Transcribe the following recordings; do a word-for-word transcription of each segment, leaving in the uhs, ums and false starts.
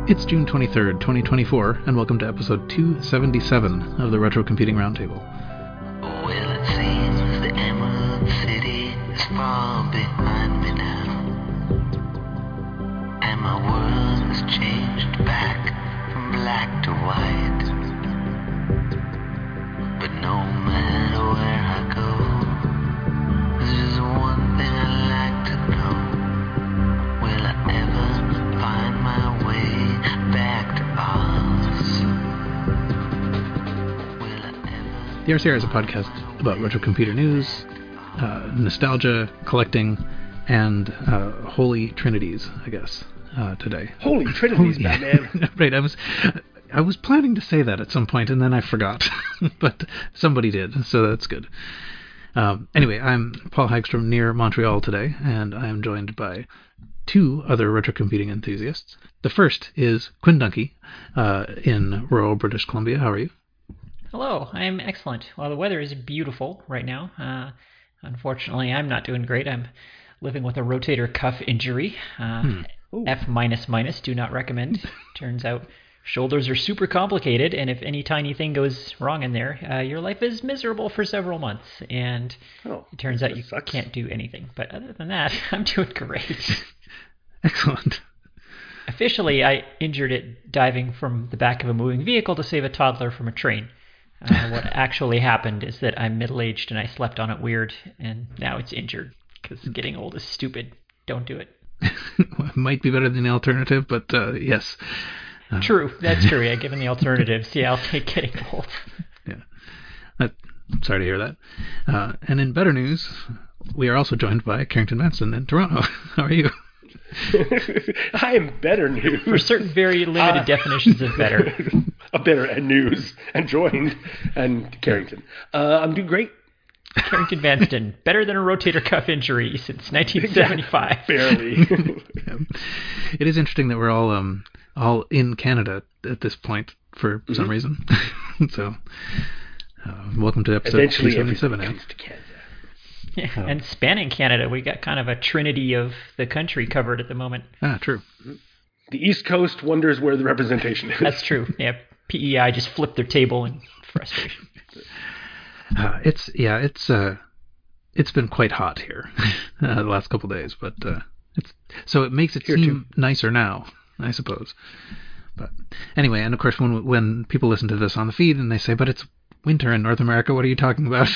It's June twenty-third, twenty twenty-four, and welcome to episode two seventy-seven of the Retro Computing Roundtable. Well, it seems the Emerald City is far behind me now, and my world has changed back from black to white. But no matter where I go, there's just one thing I like to know. Will I ever find my way back to Oz? Will I ever... The R C R is a podcast about retro computer news, uh, nostalgia, collecting, and uh, holy trinities, I guess, uh, today. Holy trinities, Yeah. Batman. Right, I was... I was planning to say that at some point, and then I forgot. But somebody did, so that's good. Um, anyway, I'm Paul Hagstrom near Montreal today, and I am joined by two other retro computing enthusiasts. The first is Quinn Dunkey uh, in rural British Columbia. How are you? Hello, I'm excellent. Well, the weather is beautiful right now. Uh, unfortunately, I'm not doing great. I'm living with a rotator cuff injury. Uh, Hmm. F minus minus, do not recommend. Turns out shoulders are super complicated, and if any tiny thing goes wrong in there, uh, your life is miserable for several months. And Oh, it turns out that you sucks. can't do anything. But other than that, I'm doing great. Excellent. Officially, I injured it diving from the back of a moving vehicle to save a toddler from a train. Uh, what actually happened is that I'm middle-aged and I slept on it weird, and now it's injured because getting old is stupid. Don't do it. Might be better than the alternative, but uh, yes. Uh, True, that's true. Yeah, given the alternatives, yeah, I'll take getting old. Yeah. Uh, sorry to hear that. Uh, and in better news, we are also joined by Carrington Manson in Toronto. How are you? I am better news. For certain very limited Uh, definitions of better. A better and news and joined and Carrington. Uh, I'm doing great. Carrington Vanston, better than a rotator cuff injury since nineteen seventy-five. Barely. Yeah. It is interesting that we're all um all in Canada at this point for some Mhm. reason. So, uh, welcome to episode Eventually, two seventy-seven. everybody eh? comes to Canada. Yeah, Oh. and spanning Canada, we got kind of a trinity of the country covered at the moment. Ah, true. The East Coast wonders where the representation is. That's true. Yeah, P E I just flipped their table in frustration. Uh, it's yeah, it's uh, it's been quite hot here uh, the last couple of days, but uh, it's so it makes it Here seem nicer now, I suppose. But anyway, and of course, when when people listen to this on the feed and they say, "But it's winter in North America, what are you talking about?"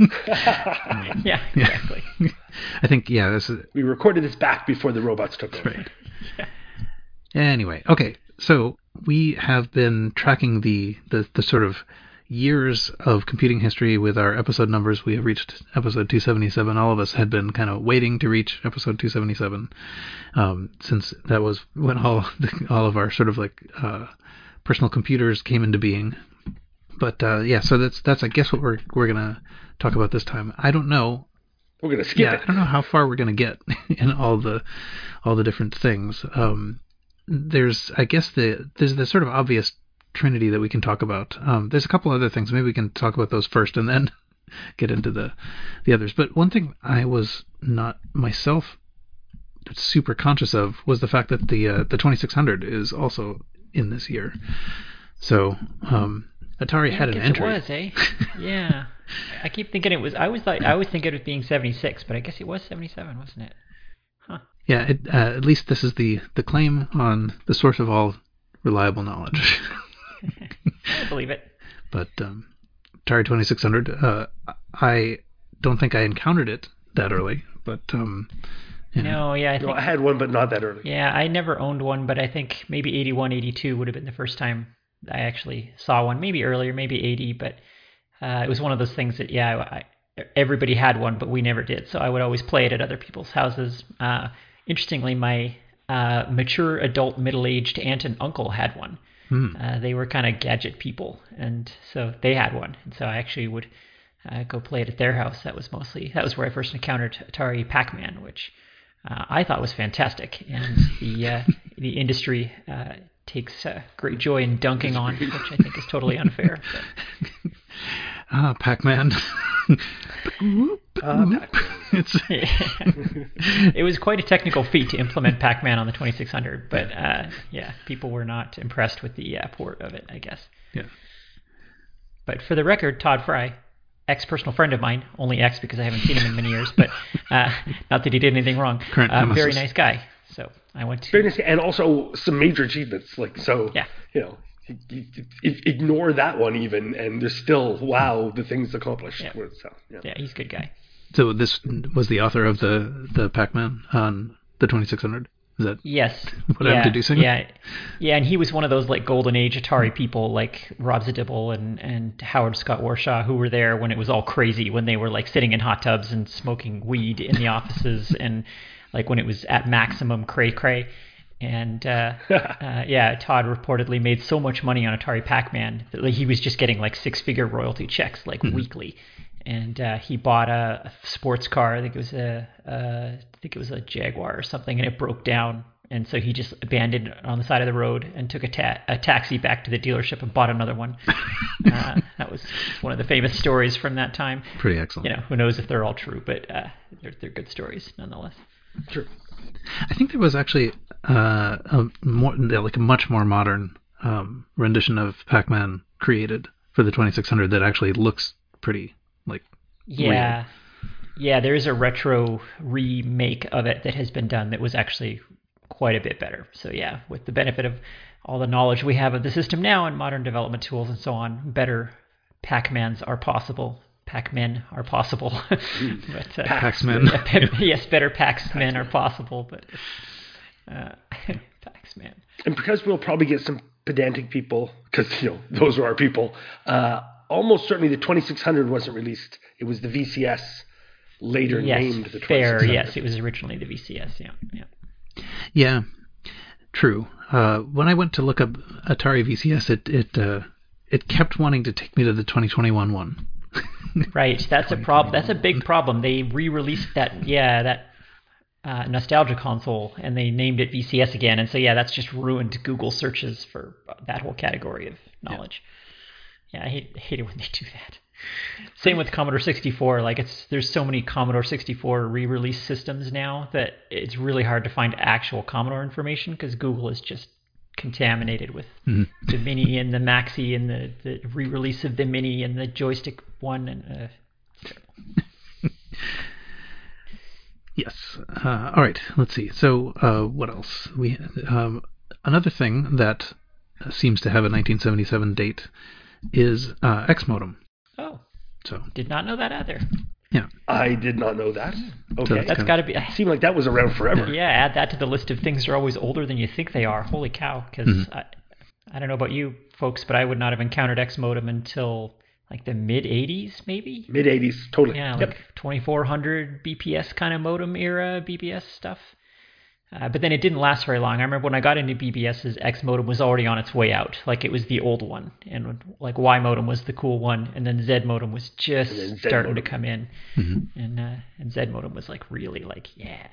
Yeah, exactly. I think yeah, this is We recorded this back before the robots took over. right. Anyway, okay, so we have been tracking the, the, the sort of years of computing history with our episode numbers. We have reached episode two seventy-seven. All of us had been kind of waiting to reach episode two seventy-seven, um, since that was when all all of our sort of like uh, personal computers came into being. But uh, yeah, so that's that's I guess what we're we're gonna talk about this time. I don't know. We're going to skip Yeah, it. I don't know how far we're gonna get in all the all the different things. Um, there's I guess the there's the sort of obvious trinity that we can talk about. Um, there's a couple other things. Maybe we can talk about those first and then get into the the others. But one thing I was not myself super conscious of was the fact that the uh, the twenty-six hundred is also in this year. So um, Atari had I an guess entry. it was, eh? Yeah. I keep thinking it was. I always thought. I always think it was being seventy-six, but I guess it was seventy-seven, wasn't it? Huh. Yeah, it, uh, at least this is the the claim on the source of all reliable knowledge. I believe it. But um, Atari twenty-six hundred, uh, I don't think I encountered it that early. But um, yeah. No, yeah, I No, think. I had one, but not that early. Yeah, I never owned one, but I think maybe eighty-one, eighty-two would have been the first time I actually saw one. Maybe earlier, maybe eighty, but uh, it was one of those things that, yeah, I, everybody had one, but we never did. So I would always play it at other people's houses. Uh, interestingly, my uh, mature adult middle-aged aunt and uncle had one. Hmm. Uh, they were kind of gadget people, and so they had one. And so I actually would uh, go play it at their house. That was mostly, that was where I first encountered Atari Pac-Man, which uh, I thought was fantastic. And the uh, the industry uh, takes uh, great joy in dunking on, which I think is totally unfair. But. Ah, Pac-Man. Uh, Pac-Man. It's It was quite a technical feat to implement Pac-Man on the twenty-six hundred, but uh, yeah, people were not impressed with the uh, port of it, I guess. yeah. But for the record, Todd Fry, ex-personal friend of mine, only ex because I haven't seen him in many years, but uh, not that he did anything wrong. Current uh, very nemesis. nice guy. So I went to Very nice, and also some major achievements. Like so, Yeah. you know, you, you, you ignore that one even, and there's still wow the things accomplished. Yeah. Where it's, uh, yeah. Yeah, he's a good guy. So this was the author of the the Pac-Man on the twenty-six hundred. Is that Yes. what yeah, I'm deducing? Yeah, yeah, and he was one of those like golden age Atari people like Rob Zadibble and, and Howard Scott Warshaw who were there when it was all crazy, when they were like sitting in hot tubs and smoking weed in the offices and like when it was at maximum cray cray. And uh, uh, yeah, Todd reportedly made so much money on Atari Pac-Man that like, he was just getting like six-figure royalty checks like Mm-hmm. weekly. And uh, he bought a, a sports car. I think it was a, uh, I think it was a Jaguar or something, and it broke down. And so he just abandoned it on the side of the road and took a, ta- a taxi back to the dealership and bought another one. uh, that was one of the famous stories from that time. Pretty excellent. You know, who knows if they're all true, but uh, they're they're good stories nonetheless. Sure. I think there was actually uh, a more like a much more modern um, rendition of Pac-Man created for the twenty-six hundred that actually looks pretty like Yeah. Yeah, there is a retro remake of it that has been done that was actually quite a bit better. So yeah, with the benefit of all the knowledge we have of the system now and modern development tools and so on, better Pac-Mans are possible. Pac-Men are possible. but, uh, Pac-Man. Yes, better Pac-Men are possible, but uh, Pac-Man. And because we'll probably get some pedantic people, because you know those are our people. Uh, almost certainly, the twenty-six hundred wasn't released. It was the V C S, later Yes, named the fair. twenty-six hundred. Yes, it was originally the V C S. Yeah, yeah. Yeah, true. Uh, when I went to look up Atari V C S, it it uh, it kept wanting to take me to the twenty twenty-one one. Right, that's a problem. That's a big problem. They re-released that, yeah, that uh, nostalgia console, and they named it V C S again. And so, yeah, that's just ruined Google searches for that whole category of knowledge. Yeah, yeah I hate hate it when they do that. Same with Commodore sixty-four. Like, it's there's so many Commodore sixty-four re-release systems now that it's really hard to find actual Commodore information because Google is just contaminated with Mm-hmm. the Mini and the Maxi and the, the re-release of the Mini and the joystick one. And uh, it's terrible. Yes. Uh, all right. Let's see. So, uh, what else? We um, another thing that seems to have a nineteen seventy-seven date is uh, X Modem. Oh, So, did not know that either. yeah. I did not know that. Okay, that's That's kinda- got to be. seemed like that was around forever. Yeah, add that to the list of things that are always older than you think they are. Holy cow! Because Mhm. I, I don't know about you folks, but I would not have encountered X modem until like the mid eighties, maybe. Mid eighties, totally. Yeah, Yep. like twenty-four hundred B P S kind of modem era B B S stuff. Uh, but then it didn't last very long. I remember when I got into B B S's, X modem was already on its way out. Like it was the old one, and like Y modem was the cool one, and then Z modem was just And then Z starting modem. to come in, Mhm. and uh, and Z modem was like really like yeah.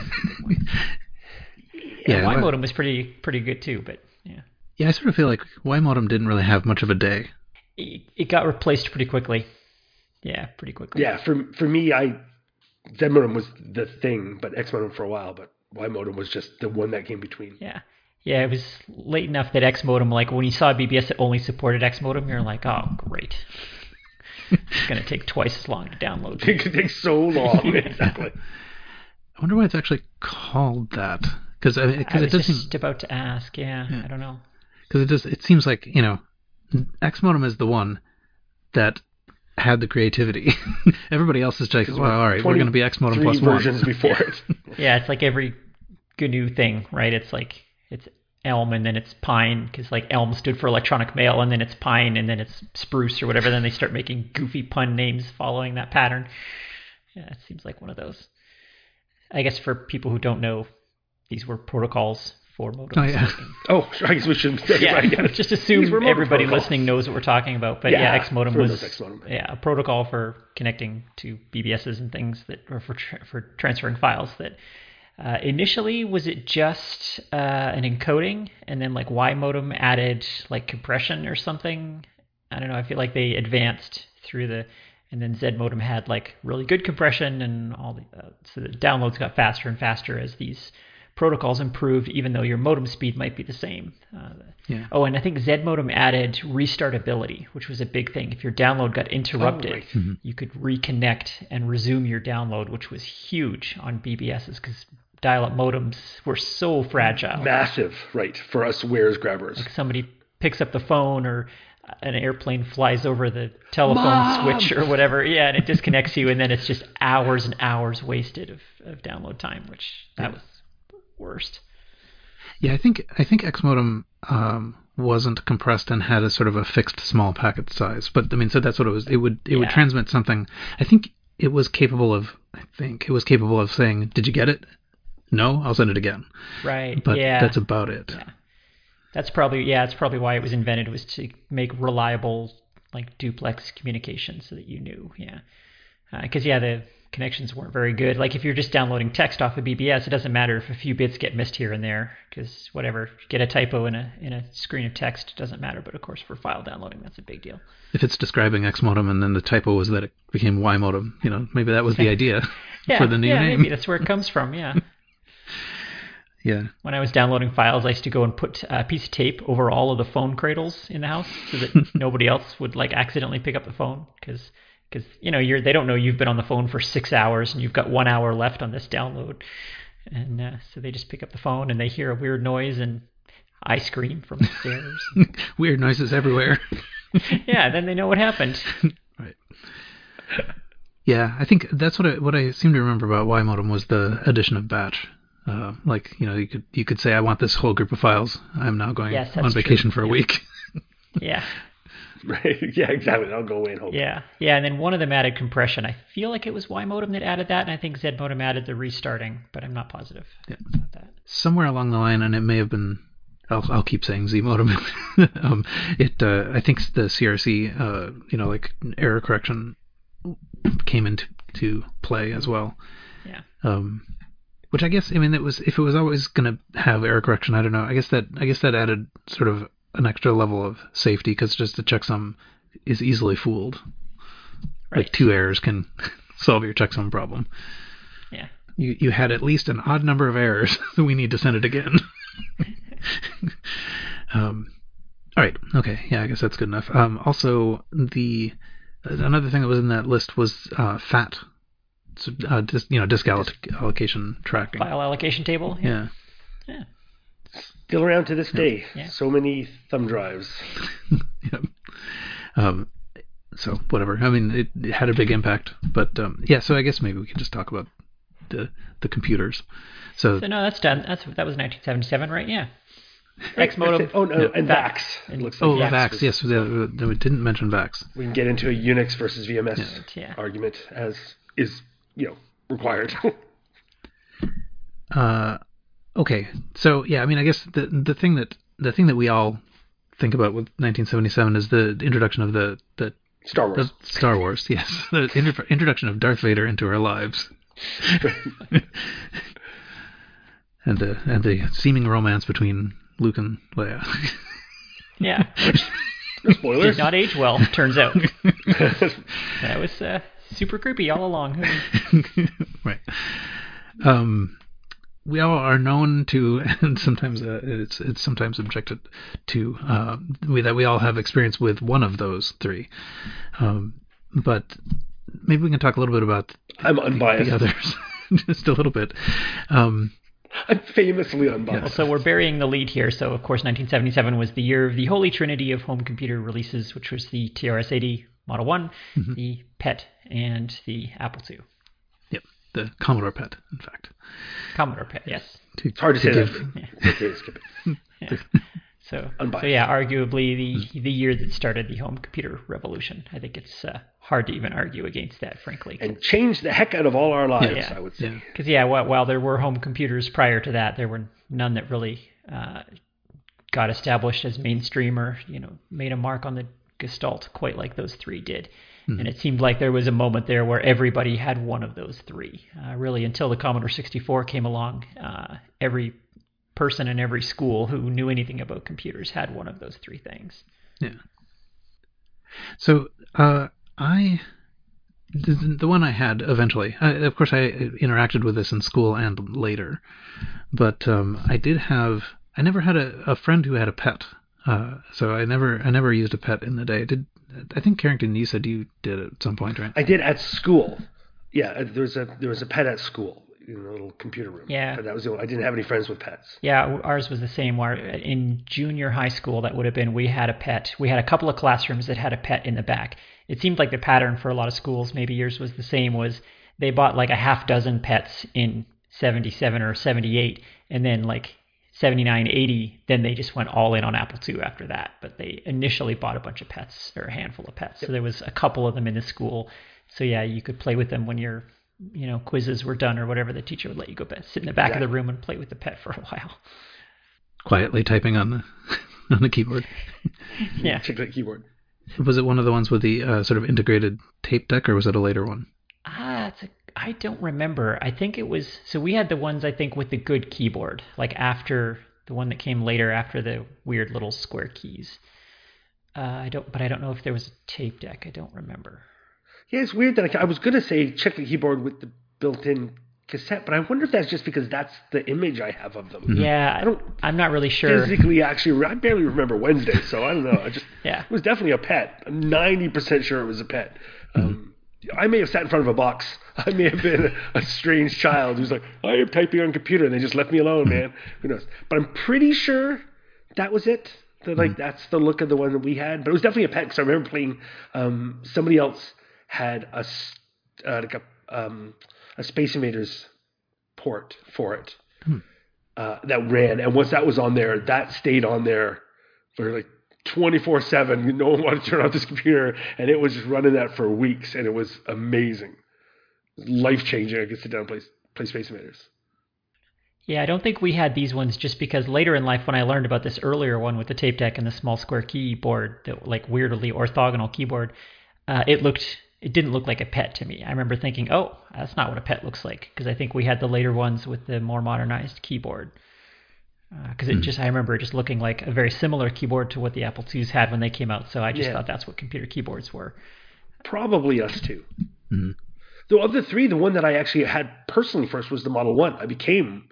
Yeah. Y well, modem was pretty pretty good too, but yeah, yeah. I sort of feel like Y Modem didn't really have much of a day. it, it got replaced pretty quickly. Yeah, pretty quickly. Yeah, for for me, I Z modem was the thing, but X modem for a while, but Y modem was just the one that came between. Yeah. Yeah, it was late enough that X modem, like when you saw B B S that only supported X modem, you're like, oh, great. It's going to take twice as long to download. It could take so long. Exactly. I wonder why it's actually called that. Because I mean, I cause it was doesn't. just about to ask. Yeah, Yeah. I don't know. Because it just it seems like, you know, X Modem is the one that had the creativity. Everybody else is just like, well, all right, we're going to be X Modem plus Three one. versions before it. Yeah, it's like every G N U thing, right? It's like it's Elm and then it's Pine because like Elm stood for electronic mail and then it's Pine and then it's Spruce or whatever. Then they start making goofy pun names following that pattern. Yeah, it seems like one of those. I guess for people who don't know, these were protocols for modems. Oh, yeah. Oh, I guess we shouldn't say Yeah, right yet. just These assume were modem everybody protocols. listening knows what we're talking about. But yeah, Yeah, X modem for was those X modem. yeah a protocol for connecting to B B Ss and things that, or for tra- for transferring files. That uh, initially was it just uh, an encoding, and then like Y modem added like compression or something. I don't know. I feel like they advanced through the And then Z modem had like really good compression, and all the uh, so the downloads got faster and faster as these protocols improved, even though your modem speed might be the same. Uh, Yeah. Oh, and I think Z modem added restartability, which was a big thing. If your download got interrupted, Oh, right. Mm-hmm. you could reconnect and resume your download, which was huge on B B Ss because dial-up modems were so fragile. Massive, right, for us wares grabbers. Like somebody picks up the phone, or an airplane flies over the telephone Mom! switch or whatever, yeah, and it disconnects you, and then it's just hours and hours wasted of, of download time, which that was the worst. Yeah, I think I think X modem um, wasn't compressed and had a sort of a fixed small packet size. But I mean, so that's what it was. It would it would Yeah. transmit something. I think it was capable of. I think it was capable of saying, "Did you get it? No, I'll send it again." Right. But yeah. that's about it. Yeah. That's probably yeah. That's probably why it was invented, was to make reliable like duplex communication, so that you knew. Yeah. Because yeah, the connections weren't very good. Like if you're just downloading text off of B B S, it doesn't matter if a few bits get missed here and there, because whatever, get a typo in a in a screen of text, it doesn't matter. But of course, for file downloading, that's a big deal. If it's describing X modem and then the typo was that it became Y modem, you know, maybe that was the idea Yeah. for the new yeah. name. Maybe that's where it comes from. Yeah. Yeah. When I was downloading files, I used to go and put a piece of tape over all of the phone cradles in the house so that nobody else would like accidentally pick up the phone, because because you know you're they don't know you've been on the phone for six hours and you've got one hour left on this download, and uh, so they just pick up the phone and they hear a weird noise and I scream from upstairs. Weird noises everywhere. Yeah, then they know what happened. Right. Yeah, I think that's what I, what I seem to remember about Y modem was the addition of batch. Uh, like, you know, you could you could say, I want this whole group of files. I'm now going Yes, that's on vacation true. for a Yeah. week. Yeah. Right. Yeah, exactly. I'll go away and hope. Yeah, yeah, and then one of them added compression. I feel like it was Y modem that added that, and I think Z modem added the restarting, but I'm not positive Yeah. about that. Somewhere along the line, and it may have been, I'll, I'll keep saying Z modem. um, it, uh, I think the C R C, uh, you know, like error correction came into to play as well. Yeah. Um, which I guess, I mean, it was if it was always going to have error correction, I don't know. I guess that I guess that added sort of an extra level of safety, because just the checksum is easily fooled. Right. Like two errors can solve your checksum problem. Yeah. You you had at least an odd number of errors, so we need to send it again. um, all right. Okay. Yeah, I guess that's good enough. Um, also, the another thing that was in that list was uh, F A T. So, uh, dis, you know, disk alloc- allocation tracking. File allocation table. Yeah. Yeah. Still around to this day. Yeah. So many thumb drives. Yep. Um, so whatever. I mean, it, it had a big impact, but um, yeah. So I guess maybe we can just talk about the the computers. So, So no, that's done. That's that was nineteen seventy-seven, right? Yeah. X modem. Oh, no, Yeah. and VAX. It looks like oh, Yeah. VAX. Yes, we, we didn't mention VAX. We can get into a Unix versus V M S Yeah. argument, as is, you know, required. Uh, okay. So yeah, I mean, I guess the the thing that the thing that we all think about with nineteen seventy-seven is the introduction of the the Star Wars. of Star Wars. Yes, the intro- introduction of Darth Vader into our lives. And the and the seeming romance between Luke and Leia. Yeah. No spoilers. Did not age well, turns out. That was uh, super creepy all along. Right. Um, we all are known to, and sometimes uh, it's it's sometimes objected to, uh, we, that we all have experience with one of those three. Um, but maybe we can talk a little bit about I'm unbiased. the others, just a little bit. Um, I'm famously unbiased. So we're burying the lead here. So of course, nineteen seventy-seven was the year of the holy trinity of home computer releases, which was the T R S eighty Model One, Mhm. the P E T, and the Apple two. yep, the Commodore P E T, in fact. Commodore P E T, yes. To, It's hard to say give- that. It's okay to skip it. Yeah. So, Unbiased. so yeah, arguably the the year that started the home computer revolution. I think it's uh, hard to even argue against that, frankly. And changed the heck out of all our lives, Yeah. I would say. Yeah. Because yeah, while, while there were home computers prior to that, there were none that really uh, got established as mainstream or you know made a mark on the gestalt quite like those three did. Mhm. And it seemed like there was a moment there where everybody had one of those three. Uh, really, until the Commodore sixty-four came along, uh, every person in every school who knew anything about computers had one of those three things. Yeah. So uh, I The, the one I had eventually. I, of course, I interacted with this in school and later, but um, I did have. I never had a, a friend who had a pet, uh, so I never I never used a pet in the day. I did. I think Carrington, you said you did at some point, right? I did at school. Yeah, there was a there was a pet at school in a little computer room. Yeah. But that was the only, I didn't have any friends with pets. Yeah, ours was the same. Where in junior high school, that would have been, we had a pet. We had a couple of classrooms that had a pet in the back. It seemed like the pattern for a lot of schools, maybe yours was the same, was they bought like a half dozen pets in seventy-seven or seventy-eight, and then like seventy-nine, eighty, then they just went all in on Apple two after that. But they initially bought a bunch of pets, or a handful of pets. So there was a couple of them in the school. So yeah, you could play with them when your, you know, quizzes were done or whatever. The teacher would let you go sit in the back Exactly. of the room and play with the pet for a while. Quietly typing on the on the keyboard. Yeah. Check that keyboard. Was it one of the ones with the uh, sort of integrated tape deck, or was it a later one? Ah, it's a, I don't remember. I think it was, so we had the ones, I think, with the good keyboard, like after the one that came later after the weird little square keys. Uh, I don't, but I don't know if there was a tape deck. I don't remember. Yeah, it's weird that I, I was going to say check the keyboard with the built-in cassette, but I wonder if that's just because that's the image I have of them. Mm-hmm. Yeah, I I don't I'm not really sure. physically actually, I barely remember Wednesday, so I don't know. I just, Yeah. it was definitely a pet. I'm ninety percent sure it was a pet. Um, I may have sat in front of a box. I may have been a, a strange child who's like, I am typing on a computer, and they just left me alone, man. Who knows? But I'm pretty sure that was it. That, like, that's the look of the one that we had. But it was definitely a pet, because I remember playing, um, somebody else had a, s- uh, like a, um, a Space Invaders port for it uh, that ran. And once that was on there, that stayed on there for like twenty-four seven. No one wanted to turn off this computer, and it was just running that for weeks, and it was amazing. Life changing. I could sit down and play, play Space Invaders. Yeah, I don't think we had these ones, just because later in life when I learned about this earlier one with the tape deck and the small square keyboard, that like weirdly orthogonal keyboard, uh, it looked it didn't look like a pet to me. I remember thinking, oh, that's not what a pet looks like, because I think we had the later ones with the more modernized keyboard. Because uh, it just, I remember it just looking like a very similar keyboard to what the Apple twos had when they came out. So I just Yeah. thought that's what computer keyboards were. Probably us too. Mm-hmm. Though of the three, the one that I actually had personally first was the Model One. I became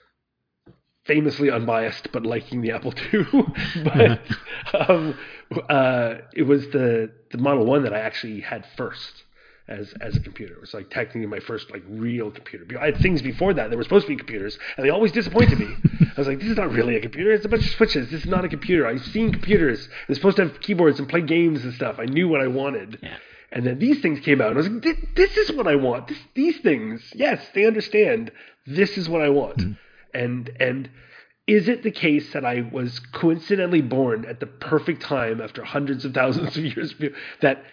famously unbiased, but liking the Apple two. but um, uh, it was the the Model One that I actually had first as as a computer. It was like technically my first like real computer. I had things before that that were supposed to be computers, and they always disappointed me. I was like, this is not really a computer. It's a bunch of switches. This is not a computer. I've seen computers. They're supposed to have keyboards and play games and stuff. I knew what I wanted. Yeah. And then these things came out, and I was like, this, this is what I want. This, these things, yes, they understand. This is what I want. Mm. And and is it the case that I was coincidentally born at the perfect time after hundreds of thousands of years, that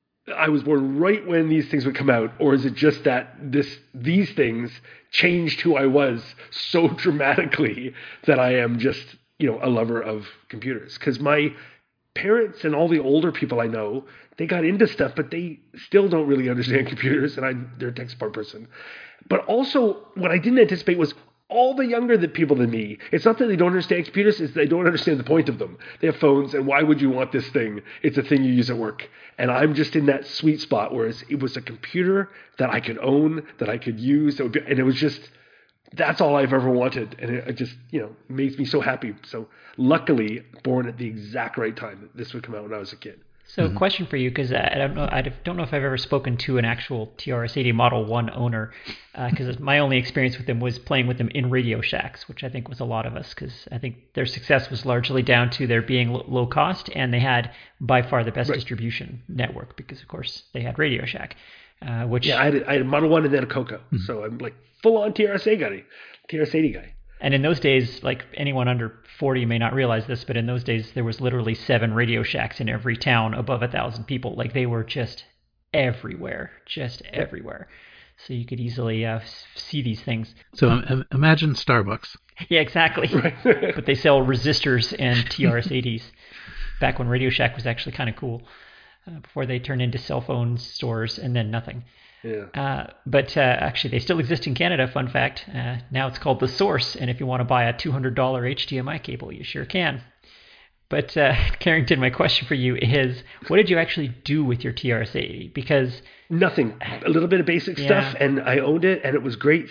I was born right when these things would come out? Or is it just that this these things changed who I was so dramatically that I am just, you know, a lover of computers? Because my parents and all the older people I know, they got into stuff, but they still don't really understand computers, and I'm they're a tech support person. But also, what I didn't anticipate was all the younger the people than me. It's not that they don't understand computers, it's that they don't understand the point of them. They have phones, and why would you want this thing? It's a thing you use at work. And I'm just in that sweet spot, whereas it was a computer that I could own, that I could use, that would be, and it was just, that's all I've ever wanted. And it, it just, you know, makes me so happy. So luckily, born at the exact right time that this would come out when I was a kid. So, mm-hmm. question for you, because I don't know, I don't know if I've ever spoken to an actual T R S eighty Model One owner, because uh, my only experience with them was playing with them in Radio Shacks, which I think was a lot of us, because I think their success was largely down to their being l- low cost, and they had by far the best right. distribution network, because of course they had Radio Shack, uh, which yeah, I had, a, I had a Model One and then a Coco, mm-hmm. so I'm like full on T R S A guy, T R S eighty guy. And in those days, like anyone under forty may not realize this, but in those days, there was literally seven Radio Shacks in every town above a thousand people. Like they were just everywhere, just everywhere. So you could easily uh, see these things. So um, imagine Starbucks. Yeah, exactly. But they sell resistors and T R S eighties back when Radio Shack was actually kind of cool, uh, before they turned into cell phone stores and then nothing. Yeah. Uh, but uh, actually, they still exist in Canada, fun fact. Uh, now it's called The Source, and if you want to buy a two hundred dollars H D M I cable, you sure can. But uh, Carrington, my question for you is, what did you actually do with your T R S eighty? Because Nothing. A little bit of basic Yeah. stuff, and I owned it, and it was great.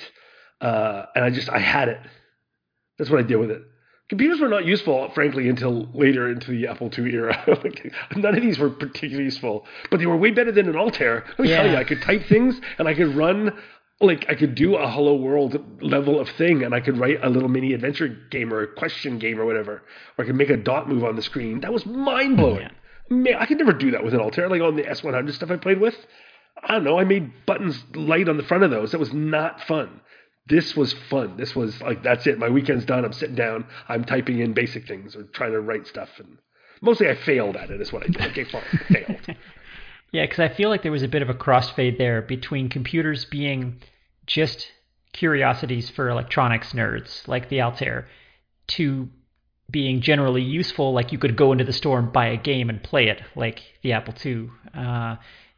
Uh, and I just I had it. That's what I did with it. Computers were not useful, frankly, until later into the Apple two era. Like, none of these were particularly useful, but they were way better than an Altair. Let me tell Yeah. you, I could type things, and I could run, like I could do a Hello World level of thing, and I could write a little mini adventure game or a question game or whatever, or I could make a dot move on the screen. That was mind blowing. Yeah. Man, I could never do that with an Altair. Like on the S one hundred stuff I played with, I don't know. I made buttons light on the front of those. That was not fun. This was fun. This was like, that's it. My weekend's done. I'm sitting down. I'm typing in basic things or trying to write stuff. And mostly I failed at it is what I did. Okay, fine. I failed. Yeah, because I feel like there was a bit of a crossfade there between computers being just curiosities for electronics nerds like the Altair to being generally useful, like you could go into the store and buy a game and play it, like the Apple two. Uh,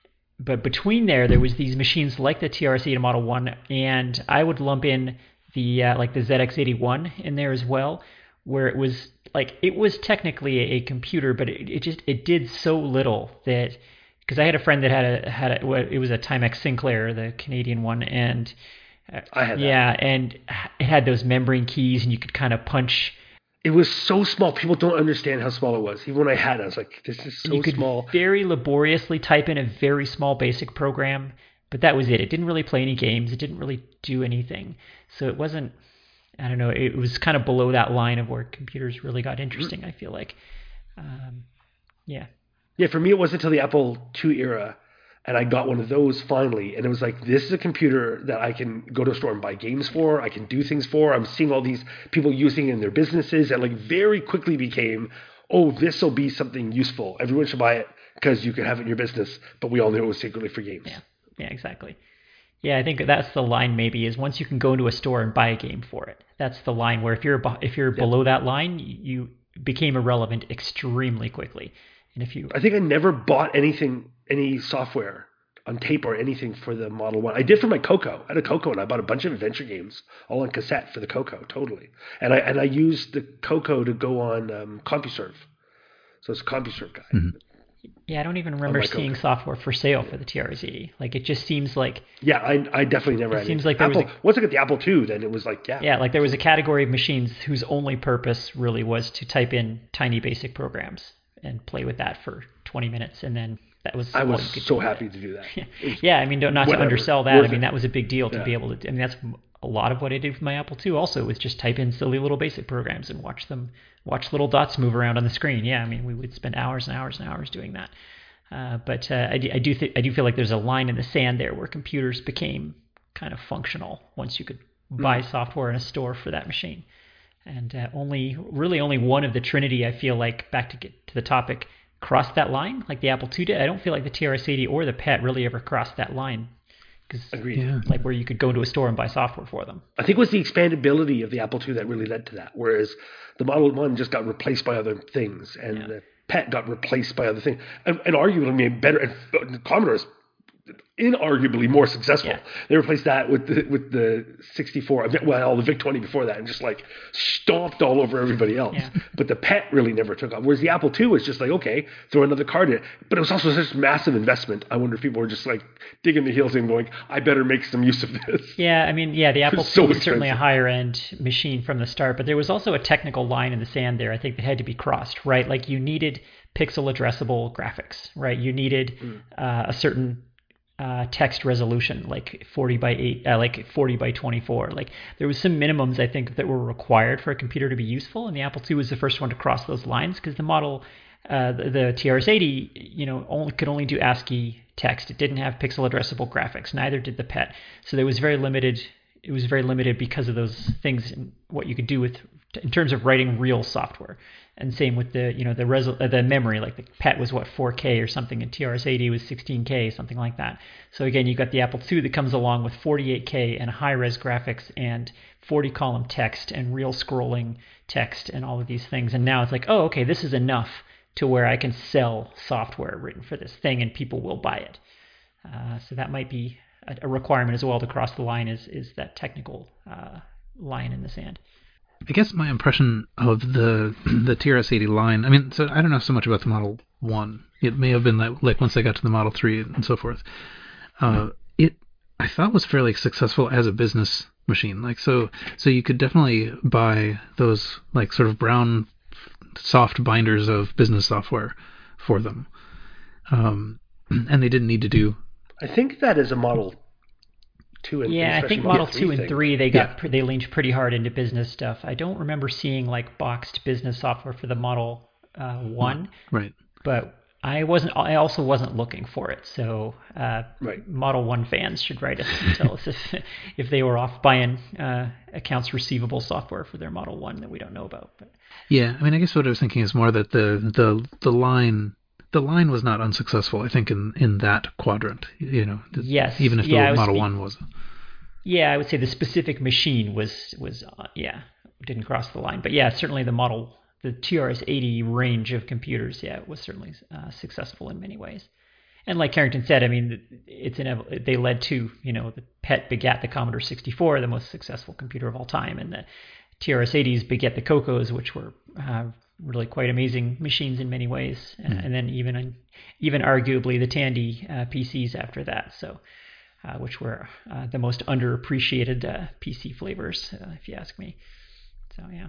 but between there, there was these machines like the T R S eighty Model one, and I would lump in the uh, like the Z X eighty-one in there as well, where it was like it was technically a, a computer, but it, it just it did so little that because I had a friend that had a had a it was a Timex Sinclair, the Canadian one, and uh, I had that. yeah, and it had those membrane keys, and you could kind of punch. It was so small. People don't understand how small it was. Even when I had it, I was like, this is so You could small. very laboriously type in a very small basic program, but that was it. It didn't really play any games. It didn't really do anything. So it wasn't, I don't know, it was kind of below that line of where computers really got interesting, I feel like. Um, yeah. Yeah, for me, it wasn't until the Apple two era, and I got one of those finally, and it was like, this is a computer that I can go to a store and buy games for, I can do things for. I'm seeing all these people using it in their businesses, and like very quickly became, oh, this will be something useful. Everyone should buy it because you can have it in your business, but we all knew it was secretly for games. Yeah, yeah, exactly. Yeah, I think that's the line maybe is once you can go into a store and buy a game for it. That's the line where if you're if you're below that line, you became irrelevant extremely quickly. And if you I think I never bought anything, any software on tape or anything for the Model one. I did for my Coco. I had a Coco and I bought a bunch of adventure games all on cassette for the Coco, totally. And I and I used the Coco to go on um, CompuServe. So it's a CompuServe guy. Mhm. Yeah, I don't even remember my seeing Coco. software for sale for the T R S eighty. Like it just seems like Yeah, I I definitely never It had seems any. like there was Apple. Once I got the Apple two, then it was like, yeah. yeah, like there was a category of machines whose only purpose really was to type in tiny basic programs and play with that for twenty minutes, and then that was I all was you could so do with happy it. to do that. It was- Yeah, I mean, don't, not to whatever. undersell that. I Worth mean, it. that was a big deal to Yeah. be able to. I mean, that's a lot of what I did with my Apple two. Also, was just type in silly little basic programs and watch them, watch little dots move around on the screen. Yeah, I mean, we would spend hours and hours and hours doing that. Uh, but uh, I, do- I do think I do feel like there's a line in the sand there where computers became kind of functional once you could buy software in a store for that machine, and uh, only really only one of the Trinity, I feel like, back to get to the topic, crossed that line like the Apple two did. I don't feel like the T R S eighty or the P E T really ever crossed that line, because Agreed. Yeah. like where you could go into a store and buy software for them. I think it was the expandability of the Apple two that really led to that, whereas the Model one just got replaced by other things, and Yeah. the P E T got replaced by other things, and, and arguably, I mean, better. And Commodore is inarguably more successful. Yeah. They replaced that with the with the sixty-four, well, the VIC twenty before that, and just like stomped all over everybody else. Yeah. But the P E T really never took off. Whereas the Apple two was just like, okay, throw another card in. But it was also such massive investment. I wonder if people were just like digging the heels in, going, I better make some use of this. Yeah, I mean, yeah, the Apple so two was certainly a expensive. higher end machine from the start, but there was also a technical line in the sand there, I think, that had to be crossed, right? Like you needed pixel addressable graphics, right? You needed uh, a certain uh, text resolution, like forty by eight, uh, like forty by twenty-four. Like there was some minimums, I think, that were required for a computer to be useful, and the Apple two was the first one to cross those lines because the model, uh, the, the T R S eighty, you know, only could only do ASCII text. It didn't have pixel addressable graphics. Neither did the P E T. So there was very limited. It was very limited because of those things and what you could do with in terms of writing real software. And same with the you know the resol- uh, the memory. Like the P E T was what four K or something, and T R S eighty was sixteen K, something like that. So again, you got the Apple two that comes along with forty-eight K and high res graphics and forty column text and real scrolling text and all of these things. And now it's like, oh, okay, this is enough to where I can sell software written for this thing and people will buy it. Uh, so that might be a, a requirement as well to cross the line is is that technical uh, line in the sand. I guess my impression of the the T R S eighty line, I mean, so I don't know so much about the Model one. It may have been like, like once I got to the Model three and so forth. Uh, it I thought was fairly successful as a business machine. Like so, so you could definitely buy those like sort of brown soft binders of business software for them, um, and they didn't need to do. I think that is a Model two and Yeah, I especially think Model three two and thing. three they got Yeah. pre- they leaned pretty hard into business stuff. I don't remember seeing like boxed business software for the Model uh, one, Right. but I wasn't. I also wasn't looking for it. So uh, Right. Model one fans should write us and tell us if if they were off buying uh, accounts receivable software for their Model one that we don't know about. But Yeah, I mean, I guess what I was thinking is more that the the the line the line was not unsuccessful. I think in, in that quadrant, you know, th- Yes, even if yeah, I the was Model speak- One was. yeah, I would say the specific machine was was uh, yeah didn't cross the line. But yeah, certainly the model the T R S eighty range of computers, yeah, was certainly uh, successful in many ways. And like Carrington said, I mean, it's an they led to, you know, the P E T begat the Commodore sixty-four, the most successful computer of all time, and the T R S eighties beget the Cocos, which were uh, really quite amazing machines in many ways, mm. and then even even arguably the Tandy uh, P Cs after that. So, uh, which were uh, the most underappreciated uh, P C flavors, uh, if you ask me. So yeah.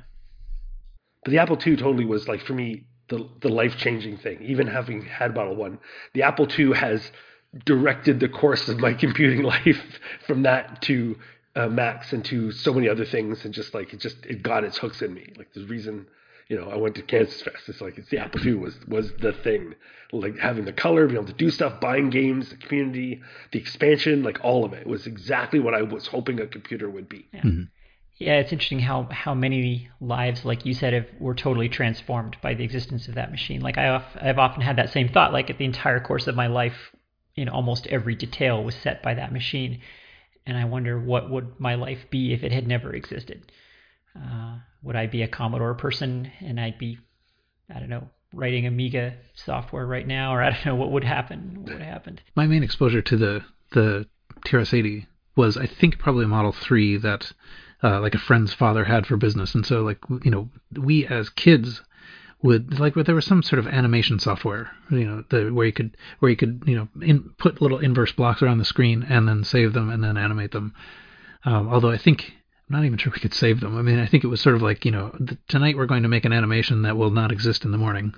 But the Apple two totally was like for me the the life changing thing. Even having had Model one, the Apple two has directed the course of my computing life from that to uh, Macs and to so many other things, and just like it just it got its hooks in me. Like the reason, you know, I went to Kansas Fest. It's like it's the Apple two was was the thing. Like having the color, being able to do stuff, buying games, the community, the expansion, like all of it was exactly what I was hoping a computer would be. Yeah. Mm-hmm. Yeah, it's interesting how, how many lives, like you said, have, were totally transformed by the existence of that machine. Like I, I've often had that same thought. Like at the entire course of my life, in almost every detail was set by that machine, and I wonder what would my life be if it had never existed. Uh, would I be a Commodore person, and I'd be, I don't know, writing Amiga software right now, or I don't know what would happen. What would have happened? My main exposure to the the T R S eighty was, I think, probably Model three that. Uh, like a friend's father had for business, and so like you know we as kids would like there was some sort of animation software, you know, the, where you could where you could you know in, put little inverse blocks around the screen and then save them and then animate them. Um, although I think I'm not even sure we could save them. I mean, I think it was sort of like you know the, tonight we're going to make an animation that will not exist in the morning.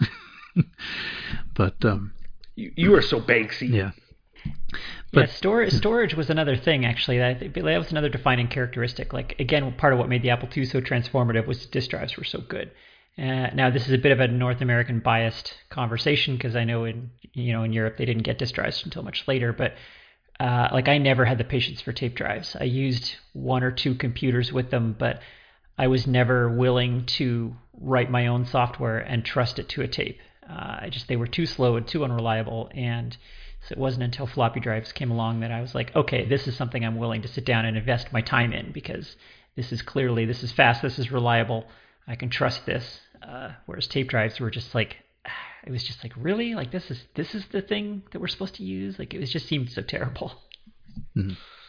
But um, you, you are so Banksy. Yeah. But, yeah, storage storage was another thing actually. That that was another defining characteristic. Like again, part of what made the Apple two so transformative was disk drives were so good. Uh, now this is a bit of a North American biased conversation because I know in you know in Europe they didn't get disk drives until much later. But uh, like I never had the patience for tape drives. I used one or two computers with them, but I was never willing to write my own software and trust it to a tape. Uh, I just they were too slow and too unreliable, and so it wasn't until floppy drives came along that I was like, okay, this is something I'm willing to sit down and invest my time in because this is clearly, this is fast, this is reliable, I can trust this. Uh, whereas tape drives were just like, it was just like, really? Like this is this is the thing that we're supposed to use? Like it was just seemed so terrible. Mm-hmm.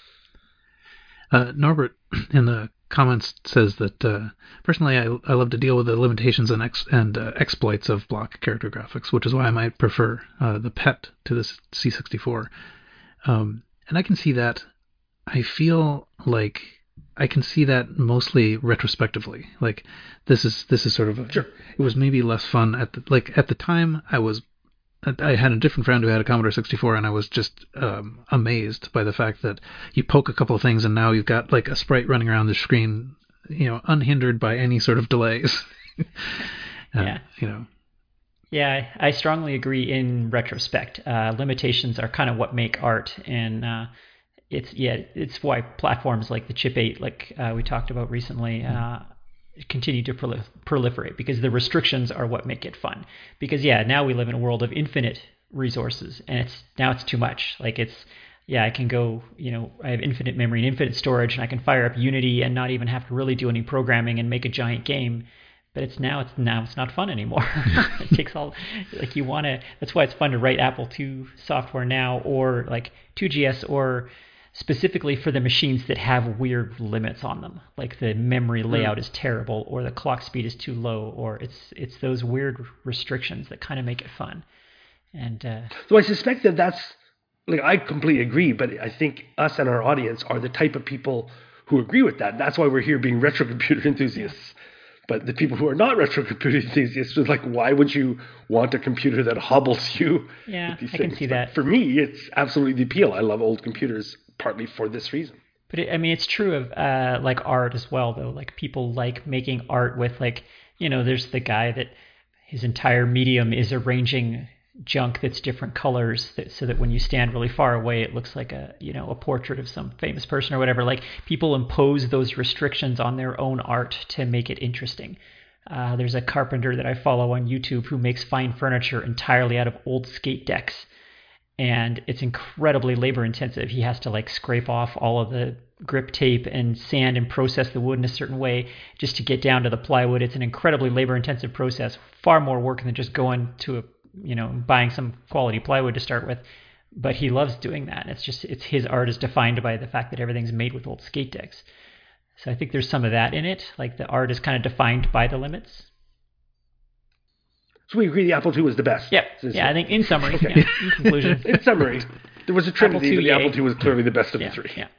Uh, Norbert in the comments says that uh, personally I, I love to deal with the limitations and ex- and uh, exploits of block character graphics, which is why I might prefer uh, the P E T to the C sixty-four. Um, and I can see that. I feel like I can see that mostly retrospectively. Like this is this is sort of a, sure. It was maybe less fun at the like at the time. I was. I had a different friend who had a Commodore sixty-four, and I was just um, amazed by the fact that you poke a couple of things, and now you've got like a sprite running around the screen, you know, unhindered by any sort of delays. uh, yeah, you know. Yeah, I strongly agree. In retrospect, uh, limitations are kind of what make art, and uh, it's yeah, it's why platforms like the Chip eight, like uh, we talked about recently. Uh, continue to prolif- proliferate because the restrictions are what make it fun. Because yeah, now we live in a world of infinite resources, and it's now it's too much. Like it's yeah, I can go, you know, I have infinite memory and infinite storage, and I can fire up Unity and not even have to really do any programming and make a giant game. But it's now it's now it's not fun anymore. It takes all like you want to. That's why it's fun to write Apple two software now, or like two G S or specifically for the machines that have weird limits on them, like the memory layout Mm. is terrible, or the clock speed is too low, or it's it's those weird restrictions that kind of make it fun. And uh, So I suspect that that's like I completely agree, but I think us and our audience are the type of people who agree with that. That's why we're here being retro computer enthusiasts. But the people who are not retro computer enthusiasts are like, why would you want a computer that hobbles you? Yeah, with these I can things? see But that. For me, it's absolutely the appeal. I love old computers partly for this reason. But it, I mean, it's true of uh, like art as well, though. Like people like making art with like, you know, there's the guy that his entire medium is arranging junk that's different colors, that, so that when you stand really far away, it looks like a, you know, a portrait of some famous person or whatever. Like people impose those restrictions on their own art to make it interesting. Uh, there's a carpenter that I follow on YouTube who makes fine furniture entirely out of old skate decks. And it's incredibly labor intensive. He has to like scrape off all of the grip tape and sand and process the wood in a certain way just to get down to the plywood. It's an incredibly labor intensive process, far more work than just going to a, you know, buying some quality plywood to start with. But he loves doing that. It's just, it's his art is defined by the fact that everything's made with old skate decks. So I think there's some of that in it. Like the art is kind of defined by the limits. So we agree the Apple two was the best. Yeah, Is yeah. I it? think in summary, Okay. yeah, in conclusion, In summary, there was a Apple trinity, two, but the yay. Apple two was clearly the best of yeah, the three. yeah.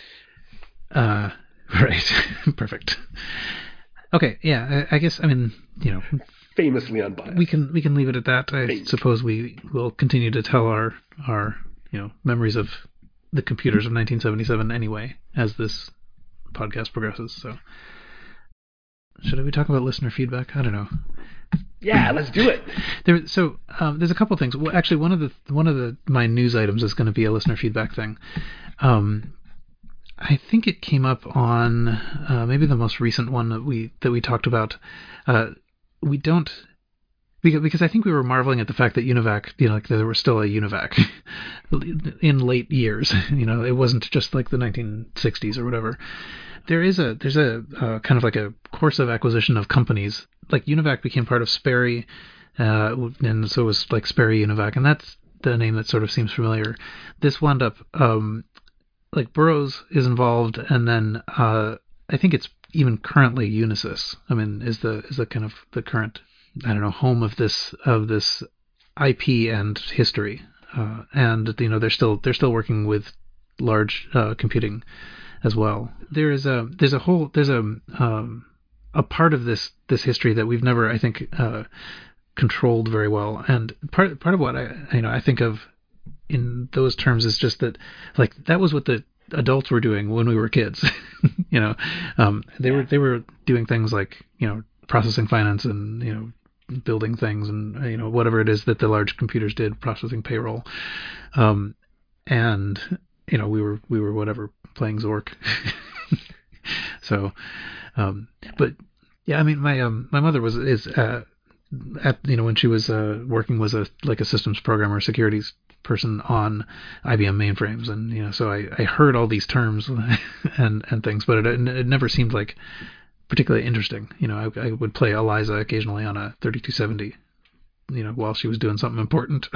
Uh, right. Perfect. Okay. Yeah. I, I guess. I mean, you know, Famously unbiased. we can we can leave it at that. I Thank you. suppose we will continue to tell our our you know memories of the computers of nineteen seventy-seven anyway as this podcast progresses. So, should we talk about listener feedback? I don't know. Yeah, let's do it. There, so um, there's a couple things. Well, actually, one of the one of the my news items is going to be a listener feedback thing. Um, I think it came up on uh, maybe the most recent one that we that we talked about. Uh, we don't because because I think we were marveling at the fact that Univac, you know, like there was still a Univac in late years. You know, it wasn't just like the nineteen sixties or whatever. There is a there's a uh, kind of like a course of acquisition of companies. Like Univac became part of Sperry, uh, and so it was like Sperry Univac, and that's the name that sort of seems familiar. This wound up um, like Burroughs is involved, and then uh, I think it's even currently Unisys. I mean, is the is the kind of the current I don't know home of this of this I P and history, uh, and you know they're still they're still working with large uh, computing as well. There is a there's a whole there's a um, a part of this this history that we've never I think uh, controlled very well, and part part of what I you know I think of in those terms is just that like that was what the adults were doing when we were kids. you know, um, they were they were doing things like you know processing finance and you know building things and you know whatever it is that the large computers did, processing payroll, um, and you know we were we were whatever playing Zork. so, um, but yeah, I mean my um my mother was is uh, at you know when she was uh, working was a like a systems programmer, securities person on I B M mainframes, and you know so I, I heard all these terms and and things, but it it never seemed like particularly interesting. You know, I, I would play Eliza occasionally on a thirty-two seventy, you know, while she was doing something important.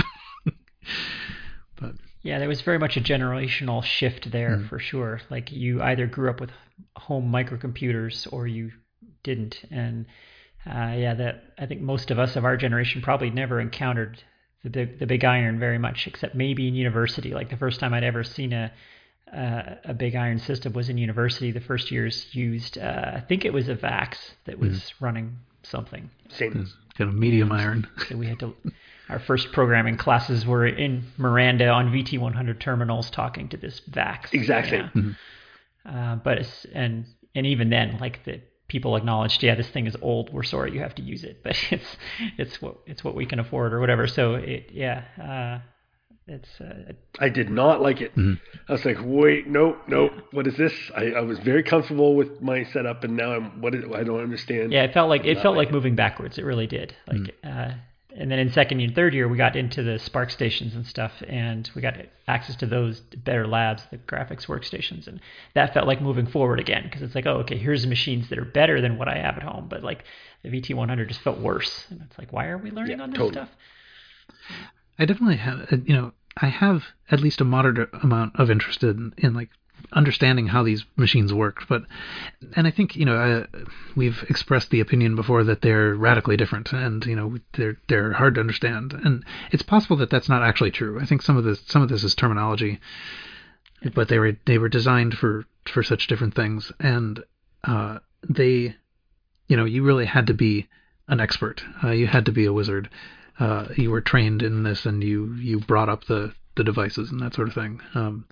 But Yeah, there was very much a generational shift there Mm. for sure. Like you either grew up with home microcomputers or you didn't. And uh, yeah, that I think most of us of our generation probably never encountered the big the big iron very much, except maybe in university. Like the first time I'd ever seen a uh, a big iron system was in university. The first years used, uh, I think it was a VAX that was running something. Same. it's kind of medium iron. So we had to. Our first programming classes were in Miranda on V T one hundred terminals, talking to this VAX. Exactly. Yeah. Mhm. Uh, but it's, and and even then, like the people acknowledged, yeah, this thing is old. We're sorry you have to use it, but it's it's what it's what we can afford or whatever. So it, yeah, uh, it's uh, I did not like it. Mhm. I was like, wait, nope, nope. What is this? I, I was very comfortable with my setup, and now I'm what is, I don't understand. yeah. It felt like it Not felt like like moving backwards. It really did. Like. Uh, And then in second and third year, we got into the Spark stations and stuff, and we got access to those better labs, the graphics workstations, and that felt like moving forward again, because it's like, oh, okay, here's machines that are better than what I have at home, but like the V T one hundred just felt worse, and it's like, why are we learning Yeah, on this totally. stuff? I definitely have, uh, you know, I have at least a moderate amount of interest in, in like understanding how these machines work. But, and I think, you know, uh, we've expressed the opinion before that they're radically different, and, you know, they're, they're hard to understand. And it's possible that that's not actually true. I think some of this, some of this is terminology, but they were, they were designed for, for such different things. And, uh, they, you know, you really had to be an expert. Uh, you had to be a wizard. Uh, you were trained in this, and you, you brought up the, the devices and that sort of thing. Um,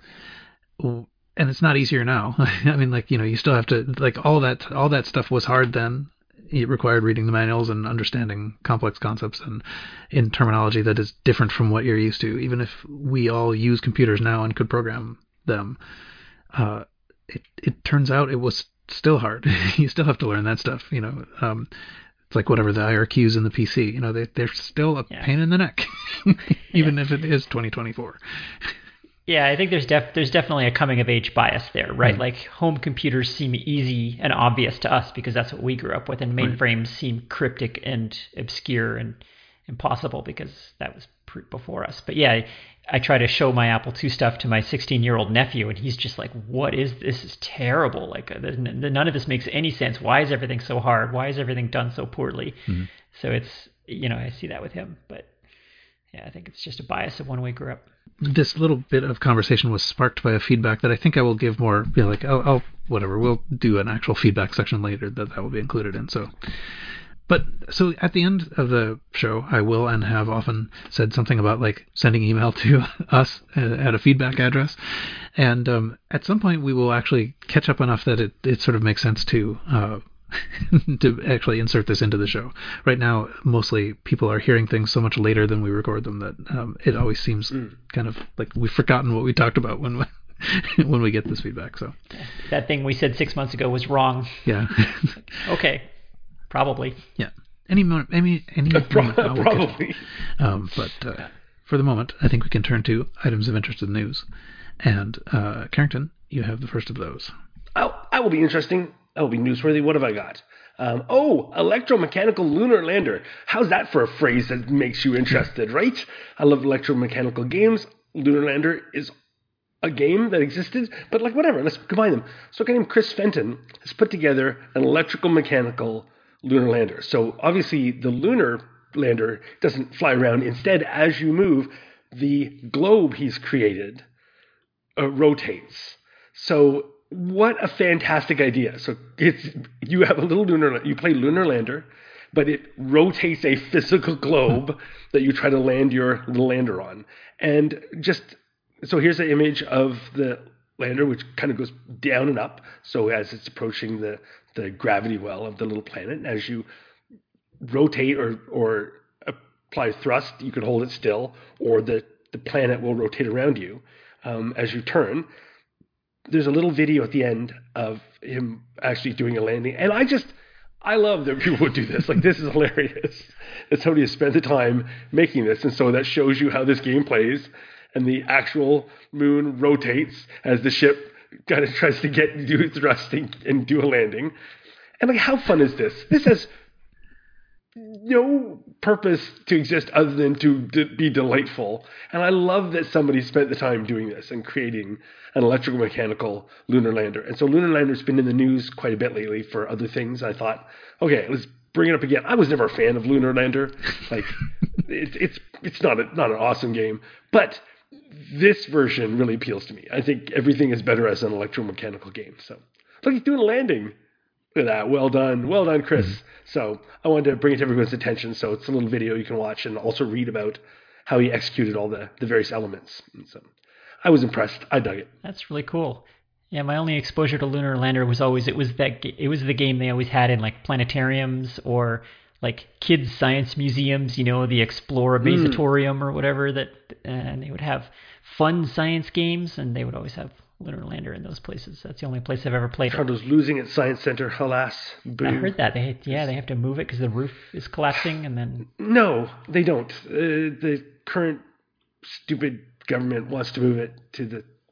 and it's not easier now. I mean, like, you know, you still have to, like, all that, all that stuff was hard then. It required reading the manuals and understanding complex concepts and in terminology that is different from what you're used to. Even if we all use computers now and could program them, uh, it, it turns out it was still hard. You still have to learn that stuff, you know. Um, it's like whatever the I R Qs in the P C, you know, they, they're still a yeah. pain in the neck, even yeah. if it is twenty twenty-four. Yeah, I think there's def- there's definitely a coming of age bias there, right? Mm. Like home computers seem easy and obvious to us because that's what we grew up with, and mainframes right. seem cryptic and obscure and impossible because that was pre- before us. But yeah, I, I try to show my Apple two stuff to my sixteen-year-old nephew, and he's just like, "What is this? This is terrible. Like, uh, none of this makes any sense. Why is everything so hard? Why is everything done so poorly?" Mm. So it's, you know, I see that with him, but yeah, I think it's just a bias of when we grew up. This little bit of conversation was sparked by a feedback that I think I will give more, you know, like, I'll, I'll, whatever, we'll do an actual feedback section later that that will be included in. So, but, so at the end of the show, I will and have often said something about, like, sending email to us at a feedback address. And um, at some point, we will actually catch up enough that it, it sort of makes sense to uh, to actually insert this into the show. Right now, mostly people are hearing things so much later than we record them that um, it always seems mm. kind of like we've forgotten what we talked about when we, when we get this feedback. So that thing we said six months ago was wrong. Yeah. Okay. Probably. Yeah. Any moment, any any moment now we'll probably. Um, but uh, for the moment, I think we can turn to items of interest in the news. And uh, Carrington, you have the first of those. Oh, that will be interesting. That will be newsworthy. What have I got? Um, oh, electromechanical lunar lander. How's that for a phrase that makes you interested, right? I love electromechanical games. Lunar lander is a game that existed, but like whatever, let's combine them. So a guy named Chris Fenton has put together an electrical mechanical lunar lander. So obviously the lunar lander doesn't fly around. Instead, as you move, the globe he's created uh, rotates. So what a fantastic idea. So it's you have a little lunar, you play lunar lander, but it rotates a physical globe that you try to land your little lander on. And just, so here's an image of the lander, which kind of goes down and up. So as it's approaching the, the gravity well of the little planet, and as you rotate or, or apply thrust, you can hold it still, or the, the planet will rotate around you um, as you turn. There's a little video at the end of him actually doing a landing. And I just, I love that people would do this. Like, this is hilarious that somebody has spent the time making this. And so that shows you how this game plays. And the actual moon rotates as the ship kind of tries to get, do thrusting and do a landing. And like, how fun is this? This has no purpose to exist other than to d- be delightful. And I love that somebody spent the time doing this and creating an electrical mechanical lunar lander. And so lunar lander's been in the news quite a bit lately for other things. I thought, okay, let's bring it up again. I was never a fan of lunar lander. Like, it, it's it's not a, not an awesome game, but this version really appeals to me. I think everything is better as an electromechanical game. So look, he's doing a landing. Look at that. Well done. Well done, Chris. Mm-hmm. So I wanted to bring it to everyone's attention. So it's a little video you can watch and also read about how he executed all the, the various elements. And so I was impressed. I dug it. That's really cool. Yeah, my only exposure to Lunar Lander was always, it was that it was the game they always had in like planetariums or like kids' science museums, you know, the Explora Basatorium mm. or whatever, that, and they would have fun science games, and they would always have Lunar Lander in those places. That's the only place I've ever played. Toronto's losing its science center, alas. Boo. I heard that. They yeah, they have to move it because the roof is collapsing, and then no, they don't. Uh, the current stupid government wants to move it to the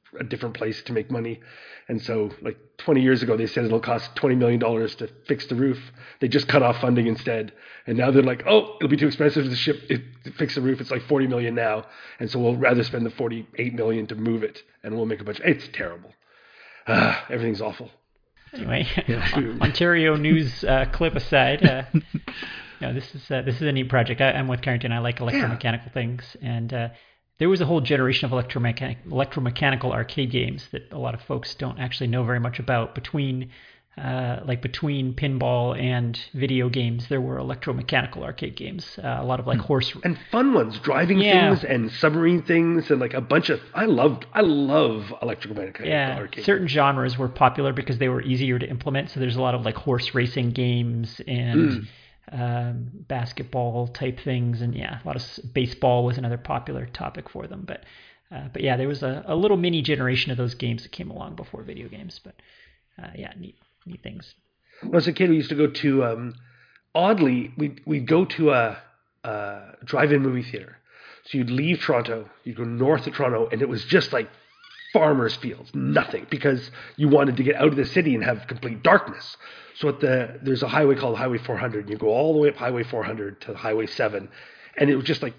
a different place to make money. And so like twenty years ago, they said it'll cost twenty million dollars to fix the roof. They just cut off funding instead. And now they're like, oh, it'll be too expensive to ship it, to fix the roof. It's like forty million dollars now. And so we'll rather spend the forty-eight million dollars to move it. And we'll make a bunch. It's terrible. Uh, everything's awful. Anyway, Ontario news uh, clip aside, uh, you know, this is uh, this is a neat project. I, I'm with Carrington. I like electromechanical yeah. things, and uh, there was a whole generation of electromechanic, electromechanical arcade games that a lot of folks don't actually know very much about. Between uh, like between pinball and video games, there were electromechanical arcade games. Uh, a lot of like horse and fun ones, driving yeah. things and submarine things, and like a bunch of. I loved. I love electromechanical yeah. arcade. Certain genres were popular because they were easier to implement. So there's a lot of like horse racing games and. Mm. Um, basketball type things, and yeah, a lot of baseball was another popular topic for them. But uh, but yeah, there was a, a little mini generation of those games that came along before video games. But uh, yeah, neat neat things. When I was a kid, we used to go to um, oddly we we'd go to a, a drive-in movie theater. So you'd leave Toronto, you'd go north of Toronto, and it was just like farmers' fields, nothing, because you wanted to get out of the city and have complete darkness. So at the there's a highway called Highway four hundred, and you go all the way up Highway four hundred to Highway seven, and it was just like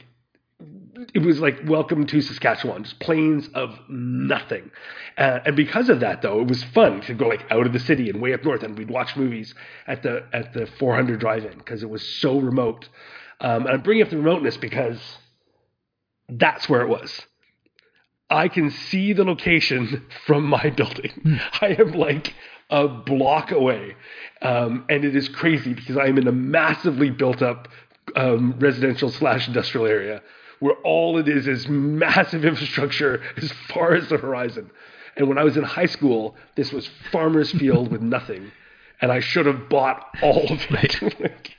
it was like welcome to Saskatchewan, just plains of nothing. Uh, and because of that, though, it was fun to go like out of the city and way up north, and we'd watch movies at the at the four hundred drive-in because it was so remote. Um, and I'm bringing up the remoteness because that's where it was. I can see the location from my building. Mm. I am like a block away. Um, and it is crazy because I am in a massively built up um, residential slash industrial area where all it is is massive infrastructure as far as the horizon. And when I was in high school, this was farmer's field with nothing. And I should have bought all of it.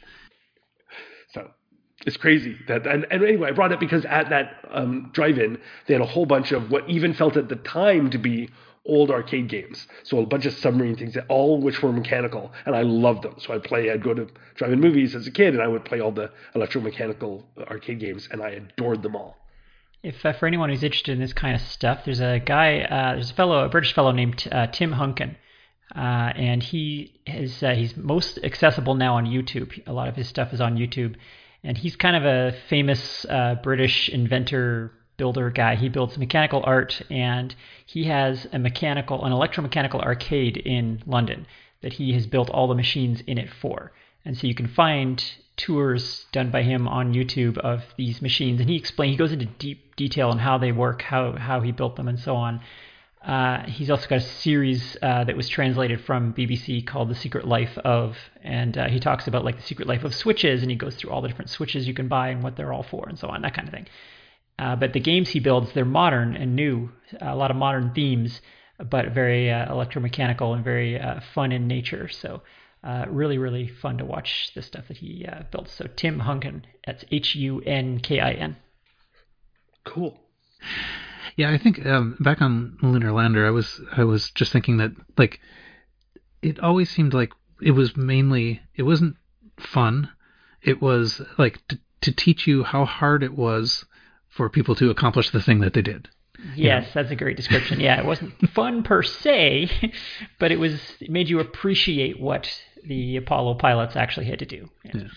So it's crazy that, and, and anyway, I brought it because at that um, drive-in, they had a whole bunch of what even felt at the time to be old arcade games. So a bunch of submarine things, all of which were mechanical, and I loved them. So I'd play, I'd go to drive-in movies as a kid, and I would play all the electromechanical arcade games, and I adored them all. If uh, for anyone who's interested in this kind of stuff, there's a guy, uh, there's a fellow, a British fellow named uh, Tim Hunkin, uh, and he is uh, he's most accessible now on YouTube. A lot of his stuff is on YouTube, and he's kind of a famous uh, British inventor, builder guy. He builds mechanical art, and he has a mechanical, an electromechanical arcade in London that he has built all the machines in it for. And so you can find tours done by him on YouTube of these machines, and he explains, he goes into deep detail on how they work, how how he built them, and so on. Uh, he's also got a series uh, that was translated from B B C called The Secret Life of, and uh, he talks about like the secret life of switches, and he goes through all the different switches you can buy and what they're all for, and so on, that kind of thing. Uh, but the games he builds, they're modern and new, a lot of modern themes, but very uh, electromechanical and very uh, fun in nature. So uh, really, really fun to watch the stuff that he uh, builds. So Tim Hunkin, that's H U N K I N. Cool. Yeah, I think um, back on Lunar Lander, I was I was just thinking that like it always seemed like it was mainly it wasn't fun. It was like t- to teach you how hard it was for people to accomplish the thing that they did. Yes, you know? That's a great description. Yeah, it wasn't fun per se, but it was it made you appreciate what the Apollo pilots actually had to do. Yeah. yeah.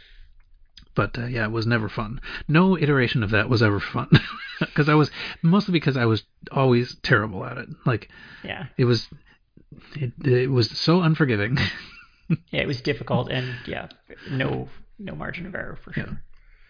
But uh, yeah, it was never fun. No iteration of that was ever fun, because I was mostly because I was always terrible at it. Like, yeah, it was it, it was so unforgiving. Yeah, it was difficult, and yeah, no no margin of error for sure. Yeah.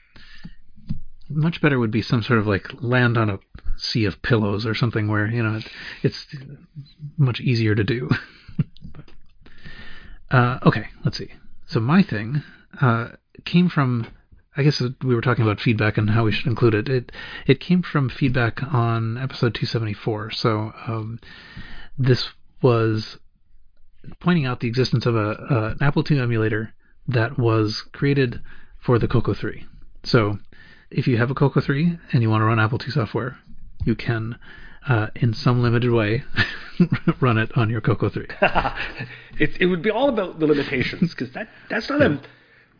Much better would be some sort of like land on a sea of pillows or something where, you know, it, it's much easier to do. but, uh, okay, let's see. So my thing uh, came from, I guess we were talking about feedback and how we should include it. It it came from feedback on episode two seventy-four. So um, this was pointing out the existence of a, a an Apple two emulator that was created for the Coco three. So if you have a Coco three and you want to run Apple two software, you can, uh, in some limited way, run it on your Coco three. it, it would be all about the limitations, because that, that's not yeah.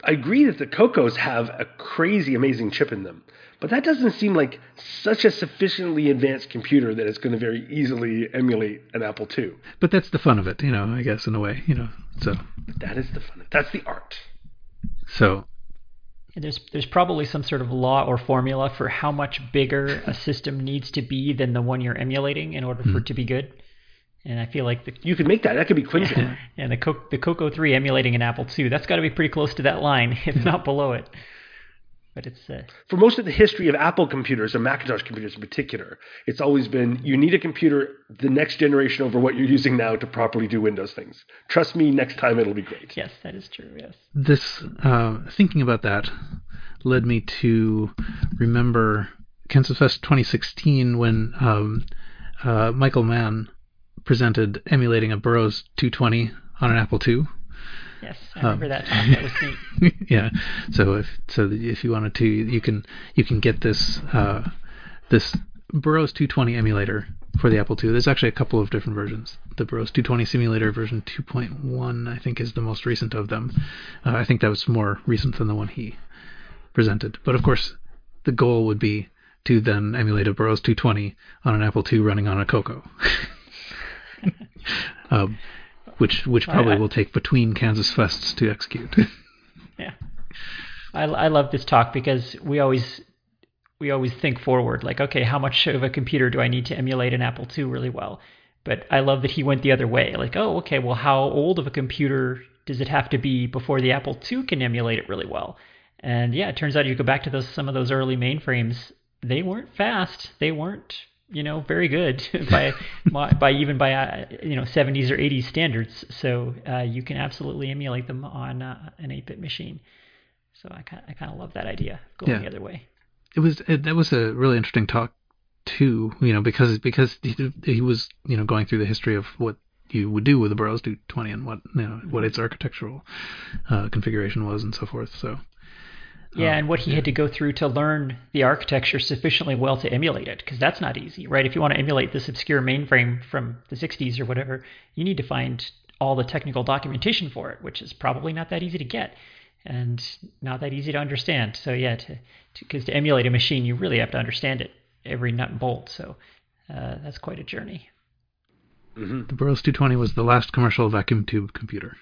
I agree that the Cocos have a crazy, amazing chip in them, but that doesn't seem like such a sufficiently advanced computer that it's going to very easily emulate an Apple two. But that's the fun of it, you know, I guess, in a way, you know. So But that is the fun. That's the art. So There's there's probably some sort of law or formula for how much bigger a system needs to be than the one you're emulating in order for Mm-hmm. it to be good. And I feel like the You could make that. That could be Quincy. yeah, and the Co- the Coco three emulating an Apple two, that's got to be pretty close to that line, if not below it. But it's uh, For most of the history of Apple computers, or Macintosh computers in particular, it's always been you need a computer the next generation over what you're using now to properly do Windows things. Trust me, next time it'll be great. yes, that is true. Yes. this, uh, thinking about that led me to remember Kansas Fest twenty sixteen when um, uh, Michael Mann presented emulating a Burroughs two twenty on an Apple two. Yes, I remember Um, that talk. That was neat. Yeah. So if so if you wanted to, you can you can get this uh, this Burroughs two twenty emulator for the Apple two. There's actually a couple of different versions. The Burroughs two twenty simulator version two point one, I think, is the most recent of them. Uh, I think that was more recent than the one he presented. But of course, the goal would be to then emulate a Burroughs two twenty on an Apple two running on a Coco. um, which which probably I- I- will take between Kansas Fests to execute. Yeah, I, I love this talk because we always we always think forward, like, okay, how much of a computer do I need to emulate an Apple two really well? But I love that he went the other way, like, oh, okay, well, how old of a computer does it have to be before the Apple two can emulate it really well? And yeah, it turns out you go back to those some of those early mainframes, they weren't fast, they weren't you know very good by by even by uh, you know seventies or eighties standards. So uh, you can absolutely emulate them on uh, an eight-bit machine. So I kind I kind of love that idea going Yeah. the other way. It was it, that was a really interesting talk too, you know, because because he, he was you know going through the history of what you would do with the Burroughs two twenty and what you know what its architectural uh, configuration was and so forth. So Yeah, um, and what he had to go through to learn the architecture sufficiently well to emulate it, because that's not easy, right? If you want to emulate this obscure mainframe from the sixties or whatever, you need to find all the technical documentation for it, which is probably not that easy to get and not that easy to understand. So yeah, to because to, to emulate a machine, you really have to understand it, every nut and bolt. So uh, that's quite a journey. Mm-hmm. the Burroughs two twenty was the last commercial vacuum tube computer.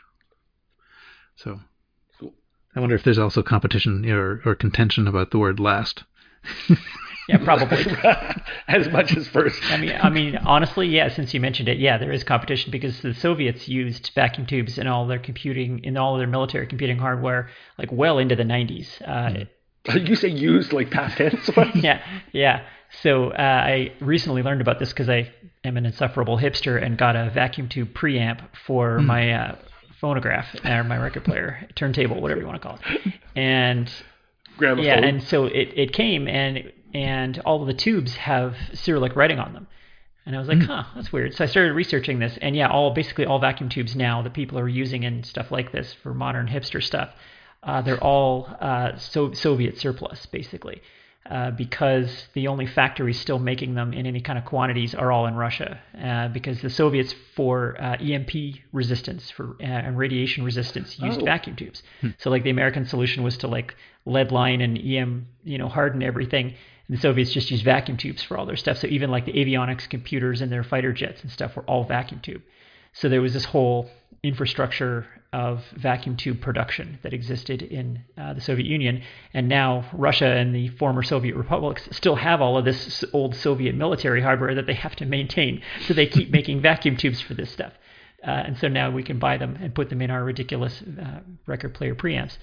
So Cool. I wonder if there's also competition or, or contention about the word last. Yeah, probably. As much as first. I mean, I mean, honestly, yeah. Since you mentioned it, yeah, there is competition because the Soviets used vacuum tubes in all their computing, in all of their military computing hardware, like well into the nineties. Uh, You say used like past tense? What? yeah, yeah. So uh, I recently learned about this because I am an insufferable hipster and got a vacuum tube preamp for my uh, phonograph or my record player, turntable, whatever you want to call it. And Gramophone. yeah, and so it, it came and and all of the tubes have Cyrillic writing on them. And I was like, huh, that's weird. So I started researching this, and yeah, all basically all vacuum tubes now that people are using and stuff like this for modern hipster stuff, uh, they're all uh, so- Soviet surplus, basically, uh, because the only factories still making them in any kind of quantities are all in Russia, uh, because the Soviets, for uh, E M P resistance for uh, and radiation resistance, used Oh. vacuum tubes. So like the American solution was to like lead line and E M, you know, harden everything. And the Soviets just used vacuum tubes for all their stuff. So even like the avionics computers and their fighter jets and stuff were all vacuum tube. So there was this whole infrastructure of vacuum tube production that existed in uh, the Soviet Union. And now Russia and the former Soviet republics still have all of this old Soviet military hardware that they have to maintain. So they keep making vacuum tubes for this stuff. Uh, and so now we can buy them and put them in our ridiculous uh, record player preamps.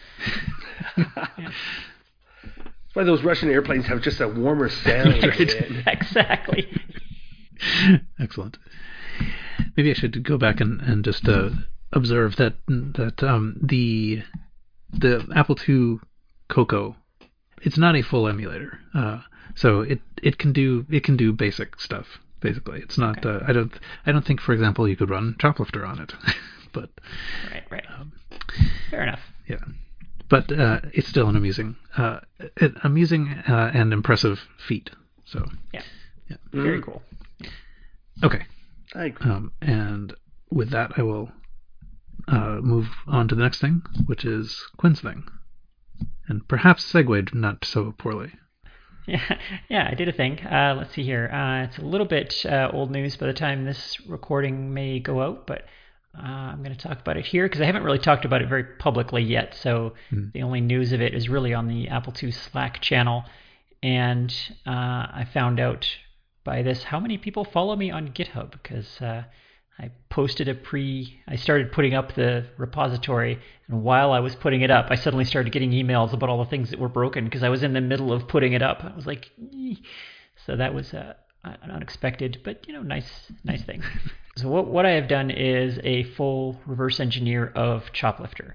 Yeah. That's why those Russian airplanes have just a warmer sound. man. Exactly. Excellent. Maybe I should go back and, and just uh, observe that that um, the the Apple two Coco, it's not a full emulator. Uh, so it, it can do it can do basic stuff. Basically, it's not. Okay. Uh, I don't. I don't think, for example, you could run Choplifter on it. but Right, right. um, Fair enough. yeah. But uh, it's still an amusing, uh, an amusing uh, and impressive feat. So Yeah. Yeah. Very Mm. cool. okay. I agree. Um, and with that, I will uh, move on to the next thing, which is Quinn's thing. and perhaps segued not so poorly. Yeah, yeah, I did a thing. Uh, let's see here. Uh, it's a little bit uh, old news by the time this recording may go out, but uh, I'm going to talk about it here because I haven't really talked about it very publicly yet. So mm. the only news of it is really on the Apple two Slack channel. And uh, I found out by this how many people follow me on GitHub because uh, I posted a pre, I started putting up the repository, and while I was putting it up, I suddenly started getting emails about all the things that were broken because I was in the middle of putting it up. I was like, ee. So that was uh, an unexpected, but you know, nice, nice thing. So what what I have done is a full reverse engineer of Choplifter,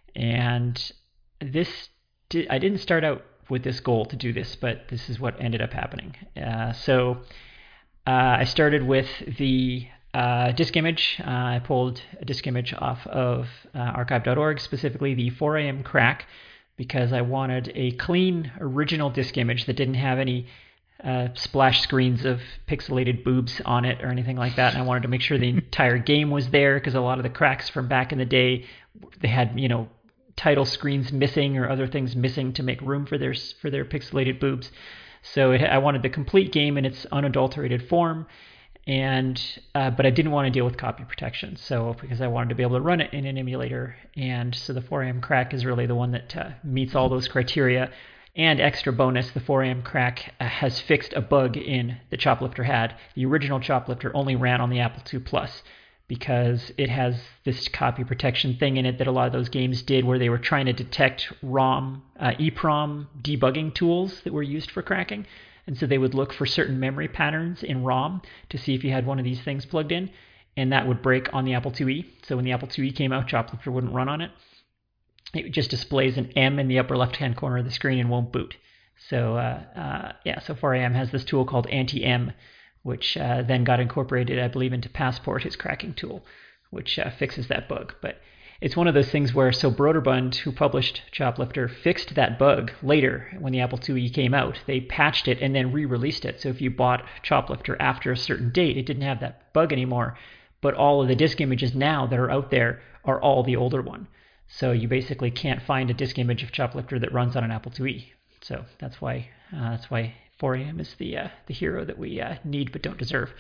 and this did, I didn't start out with this goal to do this, but this is what ended up happening. Uh, so uh, I started with the Uh, disk image. Uh, I pulled a disk image off of uh, archive dot org, specifically the four A M crack, because I wanted a clean original disk image that didn't have any uh, splash screens of pixelated boobs on it or anything like that. And I wanted to make sure the entire game was there because a lot of the cracks from back in the day, they had, you know, title screens missing or other things missing to make room for their for their pixelated boobs. So it, I wanted the complete game in its unadulterated form. And uh, but I didn't want to deal with copy protection, so because I wanted to be able to run it in an emulator, and so the four A M crack is really the one that uh, meets all those criteria. And extra bonus, the four A M crack uh, has fixed a bug in the Choplifter had. The original Choplifter only ran on the Apple two Plus because it has this copy protection thing in it that a lot of those games did, where they were trying to detect ROM, uh, EEPROM debugging tools that were used for cracking. And so they would look for certain memory patterns in ROM to see if you had one of these things plugged in, and that would break on the Apple two E. So when the Apple two E came out, Choplifter wouldn't run on it. It just displays an M in the upper left-hand corner of the screen and won't boot. So uh, uh, yeah, so four A M has this tool called Anti-M, which uh, then got incorporated, I believe, into Passport, his cracking tool, which uh, fixes that bug. But it's one of those things where, so Broderbund, who published Choplifter, fixed that bug later when the Apple two E came out. They patched it and then re-released it. So if you bought Choplifter after a certain date, it didn't have that bug anymore. But all of the disk images now that are out there are all the older one. So you basically can't find a disk image of Choplifter that runs on an Apple two E. So that's why uh, that's why four A M is the uh, the hero that we uh, need but don't deserve.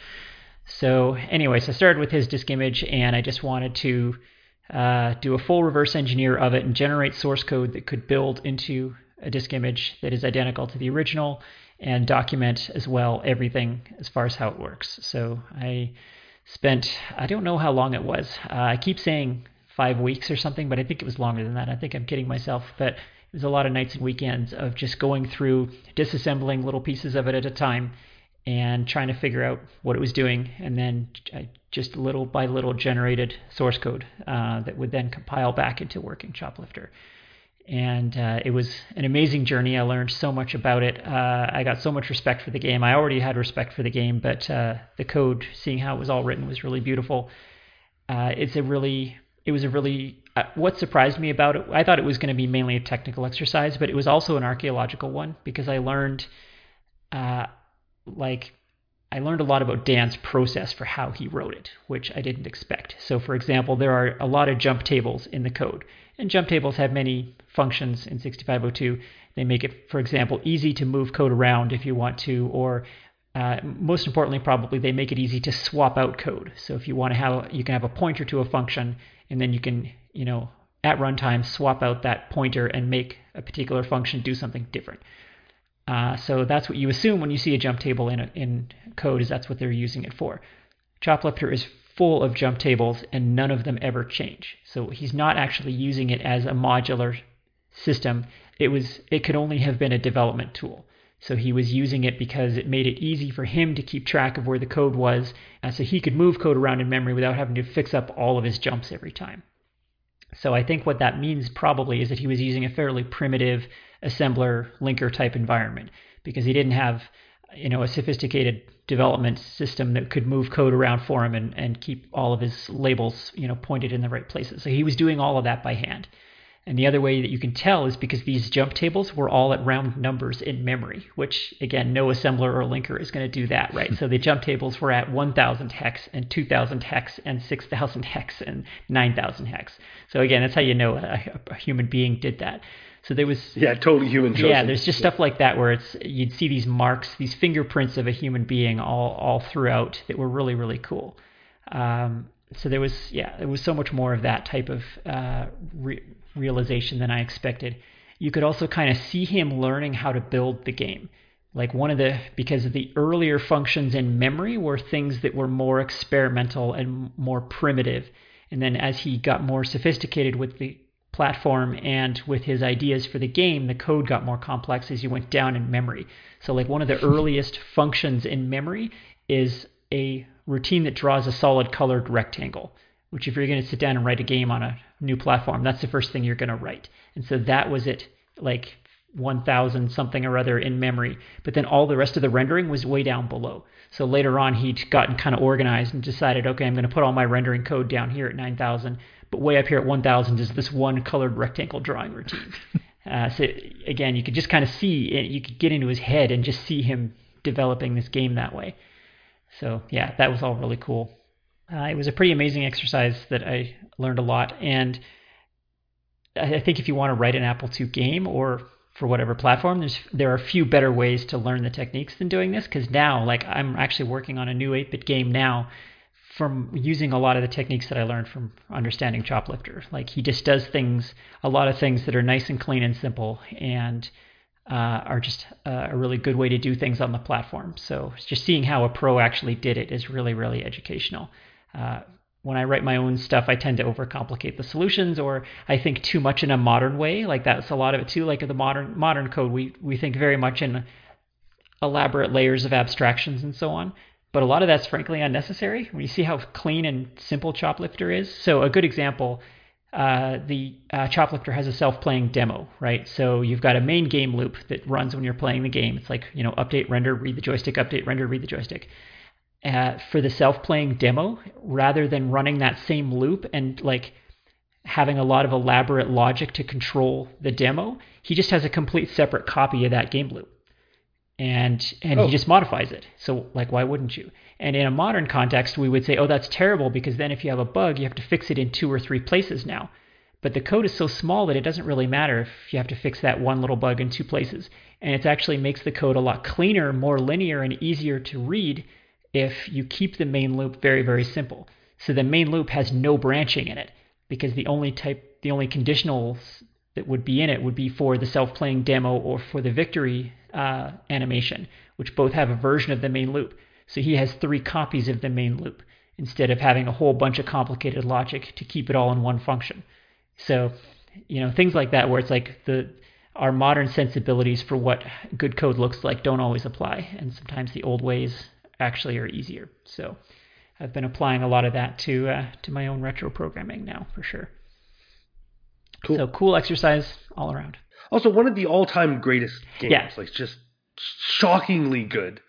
So anyway, so I started with his disk image, and I just wanted to Uh, do a full reverse engineer of it and generate source code that could build into a disk image that is identical to the original and document as well everything as far as how it works. So I spent, I don't know how long it was. Uh, I keep saying five weeks or something, but I think it was longer than that. I think I'm kidding myself, but it was a lot of nights and weekends of just going through, disassembling little pieces of it at a time and trying to figure out what it was doing, and then I just little by little generated source code uh, that would then compile back into working Choplifter. And uh, it was an amazing journey. I learned so much about it. Uh, I got so much respect for the game. I already had respect for the game, but uh, the code, seeing how it was all written, was really beautiful. Uh, it's a really, it was a really, uh, what surprised me about it, I thought it was going to be mainly a technical exercise, but it was also an archaeological one, because I learned, uh, like, I learned a lot about Dan's process for how he wrote it, which I didn't expect. So, for example, there are a lot of jump tables in the code, and jump tables have many functions in sixty-five oh two. They make it, for example, easy to move code around if you want to, or uh, most importantly, probably, they make it easy to swap out code. So if you want to have, you can have a pointer to a function, and then you can, you know, at runtime swap out that pointer and make a particular function do something different. Uh, so that's what you assume when you see a jump table in a, in code, is that's what they're using it for. Choplifter is full of jump tables, and none of them ever change. So he's not actually using it as a modular system. It was it could only have been a development tool. So he was using it because it made it easy for him to keep track of where the code was, uh, so he could move code around in memory without having to fix up all of his jumps every time. So I think what that means probably is that he was using a fairly primitive assembler linker type environment, because he didn't have, you know, a sophisticated development system that could move code around for him and, and keep all of his labels, you know, pointed in the right places. So he was doing all of that by hand. And the other way that you can tell is because these jump tables were all at round numbers in memory, which, again, no assembler or linker is going to do that, right? So the jump tables were at one thousand hex and two thousand hex and six thousand hex and nine thousand hex. So again, that's how you know a, a human being did that. So there was Yeah, totally human chosen. yeah, there's just stuff like that where it's you'd see these marks, these fingerprints of a human being all all throughout that were really really cool. Um, so there was yeah, there was so much more of that type of uh, re- realization than I expected. You could also kind of see him learning how to build the game. Like one of the, because of the earlier functions in memory were things that were more experimental and more primitive. And then as he got more sophisticated with the platform and with his ideas for the game, the code got more complex as you went down in memory. So like one of the earliest functions in memory is a routine that draws a solid colored rectangle, which if you're going to sit down and write a game on a new platform, that's the first thing you're going to write. And so that was it, like one thousand something or other in memory. But then all the rest of the rendering was way down below. So later on, he'd gotten kind of organized and decided, okay, I'm going to put all my rendering code down here at nine thousand. But way up here at one thousand is this one colored rectangle drawing routine. uh, so again, you could just kind of see, you could get into his head and just see him developing this game that way. So yeah, that was all really cool. Uh, it was a pretty amazing exercise that I learned a lot. And I think if you want to write an Apple two game or for whatever platform, there's there are a few better ways to learn the techniques than doing this. Because now, like I'm actually working on a new eight-bit game now from using a lot of the techniques that I learned from understanding Choplifter. Like he just does things, a lot of things that are nice and clean and simple and uh, are just uh, a really good way to do things on the platform. So just seeing how a pro actually did it is really, really educational. Uh, when I write my own stuff, I tend to overcomplicate the solutions, or I think too much in a modern way. Like that's a lot of it too. Like the modern modern code, we we think very much in elaborate layers of abstractions and so on. But a lot of that's frankly unnecessary when you see how clean and simple Choplifter is. So a good example, uh, the uh, Choplifter has a self-playing demo, right? So you've got a main game loop that runs when you're playing the game. It's like, you know, update, render, read the joystick, update, render, read the joystick. Uh, for the self-playing demo, rather than running that same loop and like having a lot of elaborate logic to control the demo, he just has a complete separate copy of that game loop. And and oh. he just modifies it. So like, why wouldn't you? And in a modern context, we would say, oh, that's terrible, because then if you have a bug, you have to fix it in two or three places now. But the code is so small that it doesn't really matter if you have to fix that one little bug in two places. And it actually makes the code a lot cleaner, more linear, and easier to read if you keep the main loop very, very simple. So the main loop has no branching in it, because the only type, the only conditionals that would be in it would be for the self-playing demo or for the victory uh, animation, which both have a version of the main loop. So he has three copies of the main loop instead of having a whole bunch of complicated logic to keep it all in one function. So, you know, things like that where it's like the our modern sensibilities for what good code looks like don't always apply, and sometimes the old ways actually are easier. So I've been applying a lot of that to uh, to my own retro programming now, for sure. Cool. So cool exercise all around. Also, one of the all-time greatest games, yeah. like just shockingly good.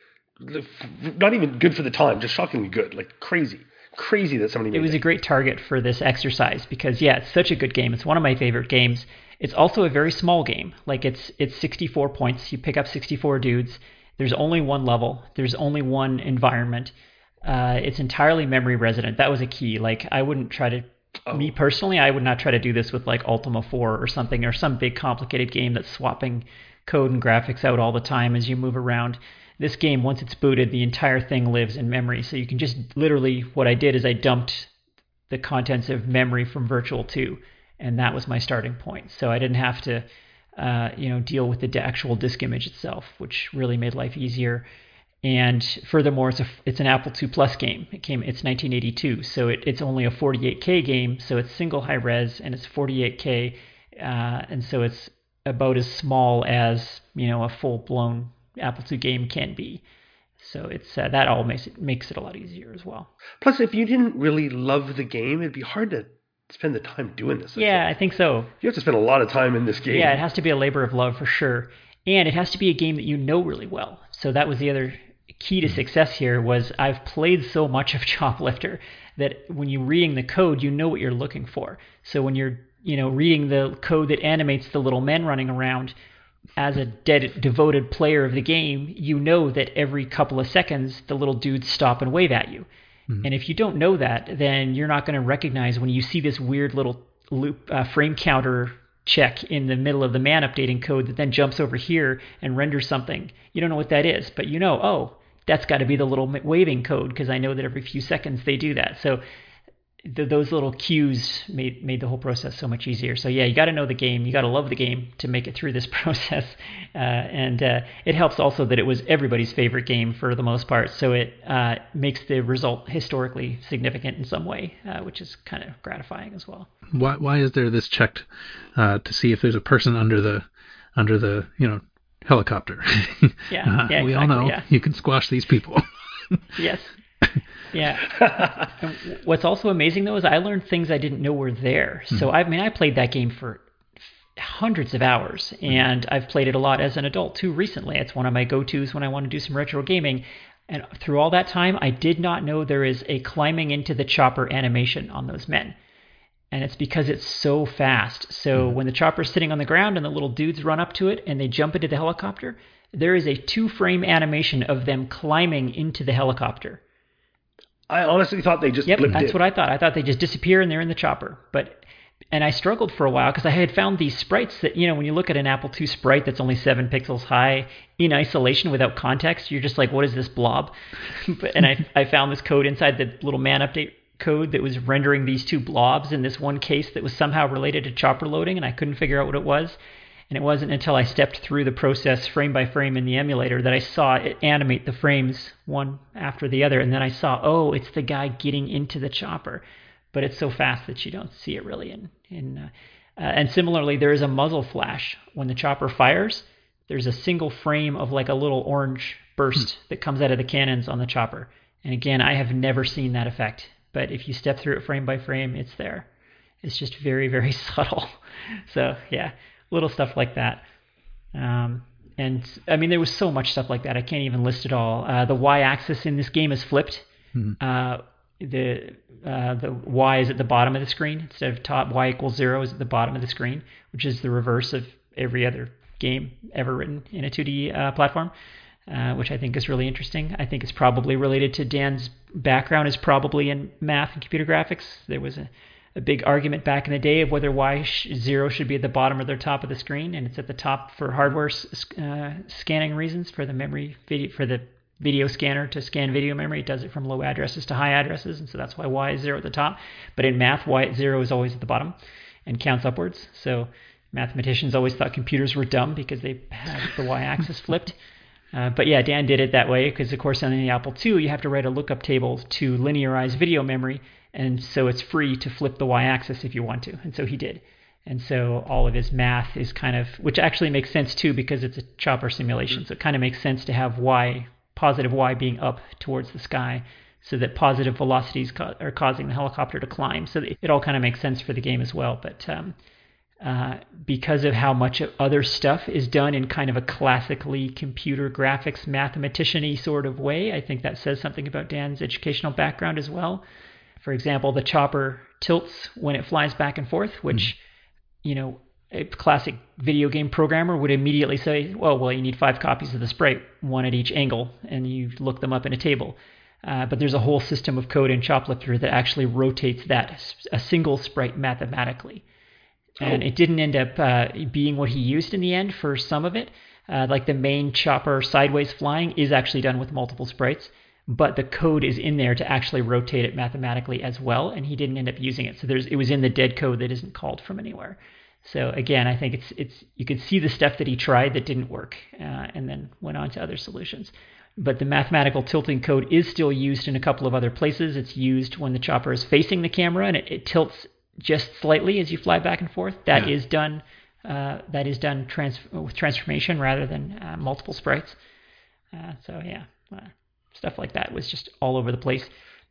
Not even good for the time, just shockingly good, like crazy. Crazy that somebody made it was that. A great target for this exercise because, yeah, it's such a good game. It's one of my favorite games. It's also a very small game. Like it's it's sixty-four points. You pick up sixty-four dudes. There's only one level. There's only one environment. Uh, it's entirely memory resident. That was a key. Like I wouldn't try to, oh. me personally, I would not try to do this with like Ultima four or something, or some big complicated game that's swapping code and graphics out all the time as you move around. This game, once it's booted, the entire thing lives in memory. So you can just literally, what I did is I dumped the contents of memory from Virtual two, and that was my starting point. So I didn't have to, uh, you know, deal with the actual disk image itself, which really made life easier. And furthermore, it's a, it's an Apple two Plus game. It came, it's nineteen eighty-two, so it, it's only a forty-eight K game. So it's single high res and it's forty-eight K, uh, and so it's about as small as, you know, a full blown Apple two game can be. So it's uh, that all makes it makes it a lot easier as well. Plus, if you didn't really love the game, it'd be hard to spend the time doing this. I yeah, think. I think so. You have to spend a lot of time in this game. Yeah, it has to be a labor of love for sure, and it has to be a game that you know really well. So that was the other key to success here. Was I've played so much of Choplifter that when you're reading the code, you know what you're looking for. So when you're you know reading the code that animates the little men running around, as a dead, devoted player of the game, you know that every couple of seconds, the little dudes stop and wave at you. Mm-hmm. And if you don't know that, then you're not going to recognize when you see this weird little loop uh, frame counter check in the middle of the man updating code that then jumps over here and renders something. You don't know what that is, but you know, oh, that's got to be the little waving code because I know that every few seconds they do that. So th- those little cues made made the whole process so much easier. So yeah, you got to know the game. You got to love the game to make it through this process. Uh, and uh, it helps also that it was everybody's favorite game for the most part. So it uh, makes the result historically significant in some way, uh, which is kind of gratifying as well. Why why is there this checked uh, to see if there's a person under the under the you know helicopter? Yeah, uh, yeah we exactly, all know yeah. you can squash these people. Yes. Yeah. And what's also amazing though is I learned things I didn't know were there. So mm-hmm. I mean I played that game for hundreds of hours, and I've played it a lot as an adult too recently. It's one of my go-tos when I want to do some retro gaming. And through all that time, I did not know there is a climbing into the chopper animation on those men. And it's because it's so fast. So mm-hmm. when the chopper's sitting on the ground and the little dudes run up to it and they jump into the helicopter, there is a two-frame animation of them climbing into the helicopter. I honestly thought they just yep, blipped that's it. what I thought. I thought they just disappear and they're in the chopper. But and I struggled for a while because I had found these sprites that, you know, when you look at an Apple two sprite that's only seven pixels high in isolation without context, you're just like, what is this blob? And I, I found this code inside the little man update code that was rendering these two blobs in this one case that was somehow related to chopper loading, and I couldn't figure out what it was. And it wasn't until I stepped through the process frame by frame in the emulator that I saw it animate the frames one after the other. And then I saw, oh, it's the guy getting into the chopper. But it's so fast that you don't see it really. In, in, uh, uh, and similarly, there is a muzzle flash. When the chopper fires, there's a single frame of like a little orange burst hmm. that comes out of the cannons on the chopper. And again, I have never seen that effect. But if you step through it frame by frame, it's there. It's just very, very subtle. So yeah, little stuff like that. Um, and I mean, there was so much stuff like that. I can't even list it all. Uh, the y-axis in this game is flipped. Mm-hmm. Uh, the uh, the y is at the bottom of the screen instead of top. Y equals zero is at the bottom of the screen, which is the reverse of every other game ever written in a two D uh, platform. Uh, which I think is really interesting. I think it's probably related to Dan's background is probably in math and computer graphics. There was a, a big argument back in the day of whether Y zero should be at the bottom or the top of the screen, and it's at the top for hardware uh, scanning reasons for the memory video, for the video scanner to scan video memory. It does it from low addresses to high addresses, and so that's why Y is zero at the top. But in math, Y zero is always at the bottom and counts upwards. So mathematicians always thought computers were dumb because they had the Y-axis flipped. Uh, but yeah, Dan did it that way because, of course, on the Apple two, you have to write a lookup table to linearize video memory, and so it's free to flip the y-axis if you want to, and so he did. And so all of his math is kind of, which actually makes sense too because it's a chopper simulation, so it kind of makes sense to have y, positive y being up towards the sky, so that positive velocities ca- are causing the helicopter to climb. So it all kind of makes sense for the game as well, but um, Uh, because of how much other stuff is done in kind of a classically computer graphics mathematician-y sort of way, I think that says something about Dan's educational background as well. For example, the chopper tilts when it flies back and forth, which, mm-hmm. you know, a classic video game programmer would immediately say, well, well, you need five copies of the sprite, one at each angle, and you look them up in a table. Uh, but there's a whole system of code in Choplifter that actually rotates that, a single sprite mathematically. And it didn't end up uh, being what he used in the end for some of it. Uh, like the main chopper sideways flying is actually done with multiple sprites, but the code is in there to actually rotate it mathematically as well, and he didn't end up using it. So there's it was in the dead code that isn't called from anywhere. So again, I think it's it's you could see the stuff that he tried that didn't work, uh, and then went on to other solutions. But the mathematical tilting code is still used in a couple of other places. It's used when the chopper is facing the camera and it, it tilts just slightly as you fly back and forth. That yeah. is done. Uh, that is done trans- with transformation rather than uh, multiple sprites. Uh, so yeah, uh, stuff like that was just all over the place.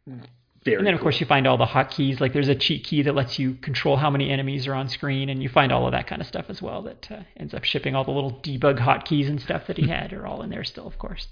Very and then of cool. course you find all the hotkeys. Like there's a cheat key that lets you control how many enemies are on screen, and you find all of that kind of stuff as well. That uh, ends up shipping all the little debug hotkeys and stuff that he had are all in there still, of course.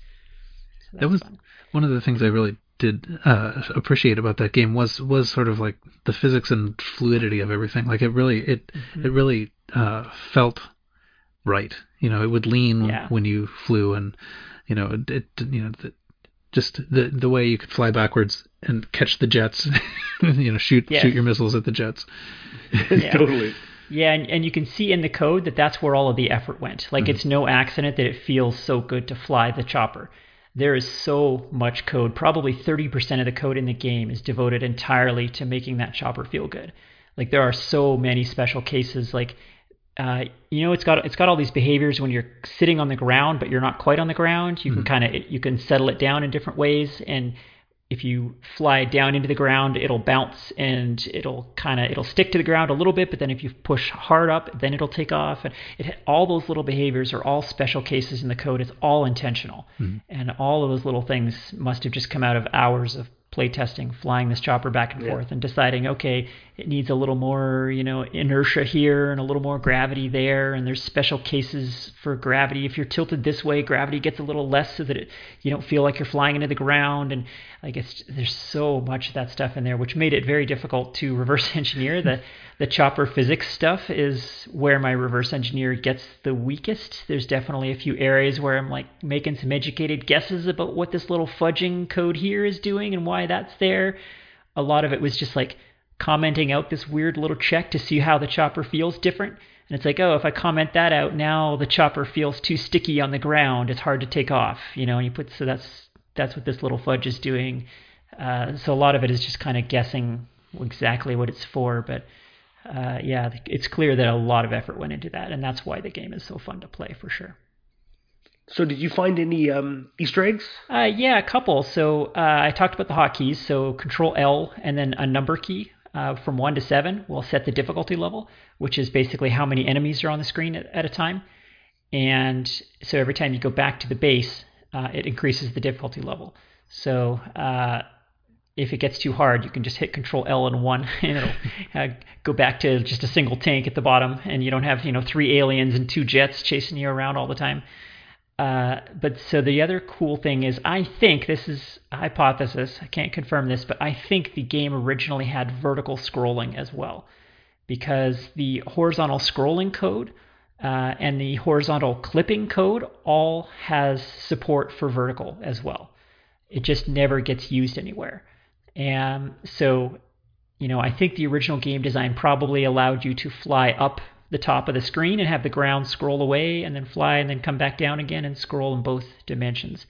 So that was fun. One of the things I really did uh, appreciate about that game was was sort of like the physics and fluidity of everything. Like it really it mm-hmm. it really uh, felt right. You know, it would lean yeah. when you flew, and you know it, it you know the, just the the way you could fly backwards and catch the jets. you know, shoot yes. shoot your missiles at the jets. Yeah. Totally. Yeah, and, and you can see in the code that that's where all of the effort went. Like, mm-hmm. It's no accident that it feels so good to fly the chopper. There is so much code. Probably thirty percent of the code in the game is devoted entirely to making that chopper feel good. Like, there are so many special cases. Like, uh, you know, it's got it's got all these behaviors when you're sitting on the ground, but you're not quite on the ground. You mm-hmm. can kind of you can settle it down in different ways, and if you fly down into the ground, it'll bounce and it'll kind of it'll stick to the ground a little bit, but then if you push hard up, then it'll take off. And it, all those little behaviors are all special cases in the code. It's all intentional, mm-hmm. and all of those little things must have just come out of hours of play testing, flying this chopper back and yeah. forth, and deciding, okay, it needs a little more, you know, inertia here and a little more gravity there, and there's special cases for gravity. If you're tilted this way, gravity gets a little less so that it, you don't feel like you're flying into the ground. And I guess there's so much of that stuff in there, which made it very difficult to reverse engineer. the The chopper physics stuff is where my reverse engineer gets the weakest. There's definitely a few areas where I'm like making some educated guesses about what this little fudging code here is doing and why that's there. A lot of it was just like commenting out this weird little check to see how the chopper feels different. And it's like, oh, if I comment that out, now the chopper feels too sticky on the ground. It's hard to take off, you know. And you put so that's that's what this little fudge is doing. Uh, so a lot of it is just kind of guessing exactly what it's for, but. Uh, yeah, it's clear that a lot of effort went into that, and that's why the game is so fun to play, for sure. So did you find any um, Easter eggs? Uh, yeah, a couple. So uh, I talked about the hotkeys. So Control L and then a number key uh, from one to seven will set the difficulty level, which is basically how many enemies are on the screen at, at a time. And so every time you go back to the base, uh, it increases the difficulty level. So uh, if it gets too hard, you can just hit Control L and one, and it'll uh, go back to just a single tank at the bottom, and you don't have, you know, three aliens and two jets chasing you around all the time. Uh, but so the other cool thing is, I think, this is a hypothesis, I can't confirm this, but I think the game originally had vertical scrolling as well, because the horizontal scrolling code uh, and the horizontal clipping code all has support for vertical as well. It just never gets used anywhere. And so, you know, I think the original game design probably allowed you to fly up the top of the screen and have the ground scroll away and then fly and then come back down again and scroll in both dimensions.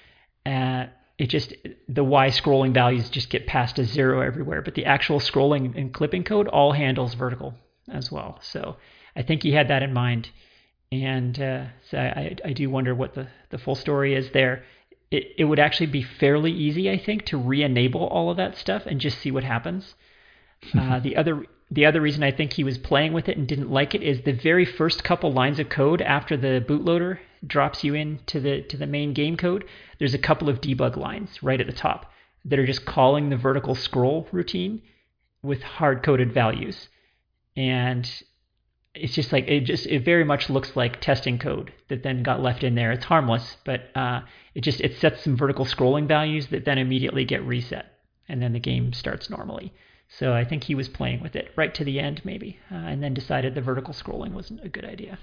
Uh, it just, the Y scrolling values just get passed as zero everywhere, but the actual scrolling and clipping code all handles vertical as well. So I think he had that in mind. And uh, so I, I do wonder what the, the full story is there. It, it would actually be fairly easy, I think, to re-enable all of that stuff and just see what happens. Uh, the other the other reason I think he was playing with it and didn't like it is the very first couple lines of code after the bootloader drops you into the to the main game code. There's a couple of debug lines right at the top that are just calling the vertical scroll routine with hard-coded values, and it's just like it just it very much looks like testing code that then got left in there. It's harmless, but uh, it just it sets some vertical scrolling values that then immediately get reset, and then the game starts normally. So I think he was playing with it right to the end, maybe, uh, and then decided the vertical scrolling wasn't a good idea.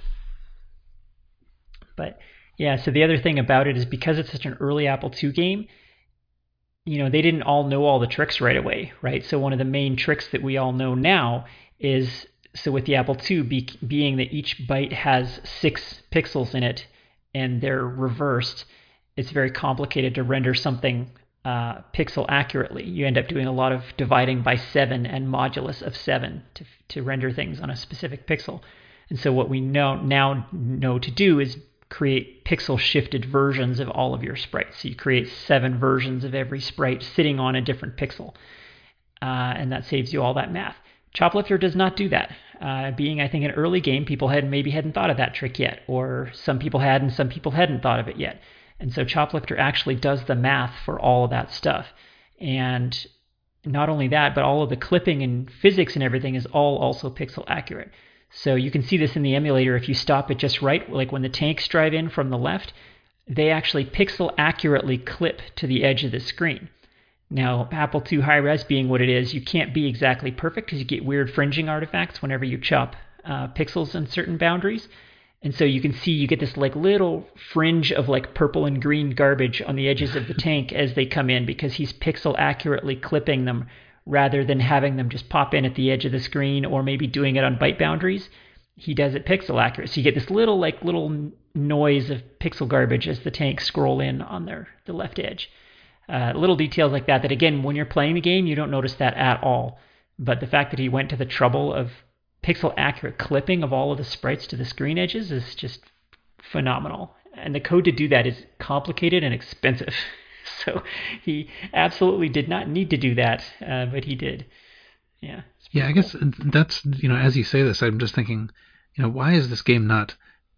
But yeah, so the other thing about it is because it's such an early Apple two game, you know, they didn't all know all the tricks right away, right? So one of the main tricks that we all know now is, so with the Apple two be, being that each byte has six pixels in it and they're reversed, it's very complicated to render something uh, pixel accurately. You end up doing a lot of dividing by seven and modulus of seven to to render things on a specific pixel. And so what we know now know to do is create pixel shifted versions of all of your sprites. So you create seven versions of every sprite sitting on a different pixel, uh, and that saves you all that math. Choplifter does not do that. Uh, being, I think, an early game, people had maybe hadn't thought of that trick yet, or some people had and some people hadn't thought of it yet. And so Choplifter actually does the math for all of that stuff. And not only that, but all of the clipping and physics and everything is all also pixel accurate. So you can see this in the emulator if you stop it just right, like when the tanks drive in from the left, they actually pixel accurately clip to the edge of the screen. Now, Apple two high-res being what it is, you can't be exactly perfect because you get weird fringing artifacts whenever you chop uh, pixels in certain boundaries. And so you can see you get this like little fringe of like purple and green garbage on the edges of the tank as they come in because he's pixel accurately clipping them rather than having them just pop in at the edge of the screen or maybe doing it on byte boundaries. He does it pixel accurate. So you get this little like little noise of pixel garbage as the tanks scroll in on their the left edge. Uh, little details like that, that again, when you're playing the game, you don't notice that at all. But the fact that he went to the trouble of pixel accurate clipping of all of the sprites to the screen edges is just phenomenal. And the code to do that is complicated and expensive. So he absolutely did not need to do that, uh, but he did. Yeah. Yeah, I guess that's, you know, as you say this, I'm just thinking, you know, why is this game not,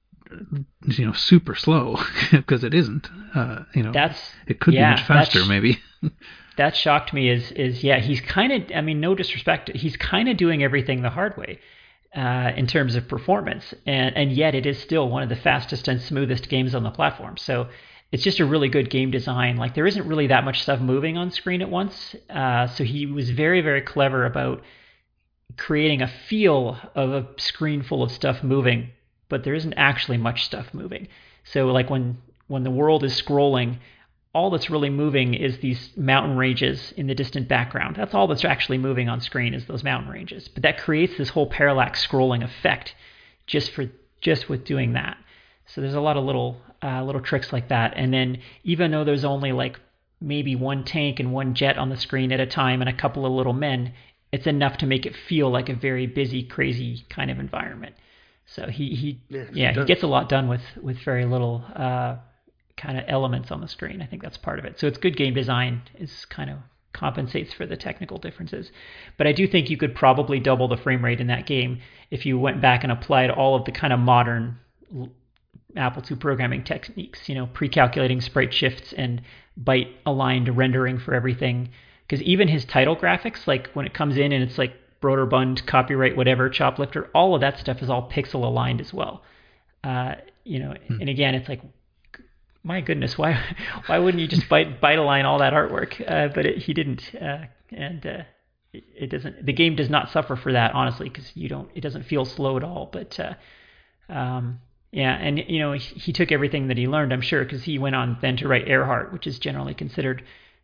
you know, super slow? Because it isn't. Uh, you know, that's, it could yeah, be much faster, maybe. That shocked me. Is is yeah, he's kind of. I mean, no disrespect, he's kind of doing everything the hard way uh, in terms of performance, and and yet it is still one of the fastest and smoothest games on the platform. So it's just a really good game design. Like there isn't really that much stuff moving on screen at once. Uh, so he was very very clever about creating a feel of a screen full of stuff moving, but there isn't actually much stuff moving. So like when when the world is scrolling, all that's really moving is these mountain ranges in the distant background. That's all that's actually moving on screen is those mountain ranges. But that creates this whole parallax scrolling effect just for just with doing that. So there's a lot of little uh, little tricks like that. And then even though there's only like maybe one tank and one jet on the screen at a time and a couple of little men, it's enough to make it feel like a very busy, crazy kind of environment. So he, he yeah, yeah he gets a lot done with, with very little uh, kind of elements on the screen. I think that's part of it. So it's good game design is kind of compensates for the technical differences. But I do think you could probably double the frame rate in that game if you went back and applied all of the kind of modern Apple two programming techniques, you know, pre-calculating sprite shifts and byte aligned rendering for everything. Because even his title graphics, like when it comes in and it's like Broderbund, copyright, whatever, Choplifter, all of that stuff is all pixel aligned as well. Uh, you know, hmm. and again, it's like, my goodness, why why wouldn't you just byte, byte align all that artwork? Uh, but it, he didn't, uh, and uh, it, it doesn't. The game does not suffer for that, honestly, because you don't. It doesn't feel slow at all. But uh, um, yeah, and you know, he, he took everything that he learned, I'm sure, because he went on then to write Earhart, which is generally considered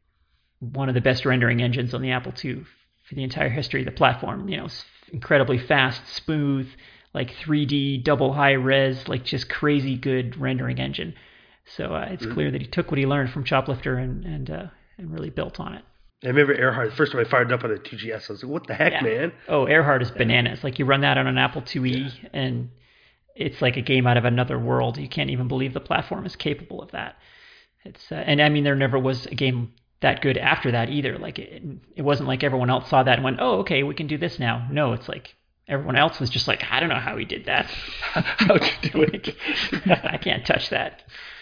one of the best rendering engines on the Apple two for the entire history of the platform. You know, incredibly fast, smooth, like three D, double high res, like just crazy good rendering engine. So uh, it's mm-hmm. clear that he took what he learned from Choplifter and and uh, and really built on it. I remember Earhart. The first time I fired it up on a two G S, I was like, "What the heck, yeah. man?" Oh, Earhart is bananas. Like you run that on an Apple two E, yeah. and it's like a game out of another world. You can't even believe the platform is capable of that. It's uh, and I mean, there never was a game that good after that either. Like it, it wasn't like everyone else saw that and went, "Oh, okay, we can do this now." No, it's like everyone else was just like, "I don't know how he did that. How'd you do it? I can't touch that."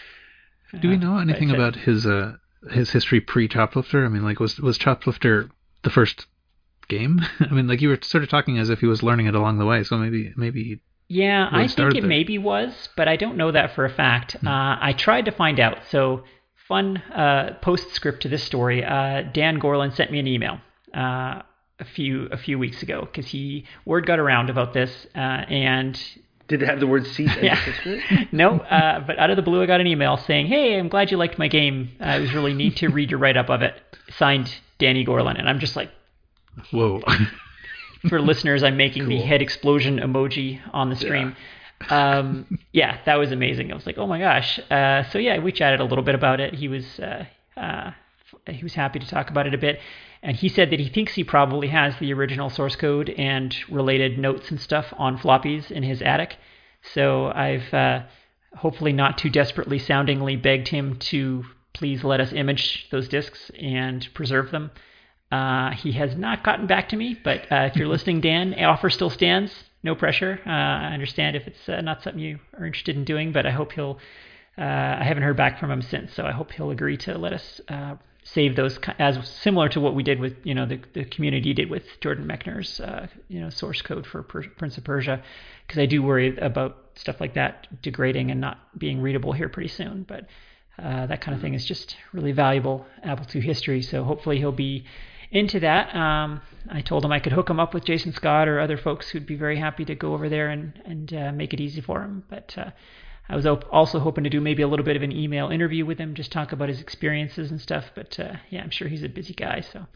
Do we know anything uh, about his uh, his history pre-Choplifter? I mean, like, was was Choplifter the first game? I mean, like, you were sort of talking as if he was learning it along the way, so maybe maybe. Yeah, I think it there. maybe was, but I don't know that for a fact. Hmm. Uh, I tried to find out. So, fun uh, postscript to this story. Uh, Dan Gorlin sent me an email uh, a few a few weeks ago because he word got around about this uh, and. Did it have the word "seat"? Yeah. No, uh, but out of the blue, I got an email saying, "Hey, I'm glad you liked my game. Uh, it was really neat to read your write-up of it. Signed, Danny Gorlin." And I'm just like, "Whoa!" For listeners, I'm making cool. the head explosion emoji on the stream. Yeah. um, yeah, that was amazing. I was like, "Oh my gosh!" Uh, so yeah, we chatted a little bit about it. He was uh, uh, he was happy to talk about it a bit. And he said that he thinks he probably has the original source code and related notes and stuff on floppies in his attic. So I've uh, hopefully not too desperately soundingly begged him to please let us image those discs and preserve them. Uh, he has not gotten back to me, but uh, if you're listening, Dan, offer still stands. No pressure. Uh, I understand if it's uh, not something you are interested in doing, but I hope he'll. Uh, I haven't heard back from him since, so I hope he'll agree to let us. Uh, save those as similar to what we did with, you know, the, the community did with Jordan Mechner's, uh, you know, source code for per- Prince of Persia, because I do worry about stuff like that degrading and not being readable here pretty soon. But uh, that kind of thing is just really valuable Apple two history. So hopefully he'll be into that. Um, I told him I could hook him up with Jason Scott or other folks who'd be very happy to go over there and, and uh, make it easy for him. But uh, I was also hoping to do maybe a little bit of an email interview with him, just talk about his experiences and stuff. But uh, yeah, I'm sure he's a busy guy, so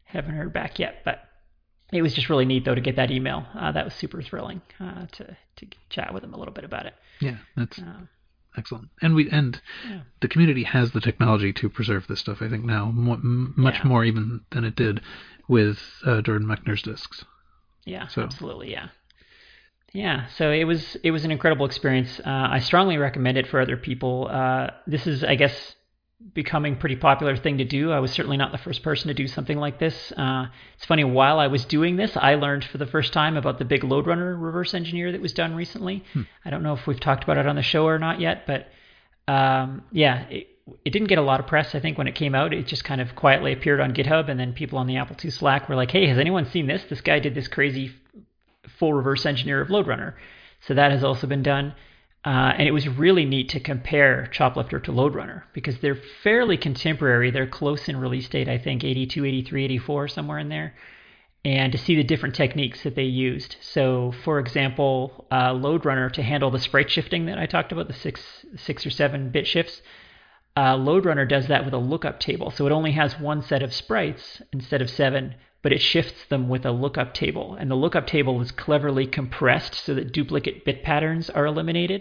haven't heard back yet, but it was just really neat though to get that email. Uh, that was super thrilling uh, to to chat with him a little bit about it. Yeah, that's Uh, excellent. And we and yeah. the community has the technology to preserve this stuff. I think now mo- m- much Yeah. more even than it did with uh, Jordan Mechner's discs. Yeah, So- absolutely, yeah. Yeah, so it was it was an incredible experience. Uh, I strongly recommend it for other people. Uh, this is, I guess, becoming pretty popular thing to do. I was certainly not the first person to do something like this. Uh, it's funny, while I was doing this, I learned for the first time about the big LoadRunner reverse engineer that was done recently. Hmm. I don't know if we've talked about it on the show or not yet, but um, yeah, it, it didn't get a lot of press, I think, when it came out. It just kind of quietly appeared on GitHub, and then people on the Apple two Slack were like, hey, has anyone seen this? This guy did this crazy full reverse engineer of LoadRunner. So that has also been done. Uh, and it was really neat to compare Choplifter to LoadRunner because they're fairly contemporary. They're close in release date, I think, eighty-two, eighty-three, eighty-four, somewhere in there. And to see the different techniques that they used. So, for example, uh, LoadRunner, to handle the sprite shifting that I talked about, the six, six or seven bit shifts, uh, LoadRunner does that with a lookup table. So it only has one set of sprites instead of seven, but it shifts them with a lookup table. And the lookup table is cleverly compressed so that duplicate bit patterns are eliminated.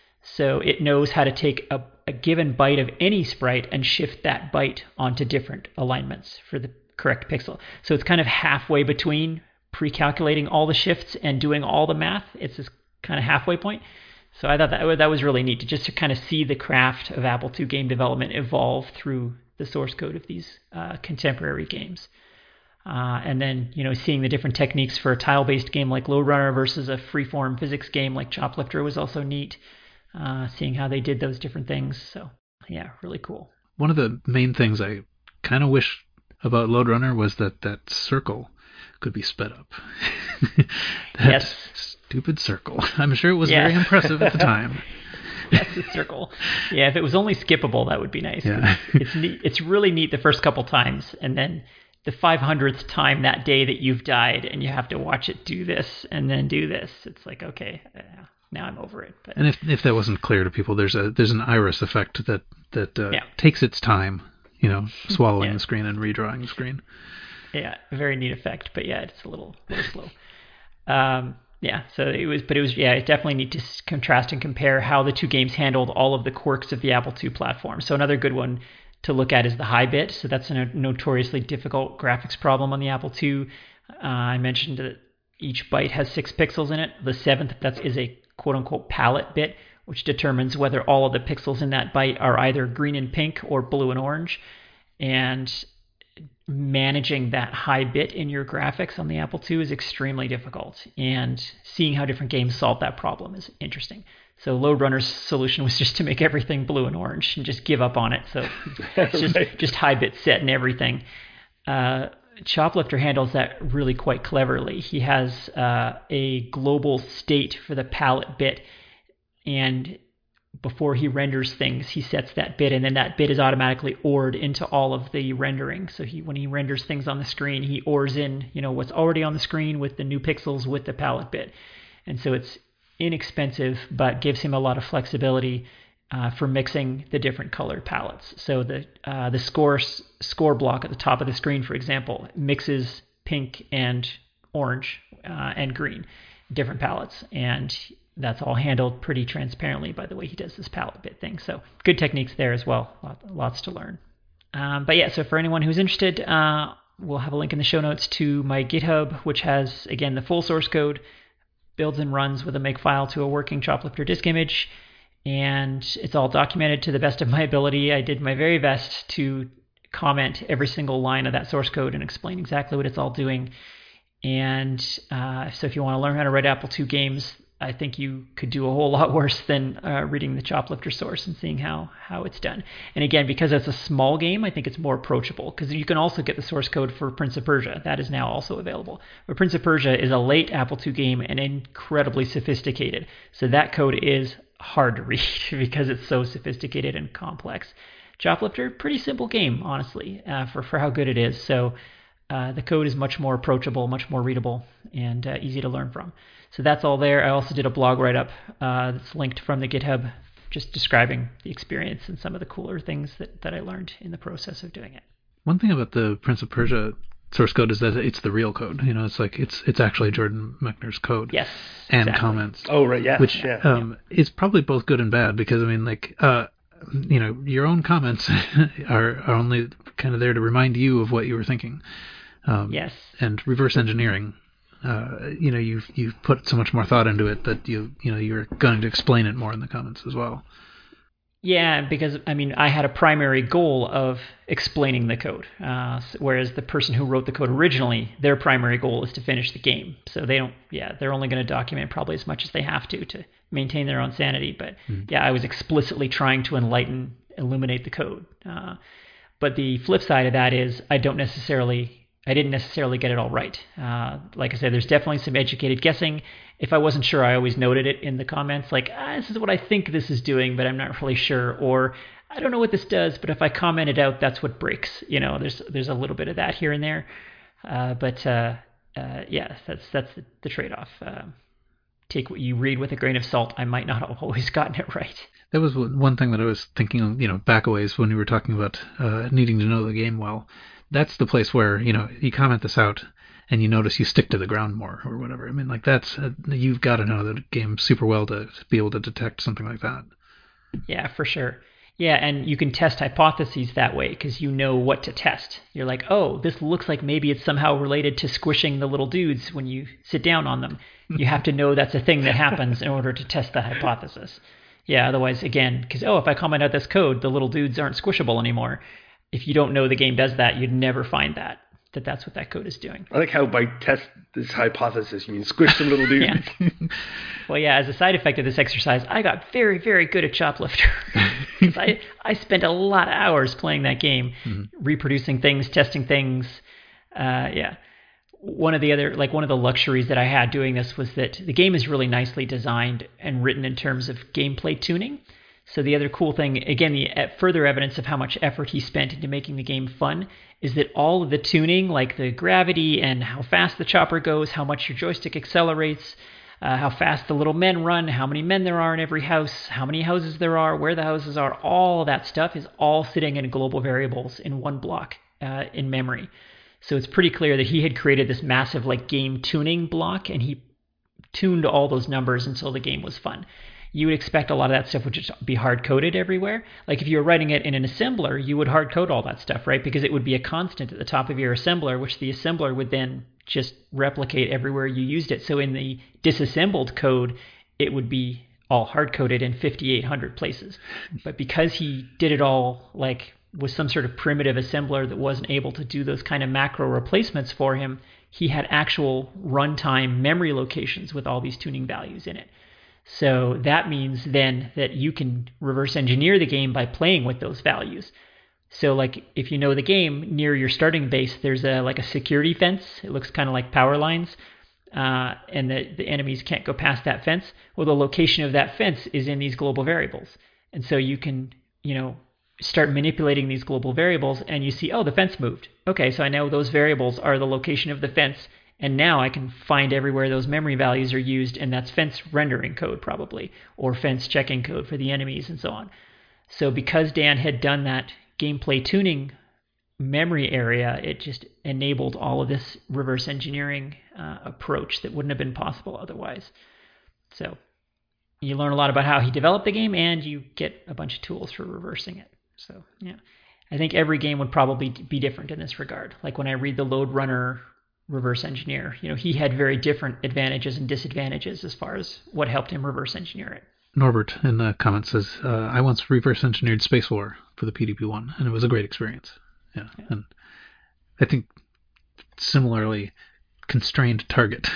So it knows how to take a, a given byte of any sprite and shift that byte onto different alignments for the correct pixel. So it's kind of halfway between pre-calculating all the shifts and doing all the math. It's this kind of halfway point. So I thought that, that was really neat to just to kind of see the craft of Apple two game development evolve through the source code of these uh, contemporary games. Uh, and then, you know, seeing the different techniques for a tile-based game like LoadRunner versus a freeform physics game like Choplifter was also neat. Uh, seeing how they did those different things. So, yeah, really cool. One of the main things I kind of wish about LoadRunner was that that circle could be sped up. that Yes. stupid circle. I'm sure it was Yeah. very impressive at the time. That's the circle. Yeah, if it was only skippable, that would be nice. Yeah. It's neat. It's really neat the first couple times, and then the five hundredth time that day that you've died, and you have to watch it do this and then do this. It's like, okay, uh, now I'm over it. But And if if that wasn't clear to people, there's a there's an iris effect that that uh, Yeah. takes its time, you know, swallowing Yeah. the screen and redrawing the screen. yeah, a very neat effect. But yeah, it's a little little slow. Um, yeah, so it was, but it was, yeah, it's definitely neat to s- contrast and compare how the two games handled all of the quirks of the Apple two platform. So another good one to look at is the high bit. So that's a no- notoriously difficult graphics problem on the Apple two. Uh, I mentioned that each byte has six pixels in it. The seventh, that is a quote-unquote palette bit, which determines whether all of the pixels in that byte are either green and pink or blue and orange. And managing that high bit in your graphics on the Apple two is extremely difficult. And seeing how different games solve that problem is interesting. So LoadRunner's solution was just to make everything blue and orange and just give up on it. So it's just, Right. just high bit set and everything. Uh, Choplifter handles that really quite cleverly. He has uh, a global state for the palette bit, and before he renders things, he sets that bit, and then that bit is automatically O R'd into all of the rendering. So he, when he renders things on the screen, he O R's in, you know, what's already on the screen with the new pixels with the palette bit, and so it's inexpensive, but gives him a lot of flexibility uh, for mixing the different color palettes. So the uh, the score score block at the top of the screen, for example, mixes pink and orange uh, and green, different palettes, and that's all handled pretty transparently by the way he does this palette bit thing. So good techniques there as well. Lots to learn. Um, but yeah, so for anyone who's interested, uh, we'll have a link in the show notes to my GitHub, which has, again, the full source code, builds and runs with a makefile to a working Choplifter disk image, and it's all documented to the best of my ability. I did my very best to comment every single line of that source code and explain exactly what it's all doing. And uh, so if you want to learn how to write Apple two games, I think you could do a whole lot worse than uh, reading the Choplifter source and seeing how, how it's done. And again, because it's a small game, I think it's more approachable, because you can also get the source code for Prince of Persia. That is now also available. But Prince of Persia is a late Apple two game and incredibly sophisticated. So that code is hard to read because it's so sophisticated and complex. Choplifter, pretty simple game, honestly, uh, for, for how good it is. So uh, the code is much more approachable, much more readable, and uh, easy to learn from. So that's all there. I also did a blog write-up uh, that's linked from the GitHub, just describing the experience and some of the cooler things that, that I learned in the process of doing it. One thing about the Prince of Persia source code is that it's the real code. You know, it's like it's it's actually Jordan Mechner's code. Yes. And exactly. comments. Oh, right. Yeah. Which yeah. um, is probably both good and bad because, I mean, like, uh, you know, your own comments are, are only kind of there to remind you of what you were thinking. Um, yes. And reverse engineering, uh, you know, you've you've put so much more thought into it that you you know you're going to explain it more in the comments as well. Yeah, because, I mean, I had a primary goal of explaining the code, uh, whereas the person who wrote the code originally, their primary goal is to finish the game. So they don't, yeah, they're only going to document probably as much as they have to to maintain their own sanity. But mm. yeah, I was explicitly trying to enlighten, illuminate the code. Uh, but the flip side of that is I don't necessarily, I didn't necessarily get it all right. Uh, like I said, there's definitely some educated guessing. If I wasn't sure, I always noted it in the comments, like, ah, this is what I think this is doing, but I'm not really sure. Or I don't know what this does, but if I comment it out, that's what breaks. You know, there's there's a little bit of that here and there. Uh, but uh, uh, yeah, that's that's the, the trade-off. Uh, take what you read with a grain of salt. I might not have always gotten it right. That was one thing that I was thinking, you know, back a ways when you were talking about uh, needing to know the game well. That's the place where, you know, you comment this out and you notice you stick to the ground more or whatever. I mean, like that's, uh, you've got to know the game super well to be able to detect something like that. Yeah, for sure. Yeah, and you can test hypotheses that way because you know what to test. You're like, oh, this looks like maybe it's somehow related to squishing the little dudes when you sit down on them. You have to know that's a thing that happens in order to test the hypothesis. Yeah, otherwise, again, because, oh, if I comment out this code, the little dudes aren't squishable anymore. If you don't know the game does that, you'd never find that, that that's what that code is doing. I like how by test this hypothesis, you mean squish some little dudes. Yeah. Well, yeah, as a side effect of this exercise, I got very, very good at Choplifter. Because I, I spent a lot of hours playing that game, mm-hmm. reproducing things, testing things. Uh, yeah. One of the other, like one of the luxuries that I had doing this was that the game is really nicely designed and written in terms of gameplay tuning. So the other cool thing, again, the further evidence of how much effort he spent into making the game fun is that all of the tuning, like the gravity and how fast the chopper goes, how much your joystick accelerates, uh, how fast the little men run, how many men there are in every house, how many houses there are, where the houses are, all of that stuff is all sitting in global variables in one block uh, in memory. So it's pretty clear that he had created this massive like game tuning block, and he tuned all those numbers until the game was fun. You would expect a lot of that stuff would just be hard-coded everywhere. Like if you were writing it in an assembler, you would hard-code all that stuff, right? Because it would be a constant at the top of your assembler, which the assembler would then just replicate everywhere you used it. So in the disassembled code, it would be all hard-coded in fifty-eight hundred places. But because he did it all like with some sort of primitive assembler that wasn't able to do those kind of macro replacements for him, he had actual runtime memory locations with all these tuning values in it. So that means then that you can reverse engineer the game by playing with those values. So like if you know the game, near your starting base, there's a like a security fence. It looks kind of like power lines, uh, and the, the enemies can't go past that fence. Well, the location of that fence is in these global variables. And so you can, you know, start manipulating these global variables and you see, oh, the fence moved. Okay, so I know those variables are the location of the fence. And now I can find everywhere those memory values are used, and that's fence rendering code probably, or fence checking code for the enemies and so on. So because Dan had done that gameplay tuning memory area, it just enabled all of this reverse engineering uh, approach that wouldn't have been possible otherwise. So you learn a lot about how he developed the game, and you get a bunch of tools for reversing it. So yeah, I think every game would probably be different in this regard. Like when I read the Lode Runner reverse engineer, you know, he had very different advantages and disadvantages as far as what helped him reverse engineer it. Norbert in the comments says, uh, I once reverse engineered Space War for the P D P one, and it was a great experience. Yeah. yeah. And I think similarly constrained target.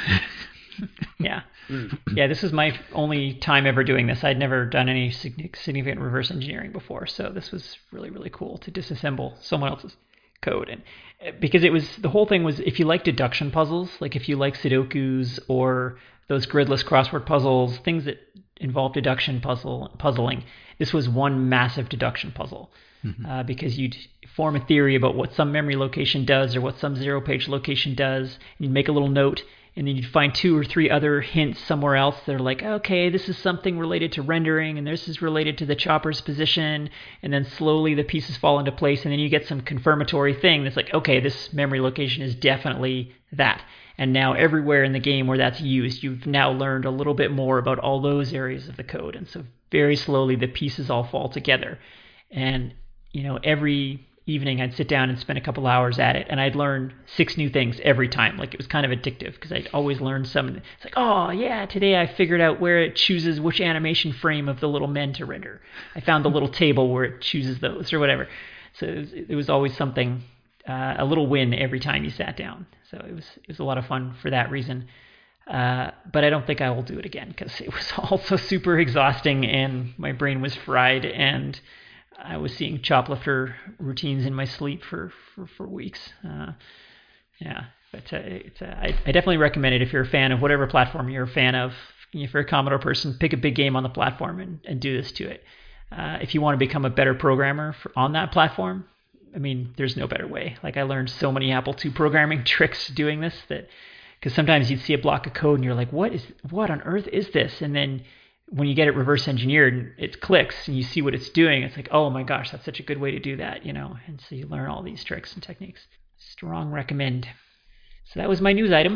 yeah. Yeah, this is my only time ever doing this. I'd never done any significant reverse engineering before, so this was really, really cool to disassemble someone else's code. And because it was, the whole thing was, if you like deduction puzzles, like if you like Sudokus or those gridless crossword puzzles, things that involve deduction puzzle puzzling, this was one massive deduction puzzle. Mm-hmm. Uh, because you'd form a theory about what some memory location does or what some zero page location does, and you'd make a little note, and then you'd find two or three other hints somewhere else that are like, okay, this is something related to rendering, and this is related to the chopper's position, and then slowly the pieces fall into place, and then you get some confirmatory thing that's like, okay, this memory location is definitely that. And now everywhere in the game where that's used, you've now learned a little bit more about all those areas of the code, and so very slowly the pieces all fall together. And, you know, every evening I'd sit down and spend a couple hours at it, and I'd learn six new things every time. Like, it was kind of addictive because I'd always learn something. It's like, oh yeah, today I figured out where it chooses which animation frame of the little men to render. I found the little table where it chooses those or whatever. So it was, it was always something, uh, a little win every time you sat down. So it was it was a lot of fun for that reason. Uh, but I don't think I will do it again because it was also super exhausting and my brain was fried, and I was seeing choplifter routines in my sleep for, for, for weeks. Uh, yeah, but uh, it's, uh, I, I definitely recommend it if you're a fan of whatever platform you're a fan of. If you're a Commodore person, pick a big game on the platform and, and do this to it. Uh, if you want to become a better programmer for, on that platform, I mean, there's no better way. Like, I learned so many Apple two programming tricks doing this, that because sometimes you'd see a block of code and you're like, what is what on earth is this? And then when you get it reverse engineered and it clicks and you see what it's doing, it's like, oh my gosh, that's such a good way to do that, you know. And so you learn all these tricks and techniques. Strong recommend. So that was my news item.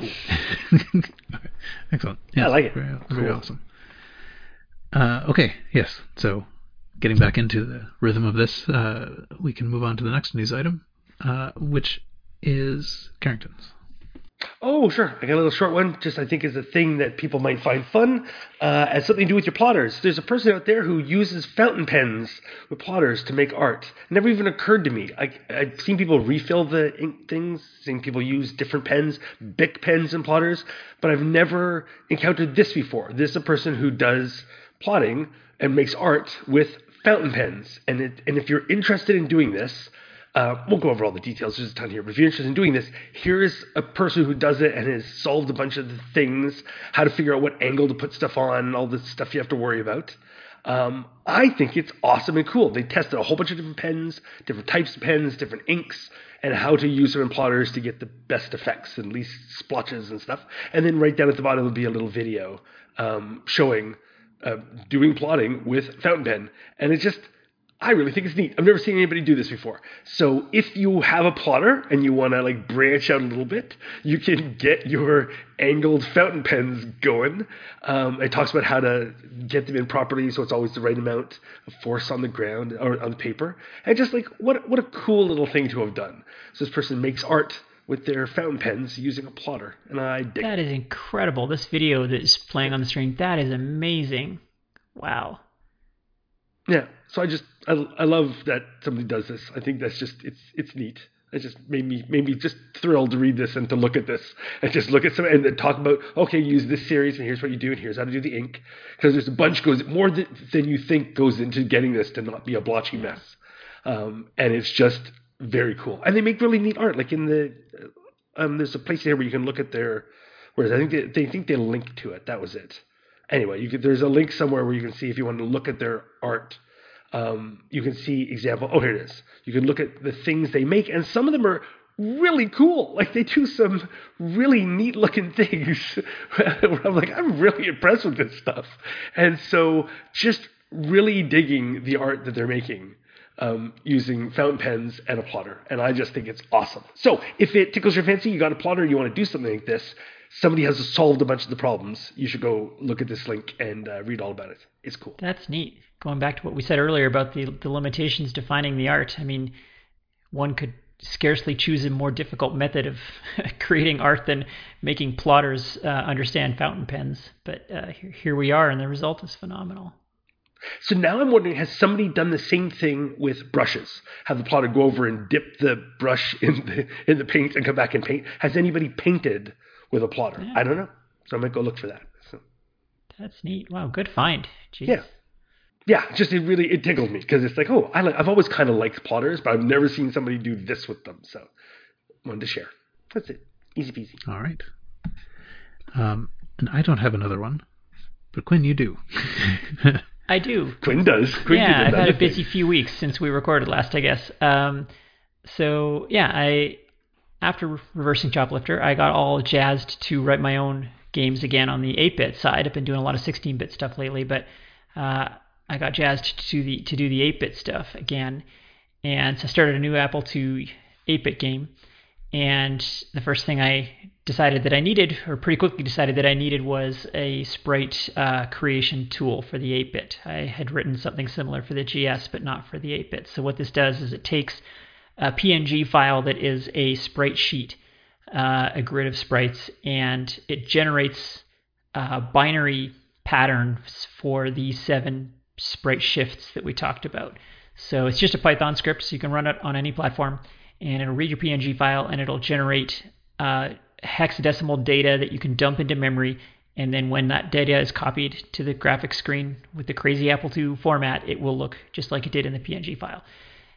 Excellent. Yeah, I like it. Very, very Cool. awesome. Uh, okay, yes. So getting back into the rhythm of this, uh, we can move on to the next news item, uh, which is Carrington's. Oh, sure. I got a little short one. Just, I think, is a thing that people might find fun. Uh, has something to do with your plotters. There's a person out there who uses fountain pens with plotters to make art. It never even occurred to me. I, I've seen people refill the ink things, seen people use different pens, Bic pens and plotters, but I've never encountered this before. This is a person who does plotting and makes art with fountain pens. And it, and if you're interested in doing this, Uh, we'll go over all the details. There's a ton here. But if you're interested in doing this, here's a person who does it and has solved a bunch of the things, how to figure out what angle to put stuff on, all this stuff you have to worry about. Um, I think it's awesome and cool. They tested a whole bunch of different pens, different types of pens, different inks, and how to use them in plotters to get the best effects and least splotches and stuff. And then right down at the bottom will be a little video um, showing uh, doing plotting with fountain pen. And it's just... I really think it's neat. I've never seen anybody do this before. So if you have a plotter and you want to like branch out a little bit, you can get your angled fountain pens going. Um, it talks about how to get them in properly so it's always the right amount of force on the ground or on the paper. And just like, what what a cool little thing to have done. So this person makes art with their fountain pens using a plotter. And I dig That it. is incredible. This video that is playing on the screen, that is amazing. Wow. Yeah, so I just I, I love that somebody does this. I think that's just it's it's neat. It just made me made me just thrilled to read this and to look at this and just look at some and then talk about, okay, use this series and here's what you do and here's how to do the ink, because there's a bunch goes more th- than you think goes into getting this to not be a blotchy mess, um, and it's just very cool. And they make really neat art. Like in the um, there's a place here where you can look at their, whereas I think they, they think they link to it. That was it. Anyway, you could, there's a link somewhere where you can see if you want to look at their art. Um, you can see example. Oh, here it is. You can look at the things they make, and some of them are really cool. Like they do some really neat looking things. Where I'm like, I'm really impressed with this stuff. And so, just really digging the art that they're making um, using fountain pens and a plotter, and I just think it's awesome. So, if it tickles your fancy, you got a plotter, and you want to do something like this. Somebody has solved a bunch of the problems. You should go look at this link and uh, read all about it. It's cool. That's neat. Going back to what we said earlier about the, the limitations defining the art, I mean, one could scarcely choose a more difficult method of creating art than making plotters uh, understand fountain pens. But uh, here, here we are, and the result is phenomenal. So now I'm wondering, has somebody done the same thing with brushes? Have the plotter go over and dip the brush in the, in the paint and come back and paint? Has anybody painted with a plotter? Yeah. I don't know. So I might go look for that. So. That's neat. Wow, good find. Jeez. Yeah. Yeah, just it really, it tickled me because it's like, oh, I like, I've always kind of liked plotters, but I've never seen somebody do this with them. So wanted to share. That's it. Easy peasy. All right. Um, and I don't have another one, but Quinn, you do. I do. Quinn does. Quinn yeah, did I've had another a busy thing. few weeks since we recorded last, I guess. Um, so yeah, I after reversing Choplifter, I got all jazzed to write my own games again on the eight-bit side. I've been doing a lot of sixteen-bit stuff lately, but uh, I got jazzed to the to do the eight-bit stuff again. And so I started a new Apple two eight-bit game. And the first thing I decided that I needed, or pretty quickly decided that I needed, was a sprite uh, creation tool for the eight-bit. I had written something similar for the G S, but not for the eight-bit. So what this does is it takes a P N G file that is a sprite sheet, uh, a grid of sprites, and it generates uh, binary patterns for the seven sprite shifts that we talked about. So it's just a Python script, so you can run it on any platform, and it'll read your P N G file, and it'll generate uh, hexadecimal data that you can dump into memory, and then when that data is copied to the graphics screen with the crazy Apple two format, it will look just like it did in the P N G file.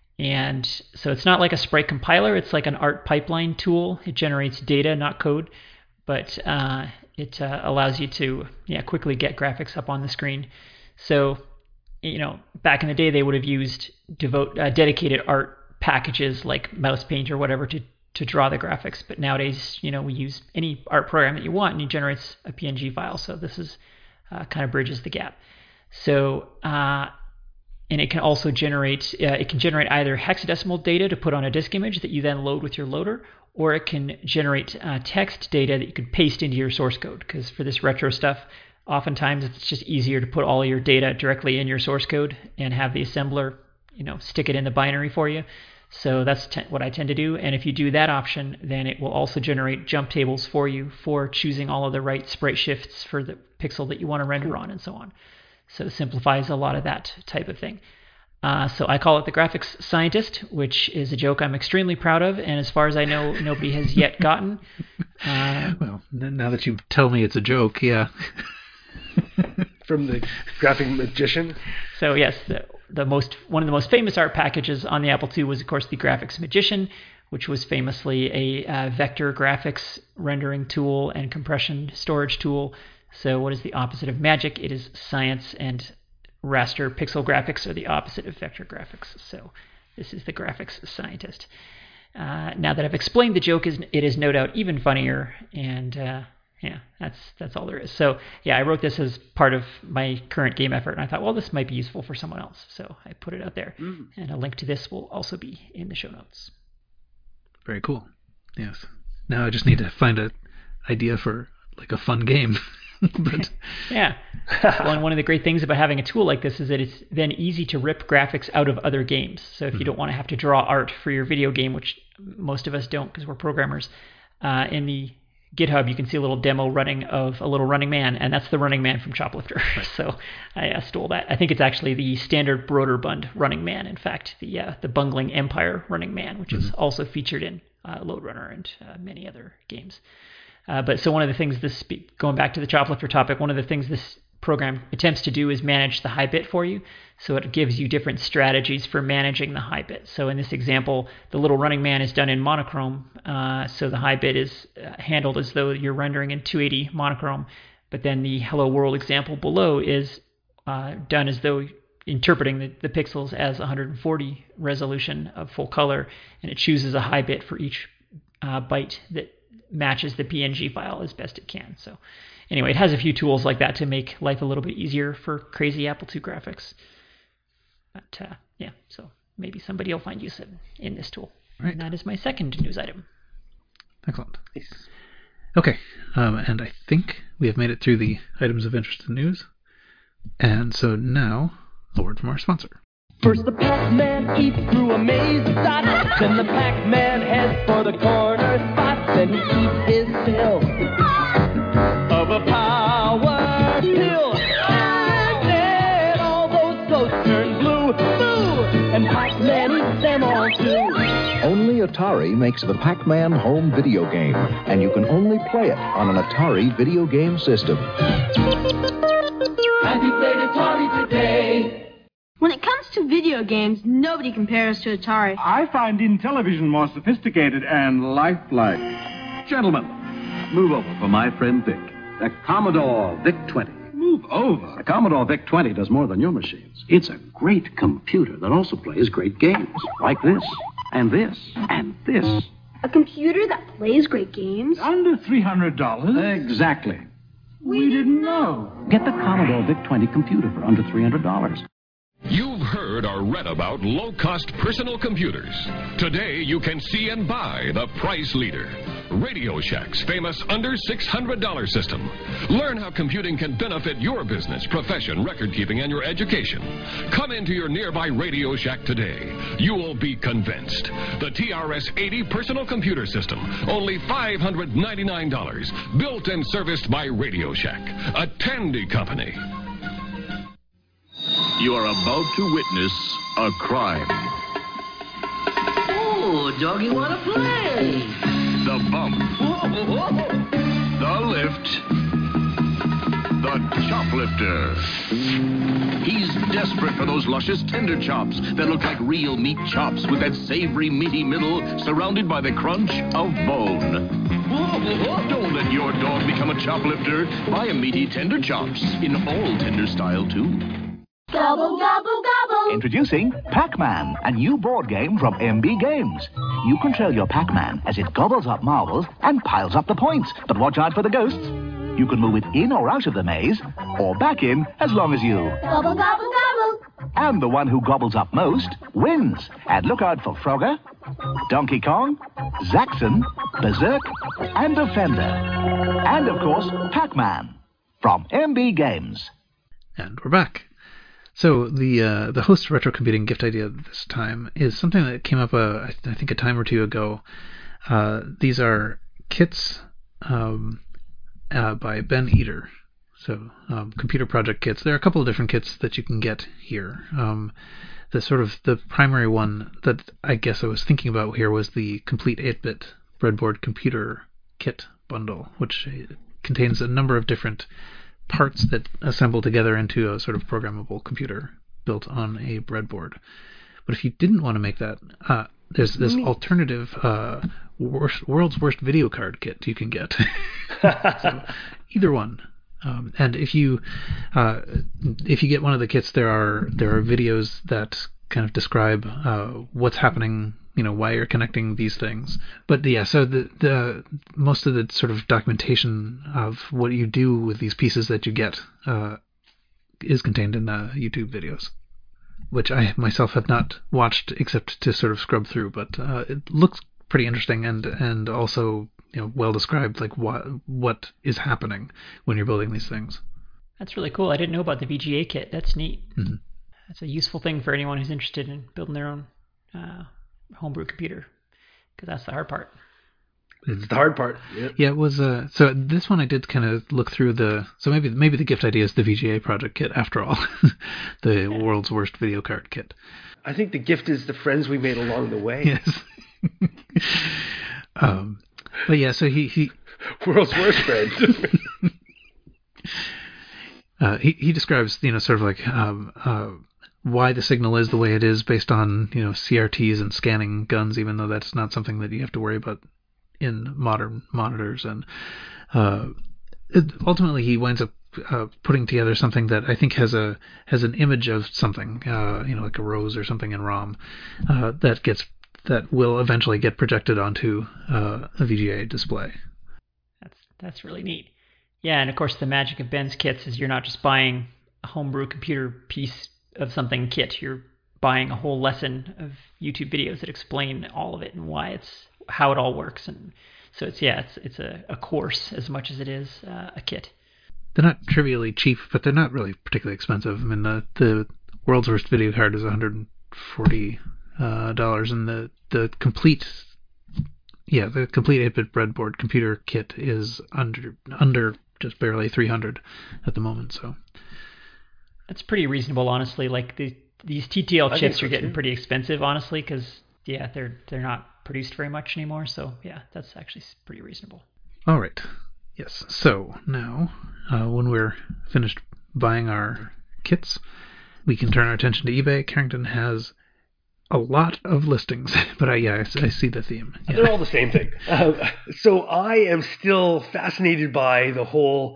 And so it's not like a sprite compiler, it's like an art pipeline tool. It generates data, not code, but uh, it uh, allows you to yeah quickly get graphics up on the screen. So, you know, back in the day, they would have used devote uh, dedicated art packages like Mouse Paint or whatever to, to draw the graphics. But nowadays, you know, we use any art program that you want and it generates a P N G file. So this is uh, kind of bridges the gap. So, uh, and it can also generate, uh, it can generate either hexadecimal data to put on a disk image that you then load with your loader, or it can generate uh, text data that you could paste into your source code. Because for this retro stuff, oftentimes it's just easier to put all your data directly in your source code and have the assembler, you know, stick it in the binary for you. So that's te- what I tend to do. And if you do that option, then it will also generate jump tables for you for choosing all of the right sprite shifts for the pixel that you want to render on and so on. So it simplifies a lot of that type of thing. Uh, so I call it the graphics scientist, which is a joke I'm extremely proud of. And as far as I know, nobody has yet gotten. Uh, well, now that you tell me it's a joke, yeah. From the graphic magician. So yes, the, the most one of the most famous art packages on the Apple two was, of course, the Graphics Magician, which was famously a uh, vector graphics rendering tool and compression storage tool. So what is the opposite of magic? It is science, and raster pixel graphics are the opposite of vector graphics. So this is the graphics scientist. Uh, now that I've explained the joke, is it is no doubt even funnier, and uh, yeah, that's that's all there is. So yeah, I wrote this as part of my current game effort, and I thought, well, this might be useful for someone else. So I put it out there, mm. and a link to this will also be in the show notes. Very cool. Yes. Now I just need to find an idea for like a fun game. but yeah. Well, and one of the great things about having a tool like this is that it's then easy to rip graphics out of other games. So if mm-hmm. you don't want to have to draw art for your video game, which most of us don't because we're programmers, uh, in the GitHub you can see a little demo running of a little Running Man, and that's the Running Man from Choplifter. So I uh, stole that. I think it's actually the standard Broderbund Running Man. In fact, the uh, the Bungling Empire Running Man, which mm-hmm. is also featured in uh, Loadrunner and uh, many other games. Uh, but so one of the things this, going back to the Choplifter topic, one of the things this program attempts to do is manage the high bit for you. So it gives you different strategies for managing the high bit. So in this example, the little Running Man is done in monochrome. Uh, so the high bit is handled as though you're rendering in two eighty monochrome. But then the Hello World example below is uh, done as though interpreting the, the pixels as one hundred forty resolution of full color. And it chooses a high bit for each uh, byte that matches the P N G file as best it can. So anyway, it has a few tools like that to make life a little bit easier for crazy Apple two graphics. But uh, yeah, so maybe somebody will find use in, in this tool. Right. And that is my second news item. Excellent. Nice. Okay, um, and I think we have made it through the items of interest in news. And so now, a word from our sponsor. First the Pac-Man eats through a maze of dots, then the Pac-Man heads for the corner spots, then he eats his fill of a power pill. And then all those ghosts turn blue, blue, and Pac-Man eats them all too. Only Atari makes the Pac-Man home video game, and you can only play it on an Atari video game system. Have you played Atari today? When it comes to video games, nobody compares to Atari. I find Intellivision more sophisticated and lifelike. Gentlemen, move over for my friend Vic. The Commodore VIC twenty. Move over? The Commodore VIC twenty does more than your machines. It's a great computer that also plays great games. Like this, and this, and this, A computer that plays great games? Under three hundred dollars? Exactly. We didn't know. Get the Commodore VIC twenty computer for under three hundred dollars. You've heard or read about low-cost personal computers. Today, you can see and buy the price leader, Radio Shack's famous under six hundred dollars system. Learn how computing can benefit your business, profession, record-keeping, and your education. Come into your nearby Radio Shack today. You will be convinced. The T R S eighty personal computer system, only five hundred ninety-nine dollars, built and serviced by Radio Shack, a Tandy company. You are about to witness a crime. Oh, doggy wanna play? The bump. The lift. The choplifter. He's desperate for those luscious tender chops that look like real meat chops with that savory, meaty middle surrounded by the crunch of bone. Don't let your dog become a choplifter. Buy a meaty tender chops in all tender style, too. Gobble, gobble, gobble. Introducing Pac-Man, a new board game from M B Games. You control your Pac-Man as it gobbles up marbles and piles up the points. But watch out for the ghosts. You can move it in or out of the maze, or back in as long as you. Gobble, gobble, gobble. And the one who gobbles up most wins. And look out for Frogger, Donkey Kong, Zaxxon, Berserk, and Defender. And, of course, Pac-Man from M B Games. And we're back. So the uh, the host retro computing gift idea this time is something that came up, uh, I, th- I think, a time or two ago. Uh, these are kits um, uh, by Ben Eder. So um, computer project kits. There are a couple of different kits that you can get here. Um, the sort of the primary one that I guess I was thinking about here was the complete eight-bit breadboard computer kit bundle, which contains a number of different parts that assemble together into a sort of programmable computer built on a breadboard. But if you didn't want to make that, uh, there's this alternative uh, worst, world's worst video card kit you can get. So either one. Um, and if you uh, if you get one of the kits, there are there are videos that kind of describe uh, what's happening, you know, why you're connecting these things. But yeah, so the the most of the sort of documentation of what you do with these pieces that you get uh, is contained in the YouTube videos, which I myself have not watched except to sort of scrub through. But uh, it looks pretty interesting and and also, you know, well described, like what what is happening when you're building ththese things. That's really cool. I didn't know about the V G A kit. That's neat. Mm-hmm. That's a useful thing for anyone who's interested in building their own uh, homebrew computer, because that's the hard part. It's the hard part. Yep. Yeah, it was. Uh, so this one I did kind of look through the. So maybe maybe the gift idea is the V G A project kit after all, the yeah. world's worst video card kit. I think the gift is the friends we made along the way. Yes. um, but yeah, so he he world's worst friends. uh, he he describes, you know, sort of like um, uh, why the signal is the way it is based on, you know, C R Ts and scanning guns, even though that's not something that you have to worry about in modern monitors. And uh, it, ultimately he winds up uh, putting together something that I think has a has an image of something, uh, you know, like a rose or something in ROM uh, that gets that will eventually get projected onto uh, a V G A display. That's that's really neat. Yeah, and of course the magic of Ben's kits is you're not just buying a homebrew computer piece of something kit. You're buying a whole lesson of YouTube videos that explain all of it and why it's how it all works. And so it's yeah, it's it's a, a course as much as it is uh, a kit. They're not trivially cheap, but they're not really particularly expensive. I mean, the the world's worst video card is one hundred forty uh, dollars, and the the complete yeah the complete eight-bit breadboard computer kit is under under just barely three hundred at the moment. So that's pretty reasonable, honestly. Like the these T T L I chips so are getting too. pretty expensive, honestly, because yeah, they're they're not produced very much anymore. So yeah, that's actually pretty reasonable. All right. Yes. So now, uh, when we're finished buying our kits, we can turn our attention to eBay. Carrington has a lot of listings, but I, yeah, I, I see the theme. Yeah. They're all the same thing. Uh, so I am still fascinated by the whole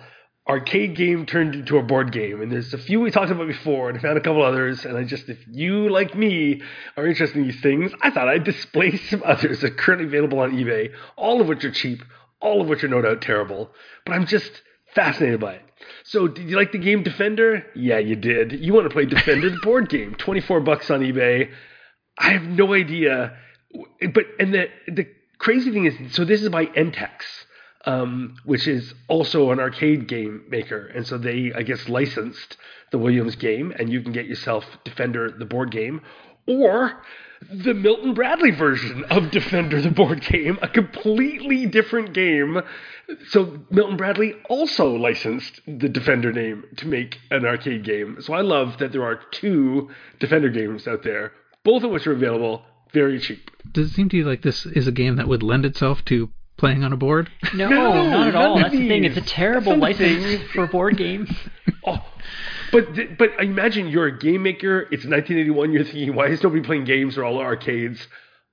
arcade game turned into a board game. And there's a few we talked about before, and I found a couple others. And I just, if you, like me, are interested in these things, I thought I'd display some others that are currently available on eBay, all of which are cheap, all of which are no doubt terrible. But I'm just fascinated by it. So, did you like the game Defender? Yeah, you did. You want to play Defender, the board game. twenty-four bucks on eBay. I have no idea. But, and the, the crazy thing is, so this is by Entex. Um, which is also an arcade game maker. And so they, I guess, licensed the Williams game, and you can get yourself Defender, the board game, or the Milton Bradley version of Defender, the board game, a completely different game. So Milton Bradley also licensed the Defender name to make an arcade game. So I love that there are two Defender games out there, both of which are available very cheap. Does it seem to you like this is a game that would lend itself to playing on a board? No, No, not at all. none of That's the thing. these. It's a terrible That's the license thing. for a board game. Oh, but th- but imagine you're a game maker. It's nineteen eighty-one. You're thinking, why is nobody playing games? They're all arcades.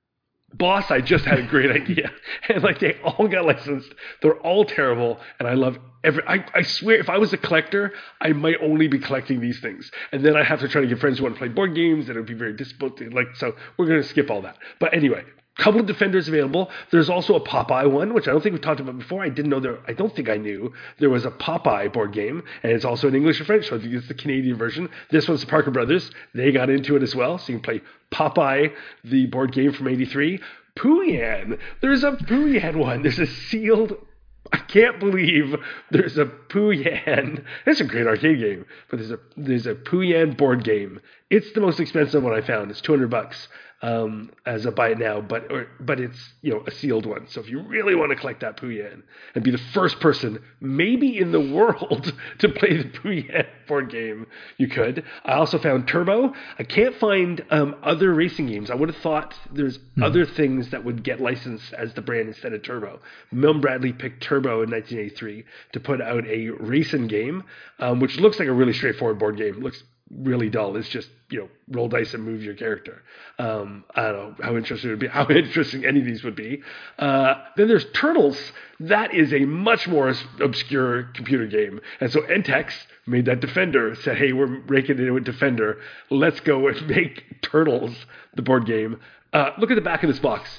Boss, I just had a great idea, and like they all got licensed. They're all terrible, and I love every. I, I swear, if I was a collector, I might only be collecting these things, and then I have to try to get friends who want to play board games, and it would be very difficult. Like so, we're going to skip all that. But anyway. Couple of Defenders available. There's also a Popeye one, which I don't think we talked about before. I didn't know there. I don't think I knew there was a Popeye board game, and it's also in English and French. So I think it's the Canadian version. This one's the Parker Brothers. They got into it as well, so you can play Popeye, the board game from eighty-three. Pooh-Yan. There's a Pooh-Yan one. There's a sealed. I can't believe there's a Pooh-Yan. It's a great arcade game, but there's a there's a Pooh-Yan board game. It's the most expensive one I found. It's two hundred bucks. Um, as a buy it now, but or, but it's you know a sealed one. So if you really want to collect that Pooh-Yan and be the first person, maybe in the world, to play the Pooh-Yan board game, you could. I also found Turbo. I can't find um, other racing games. I would have thought there's mm. other things that would get licensed as the brand instead of Turbo. Milton Bradley picked Turbo in nineteen eighty-three to put out a racing game, um, which looks like a really straightforward board game. It looks really dull. It's just, you know, roll dice and move your character. Um, I don't know how interesting it would be, how interesting any of these would be. Uh, then there's Turtles. That is a much more obscure computer game. And so Entex made that Defender, said, hey, we're raking it in with Defender. Let's go and make Turtles the board game. Uh, look at the back of this box.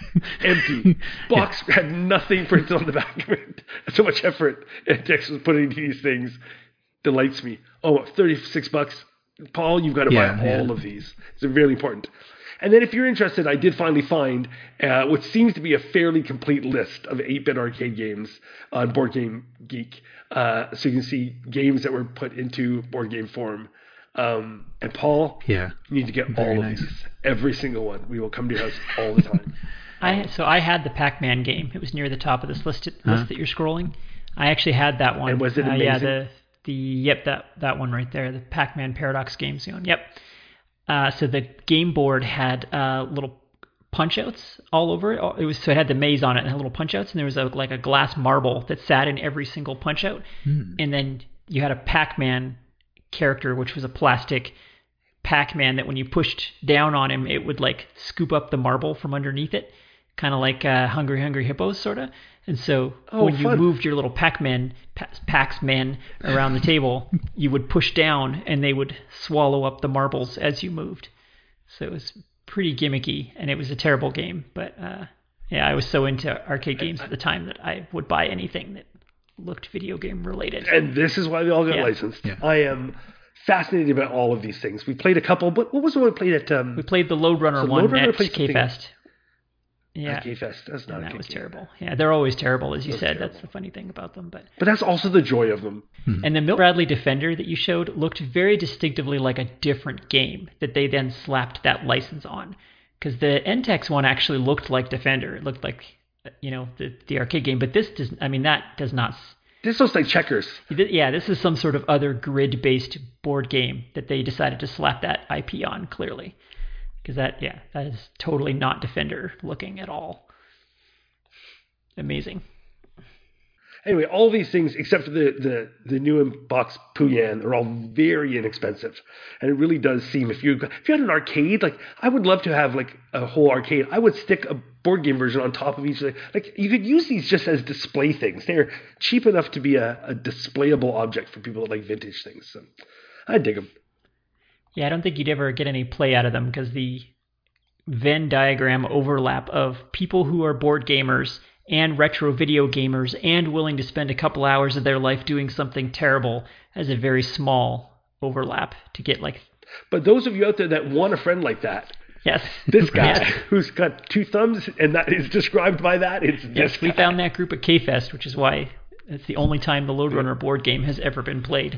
Empty. Box yeah. had nothing printed on the back of it. So much effort Entex was putting into these things. Delights me. Oh, thirty-six bucks. Paul, you've got to yeah, buy all yeah. of these. It's really important. And then if you're interested, I did finally find uh, what seems to be a fairly complete list of eight-bit arcade games on Board Game Geek. Uh, so you can see games that were put into board game form. Um, and Paul, yeah, you need to get Very all nice. of these. Every single one. We will come to your house all the time. I So I had the Pac-Man game. It was near the top of this list, list huh? that you're scrolling. I actually had that one. And was it uh, amazing? yeah, the... The yep that that one right there, the Pac-Man Paradox Game Zone. Yep. Uh, so the game board had uh, little punch outs all over it. It was so it had the maze on it and had little punch outs, and there was a, like a glass marble that sat in every single punch out. Hmm. And then you had a Pac-Man character, which was a plastic Pac-Man that when you pushed down on him, it would like scoop up the marble from underneath it, kind of like uh, Hungry Hungry Hippos, sort of. And so oh, when you fun. moved your little Pac-Man, Pax-Men around the table, you would push down and they would swallow up the marbles as you moved. So it was pretty gimmicky, and it was a terrible game. But uh, yeah, I was so into arcade games at the time that I would buy anything that looked video game related. And this is why they all got Yeah. licensed. Yeah. I am fascinated about all of these things. We played a couple, but what was the one we played at? Um, We played the Lode Runner So one Lode Runner at played something- K-Fest. Yeah, K-Fest. That's not and a that good was game. terrible. Yeah, they're always terrible, as you Those said. terrible. That's the funny thing about them. But But that's also the joy of them. And the Milton Bradley Defender that you showed looked very distinctively like a different game that they then slapped that license on. Because the Entex one actually looked like Defender. It looked like, you know, the, the arcade game. But this does, I mean, that does not. This looks like checkers. Yeah, this is some sort of other grid-based board game that they decided to slap that I P on, clearly. Because that, yeah, that is totally not Defender looking at all. Amazing. Anyway, all these things, except for the, the, the new in-box Puyan, are all very inexpensive. And it really does seem, if you if you had an arcade, like, I would love to have, like, a whole arcade. I would stick a board game version on top of each. Like, you could use these just as display things. They're cheap enough to be a, a displayable object for people that like vintage things. So I dig them. Yeah, I don't think you'd ever get any play out of them because the Venn diagram overlap of people who are board gamers and retro video gamers and willing to spend a couple hours of their life doing something terrible has a very small overlap to get like... But those of you out there that want a friend like that, yes, this guy yes. who's got two thumbs and that is described by that, it's this Yes, we guy. found that group at K-Fest, which is why it's the only time the Lode Runner board game has ever been played.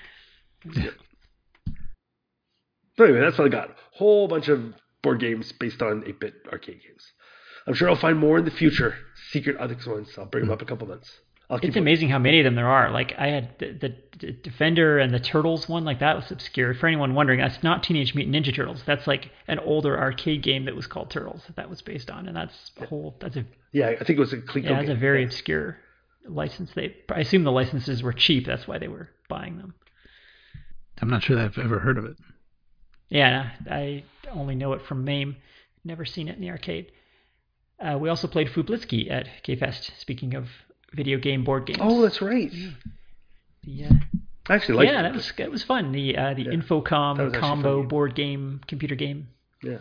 So anyway, that's what I got. Whole bunch of board games based on eight-bit arcade games. I'm sure I'll find more in the future. Secret other ones. I'll bring them up in a couple months. I'll keep It's amazing how many of them there are. Like I had the, the, the Defender and the Turtles one. Like that was obscure. For anyone wondering, that's not Teenage Mutant Ninja Turtles. That's like an older arcade game that was called Turtles that that was based on, and that's a whole. That's a yeah. I think it was a Coleco yeah. That's game. a very yeah. obscure license. They I assume the licenses were cheap. That's why they were buying them. I'm not sure that I've ever heard of it. Yeah, I only know it from MAME. Never seen it in the arcade. Uh, we also played Fublitsky at K-Fest, speaking of video game board games. Oh, that's right. The, uh, I actually liked yeah, it. that was that was fun. The uh, the Yeah. Infocom That was actually combo fun. board game, computer game. Yeah.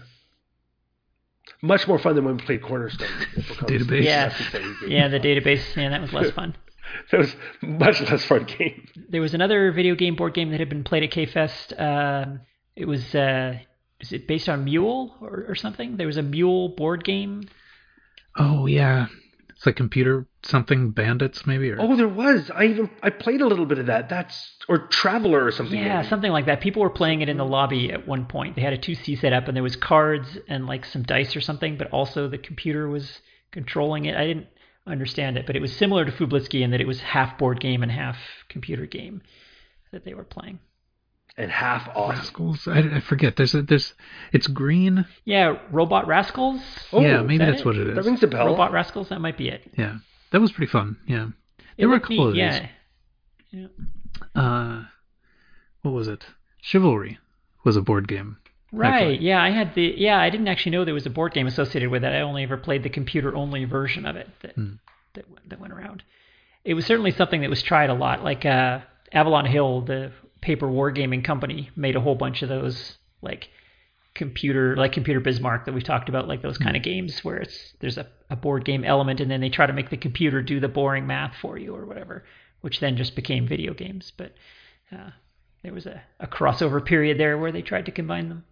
Much more fun than when we played Cornerstone. Database. Yeah, yeah, the database. Yeah, that was less fun. That was a much less fun game. There was another video game board game that had been played at K-Fest. Uh, it was uh, is it based on Mule or, or something? There was a Mule board game. Oh yeah, it's like computer something bandits maybe. Or... Oh, there was. I even I played a little bit of that. That's or Traveler or something. Yeah, maybe. something like that. People were playing it in the lobby at one point. They had a two C setup, and there was cards and like some dice or something, but also the computer was controlling it. I didn't understand it, but it was similar to Fublitsky in that it was half board game and half computer game that they were playing. And half awesome. Rascals. I, I forget. There's a, there's it's green. Yeah, Robot Rascals. Oh, yeah, maybe that that's it? what it is. That rings a bell. Robot Rascals. That might be it. Yeah, that was pretty fun. Yeah, It there were a looked couple of neat, these. Yeah. yeah. Uh, what was it? Chivalry was a board game. Right. Yeah, I had the. Yeah, I didn't actually know there was a board game associated with it. I only ever played the computer-only version of it that Hmm. that that went around. It was certainly something that was tried a lot. Like uh, Avalon Hill, the paper wargaming company, made a whole bunch of those, like computer, like Computer Bismarck that we talked about, like those kind of games where it's there's a, a board game element, and then they try to make the computer do the boring math for you or whatever, which then just became video games. But uh, there was a, a crossover period there where they tried to combine them.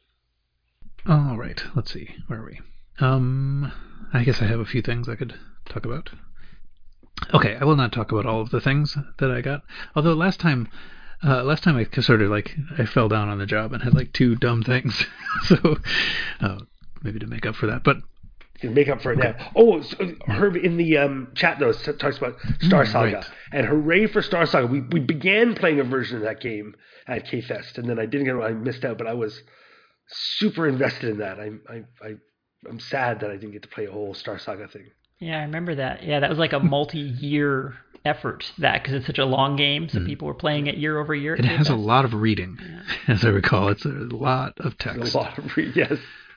All right. Let's see. Where are we? Um, I guess I have a few things I could talk about. Okay, I will not talk about all of the things that I got. Although last time, uh, last time I sort of like I fell down on the job and had like two dumb things, so uh, maybe to make up for that. But You make up for it now. Oh, so Herb in the um, chat notes talks about Star Mm, Saga, right. and hooray for Star Saga! We we began playing a version of that game at K-Fest, and then I didn't get I missed out, but I was super invested in that. I I, I I'm sad that I didn't get to play a whole Star Saga thing. Yeah, I remember that. Yeah, that was like a multi-year effort, that, because it's such a long game, so people were playing it year over year. at it has a K-Fest. lot of reading, as I recall. It's a lot of text. A lot of re- yes.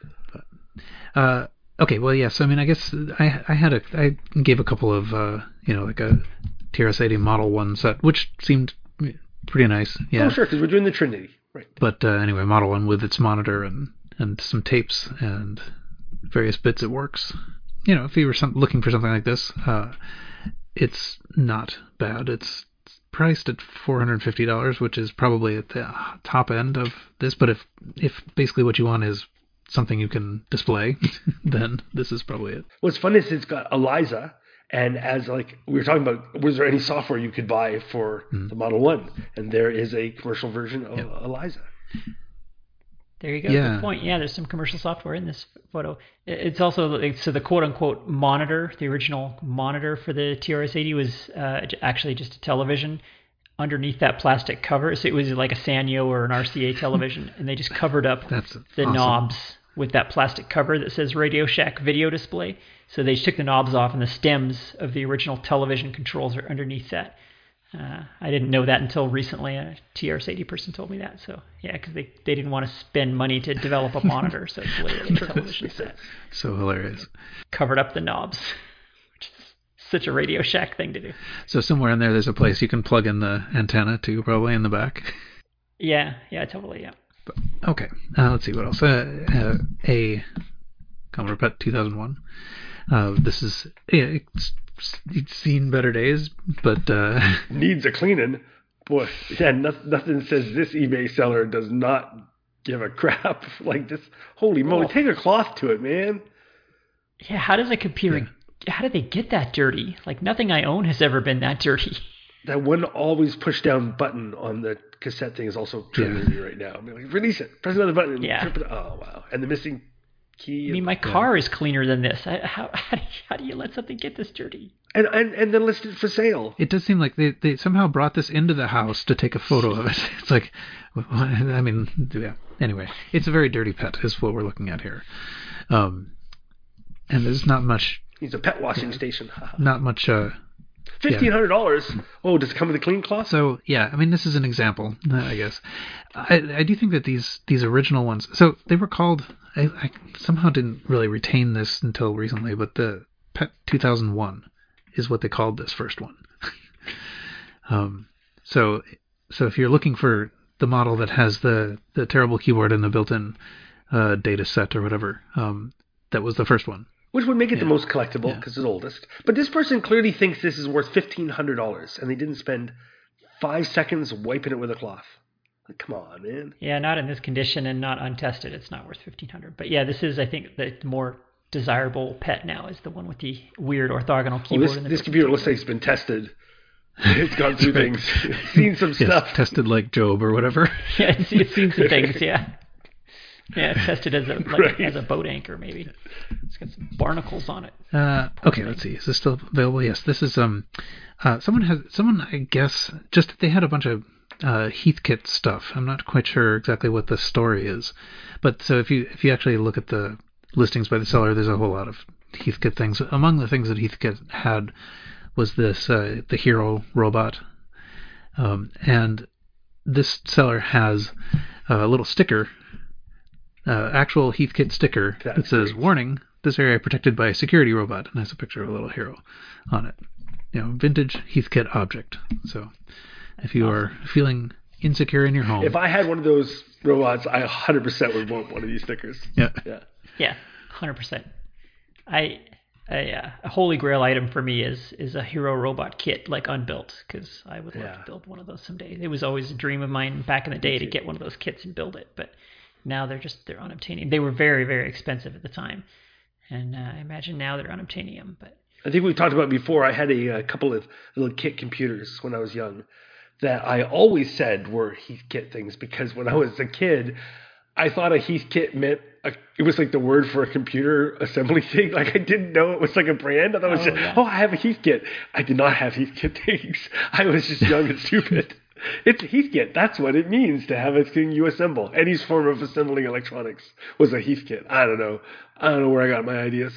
Uh, okay, well, yes. I mean, I guess I I had a I gave a couple of uh, you know like a T R S eighty Model One set, which seemed pretty nice. Yeah. Oh, sure, because we're doing the Trinity, right? But uh, anyway, Model One with its monitor and and some tapes and various bits, it works. You know, if you were some, looking for something like this, uh, it's not bad. It's priced at four hundred fifty dollars, which is probably at the top end of this. But if if basically what you want is something you can display, then this is probably it. What's fun is it's got Eliza, and as like we were talking about, was there any software you could buy for Mm. the Model One? And there is a commercial version of Yep. Eliza. There you go. Yeah. Good point. Yeah, there's some commercial software in this photo. It- It's also like, so the quote-unquote monitor, the original monitor for the T R S eighty was uh, j- actually just a television underneath that plastic cover. So it was like a Sanyo or an R C A television, and they just covered up That's the awesome. knobs with that plastic cover that says Radio Shack video display. So they took the knobs off, and the stems of the original television controls are underneath that. Uh, I didn't know that until recently. A T R S eighty person told me that. So yeah, because they, they didn't want to spend money to develop a monitor, so it's literally a television set. So hilarious. Covered up the knobs, which is such a Radio Shack thing to do. So somewhere in there, there's a place you can plug in the antenna too, probably in the back. Yeah, yeah, totally, yeah. But, okay, uh, let's see what else. Uh, uh, a Commodore PET two thousand one. Uh, this is yeah, it's, it's seen better days, but uh, needs a cleaning. Boy, yeah, no, nothing says this eBay seller does not give a crap like this. Holy moly, Oh. take a cloth to it, man. Yeah, how does a computer, how did they get that dirty? Like, nothing I own has ever been that dirty. That one always push down button on the cassette thing is also triggering me right now. I'm like, release it, press another button. Yeah. Trip it. Oh wow, and the missing key. I mean, my car is cleaner than this. I, how, how, do you, how do you let something get this dirty? And and and then list it for sale. it does seem like they, they somehow brought this into the house to take a photo of it. It's like, I mean, yeah. Anyway, it's a very dirty pet is what we're looking at here. Um, and there's not much, He's a pet washing station. not much, uh, Fifteen hundred dollars. Oh, does it come with a clean cloth? So yeah, I mean, this is an example, uh, I guess. I, I do think that these these original ones, so they were called. I, I somehow didn't really retain this until recently, but the PET two thousand one is what they called this first one. um, so so if you're looking for the model that has the the terrible keyboard and the built-in uh, data set or whatever, um, that was the first one. Which would make it Yeah. the most collectible because it's the oldest. But this person clearly thinks this is worth fifteen hundred dollars, and they didn't spend five seconds wiping it with a cloth. Like, come on, man. Yeah, not in this condition and not untested. It's not worth fifteen hundred dollars. But yeah, this is, I think, the more desirable pet now is the one with the weird orthogonal Well, keyboard. this and the this built-in computer looks keyboard. like it's been tested. It's gone through That's right. things. It's seen some Yes, stuff. tested like Job or whatever. Yeah, it's, it's seen some things, yeah. Yeah, it's tested as a like, Right. as a boat anchor, maybe. It's got some barnacles on it. Uh, okay, let's see. Is this still available? Yes, this is um, uh, someone has someone I guess just they had a bunch of uh, Heathkit stuff. I'm not quite sure exactly what the story is, but so if you if you actually look at the listings by the seller, there's a whole lot of Heathkit things. Among the things that Heathkit had was this uh, the Hero robot, um, and this seller has a little sticker. Uh, actual Heathkit sticker That's that says, great. warning, this area protected by a security robot, and has a picture of a little hero on it. You know, vintage Heathkit object. So if you are feeling insecure in your home. If I had one of those robots, I one hundred percent would want one of these stickers. yeah. Yeah. Yeah, one hundred percent. I a, uh, a holy grail item for me is is a Hero robot kit, like unbuilt, because I would love Yeah. to build one of those someday. It was always a dream of mine back in the day to get one of those kits and build it, but now they're just they're unobtainium. They were very very expensive at the time, and uh, I imagine now they're unobtainium. But I think we've talked about before. I had a, a couple of little kit computers when I was young that I always said were Heathkit things because when I was a kid, I thought a Heathkit meant a, it was like the word for a computer assembly thing. Like I didn't know it was like a brand. I thought it was Oh, just, yeah. oh, I have a Heathkit. I did not have Heathkit things. I was just young and stupid. It's a Heathkit. That's what it means to have a thing you assemble. Any form of assembling electronics was a Heathkit. I don't know. I don't know where I got my ideas.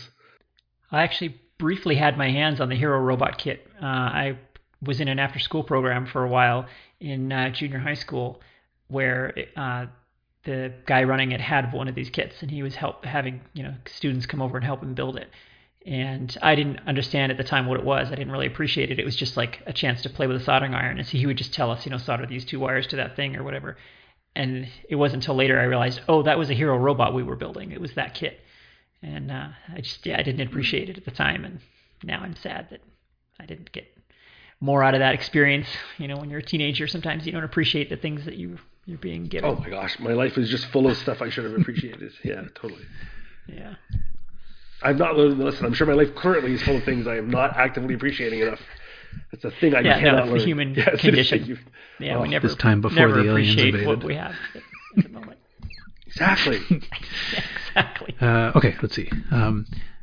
I actually briefly had my hands on the Hero robot kit. Uh, I was in an after-school program for a while in uh, junior high school, where uh, the guy running it had one of these kits, and he was help having you know students come over and help him build it. And I didn't understand at the time what it was. I didn't really appreciate it. It was just like a chance to play with a soldering iron, and so he would just tell us, you know, solder these two wires to that thing or whatever. And it wasn't until later I realized, oh, that was a Hero robot we were building. It was that kit. And uh, I just, yeah, I didn't appreciate it at the time, and now I'm sad that I didn't get more out of that experience. You know, when you're a teenager, sometimes you don't appreciate the things that you you're being given. Oh my gosh, my life is just full of stuff I should have appreciated. Yeah, totally. Yeah. I've not learned the lesson. I'm sure my life currently is full of things I am not actively appreciating enough. It's a thing I Yeah, no, cannot it's the learn. human Yes, it is condition. the hu- Yeah, Oh, we never this time before never the aliens appreciate invaded. what we have at, at the moment. Exactly. Yeah, exactly. Uh, okay, let's see. Um,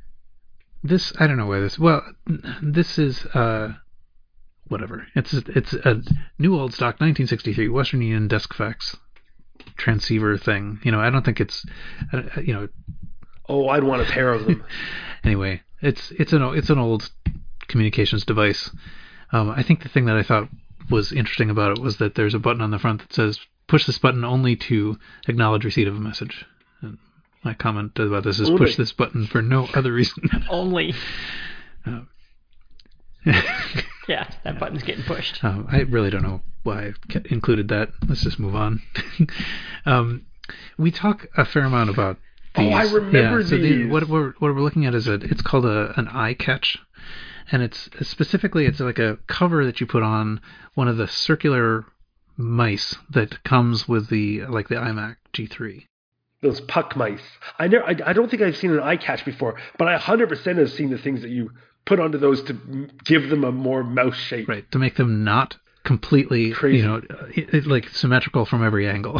this I don't know where this. Well, this is uh, whatever. It's it's a new old stock nineteen sixty-three Western Union desk fax transceiver thing. You know, I don't think it's, uh, you know. Oh, I'd want a pair of them. Anyway, it's it's an it's an old communications device. Um, I think the thing that I thought was interesting about it was that there's a button on the front that says push this button only to acknowledge receipt of a message. And my comment about this is only. push this button for no other reason. Only. Uh, yeah, that button's getting pushed. Um, I really don't know why I included that. Let's just move on. um, we talk a fair amount about these. Oh, I remember yeah, so these. The, what we're what we're looking at is a it's called a an eye catch, and it's specifically it's like a cover that you put on one of the circular mice that comes with the like the iMac G three. Those puck mice. I never. I, I don't think I've seen an eye catch before, but I one hundred percent have seen the things that you put onto those to give them a more mouse shape. Right, to make them not completely, Crazy. you know, it, it, like symmetrical from every angle.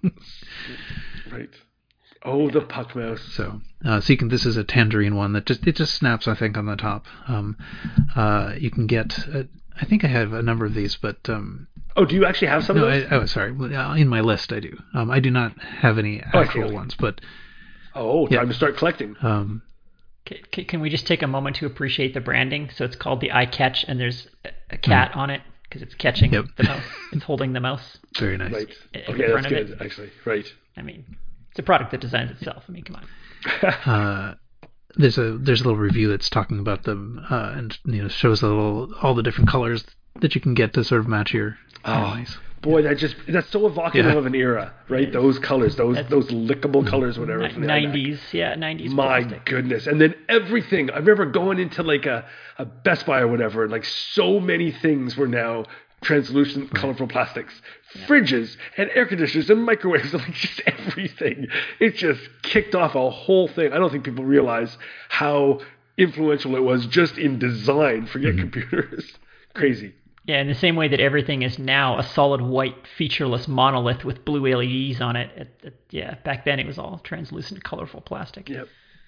Right. Oh, the puck mouse. So, uh, so you can. This is a tangerine one that just it just snaps, I think, on the top. Um, uh, you can get. Uh, I think I have a number of these, but. Um, oh, do you actually have some no, of those? I, oh, sorry. In my list, I do. Um, I do not have any Oh, actual okay. ones, but. Oh, time yeah. to start collecting. Um, Can, can we just take a moment to appreciate the branding? So it's called the Eye Catch, and there's a cat mm. on it because it's catching Yep. the mouse. It's holding the mouse. Very nice. Right. in Okay, front that's of good, it. actually. Right. I mean, it's a product that designs itself. I mean, come on. Uh, there's a there's a little review that's talking about them uh, and you know shows a little all the different colors that you can get to sort of match your, your Oh, mice. boy, that just that's so evocative Yeah. of an era, right? Those colors, those That's- those lickable colors, whatever. Ni- from the iMac. nineties, yeah, nineties. My plastic. goodness. And then everything. I remember going into like a, a Best Buy or whatever, and like so many things were now translucent, colorful plastics. Fridges and air conditioners and microwaves and like just everything. It just kicked off a whole thing. I don't think people realize how influential it was just in design. Forget computers. Crazy. Yeah, in the same way that everything is now a solid white featureless monolith with blue L E Ds on it. It, it yeah, back then it was all translucent, colorful plastic. Yep.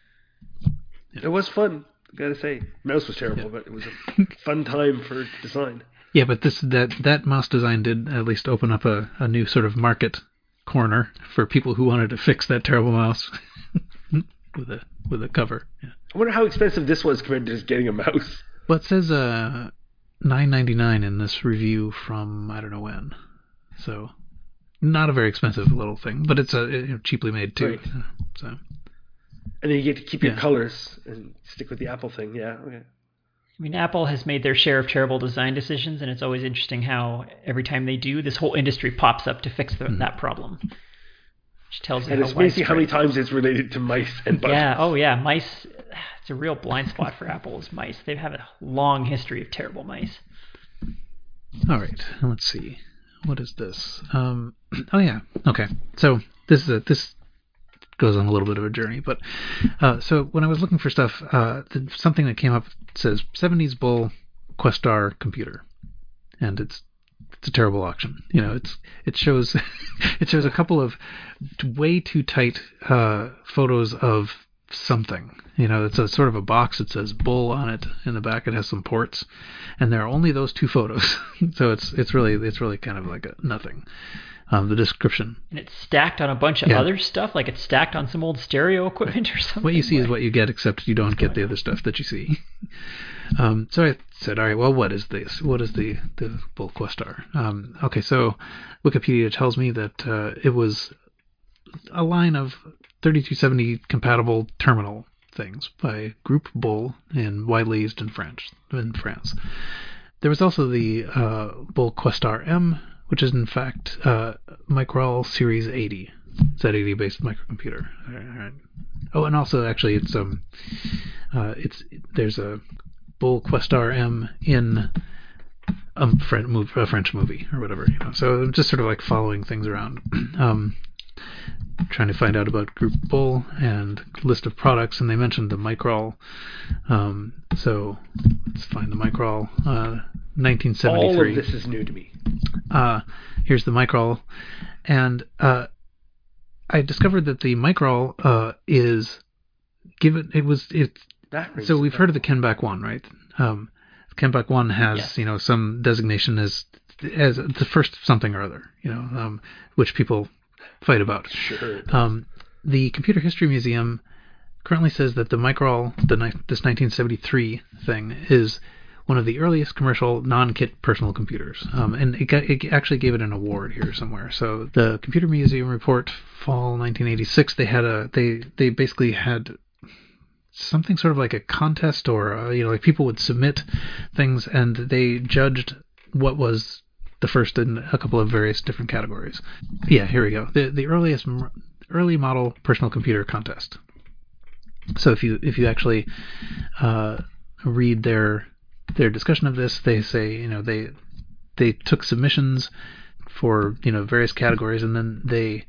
It was fun, gotta say. Mouse was terrible, but it was a fun time for design. Yeah, but this that that mouse design did at least open up a, a new sort of market corner for people who wanted to fix that terrible mouse with a with a cover. Yeah. I wonder how expensive this was compared to just getting a mouse. Well, it says uh, nine ninety-nine in this review from I don't know when, so not a very expensive little thing, but it's a you know, cheaply made too. Right. So And then you get to keep your Yeah. colors and stick with the Apple thing. Yeah, okay. I mean, Apple has made their share of terrible design decisions, and it's always interesting how every time they do, this whole industry pops up to fix the, that problem. Which tells you And how it's amazing how many widespread- times it's related to mice and buttons. Yeah, oh yeah, mice. It's a real blind spot for Apple is mice. They have a long history of terrible mice. all right, let's see. What is this? Um, oh yeah, okay. So this is a this goes on a little bit of a journey, but uh, so when I was looking for stuff, uh, the, something that came up says seventies Bull Questar computer, and it's it's a terrible auction. You know, it's it shows it shows a couple of way too tight uh, photos of something. You know, it's a sort of a box that says Bull on it. In the back, it has some ports, and there are only those two photos. So it's it's really it's really kind of like a nothing. Um, the description. And it's stacked on a bunch of Yeah. other stuff, like it's stacked on some old stereo equipment or something. What you see is Like- what you get, except you don't get the other stuff that you see. Um, so I said, all right, well, what is this? What is the, the Bull Questar? Um, okay, so Wikipedia tells me that uh, it was a line of thirty-two seventy compatible terminal things by Group Bull and widely used in France. In France. There was also the uh, Bull Questar M, which is in fact uh, Microl Series eighty. Z eighty based microcomputer. All right, all right. Oh, and also actually, it's um, uh, it's there's a Bull Questar M in a French movie, a French movie or whatever. You know, so I'm just sort of like following things around, um, trying to find out about Group Bull and list of products, and they mentioned the Microl. Um, so let's find the Microl. Uh, nineteen seventy-three. All of this is new to me. Uh, here's the Microl, and uh, I discovered that the Microl uh, is given. It was it. That rings So we've a heard of the Kenback One, right? Um, Kenback One has Yes. you know some designation as as the first something or other, you know, um, which people fight about. Sure. Um, the Computer History Museum currently says that the Microl, the ni- this nineteen seventy-three thing, is one of the earliest commercial non-kit personal computers. Um, and it, got, it actually gave it an award here somewhere. So the Computer Museum report, fall nineteen eighty-six, they had a they they basically had something sort of like a contest, or uh, you know, like people would submit things and they judged what was the first in a couple of various different categories. Yeah, here we go. The the earliest early model personal computer contest. So if you if you actually uh, read their their discussion of this, they say, you know, they they took submissions for, you know, various categories, and then they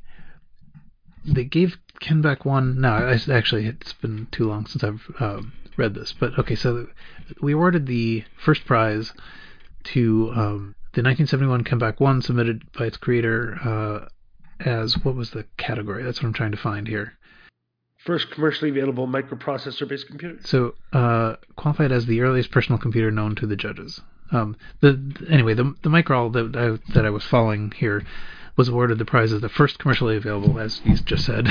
they gave Ken Beck one. No, I, actually, it's been too long since I've uh, read this. But okay, so we awarded the first prize to um, the nineteen seventy-one Ken Beck one, submitted by its creator uh, as, what was the category? That's what I'm trying to find here. First commercially available microprocessor-based computer. So, uh, qualified as the earliest personal computer known to the judges. Um, the anyway, the the Microl that I, that I was following here was awarded the prize as the first commercially available, as you just said,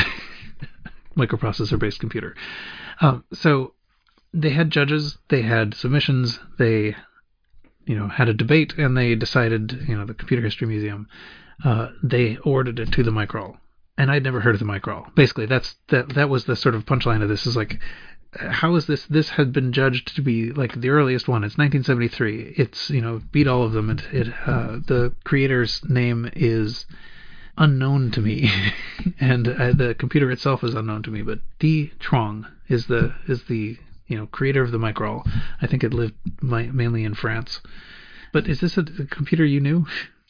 microprocessor-based computer. Um, so they had judges, they had submissions, they, you know, had a debate, and they decided, you know, the Computer History Museum, uh, they awarded it to the Microl. And I'd never heard of the Microl. Basically, that's that. That was the sort of punchline of this. Is like, how is this? This had been judged to be like the earliest one. It's nineteen seventy-three. It's, you know, beat all of them. It, it uh, the creator's name is unknown to me, and uh, the computer itself is unknown to me. But Di Trong is the is the you know creator of the Microl. I think it lived my, mainly in France. But is this a, a computer you knew?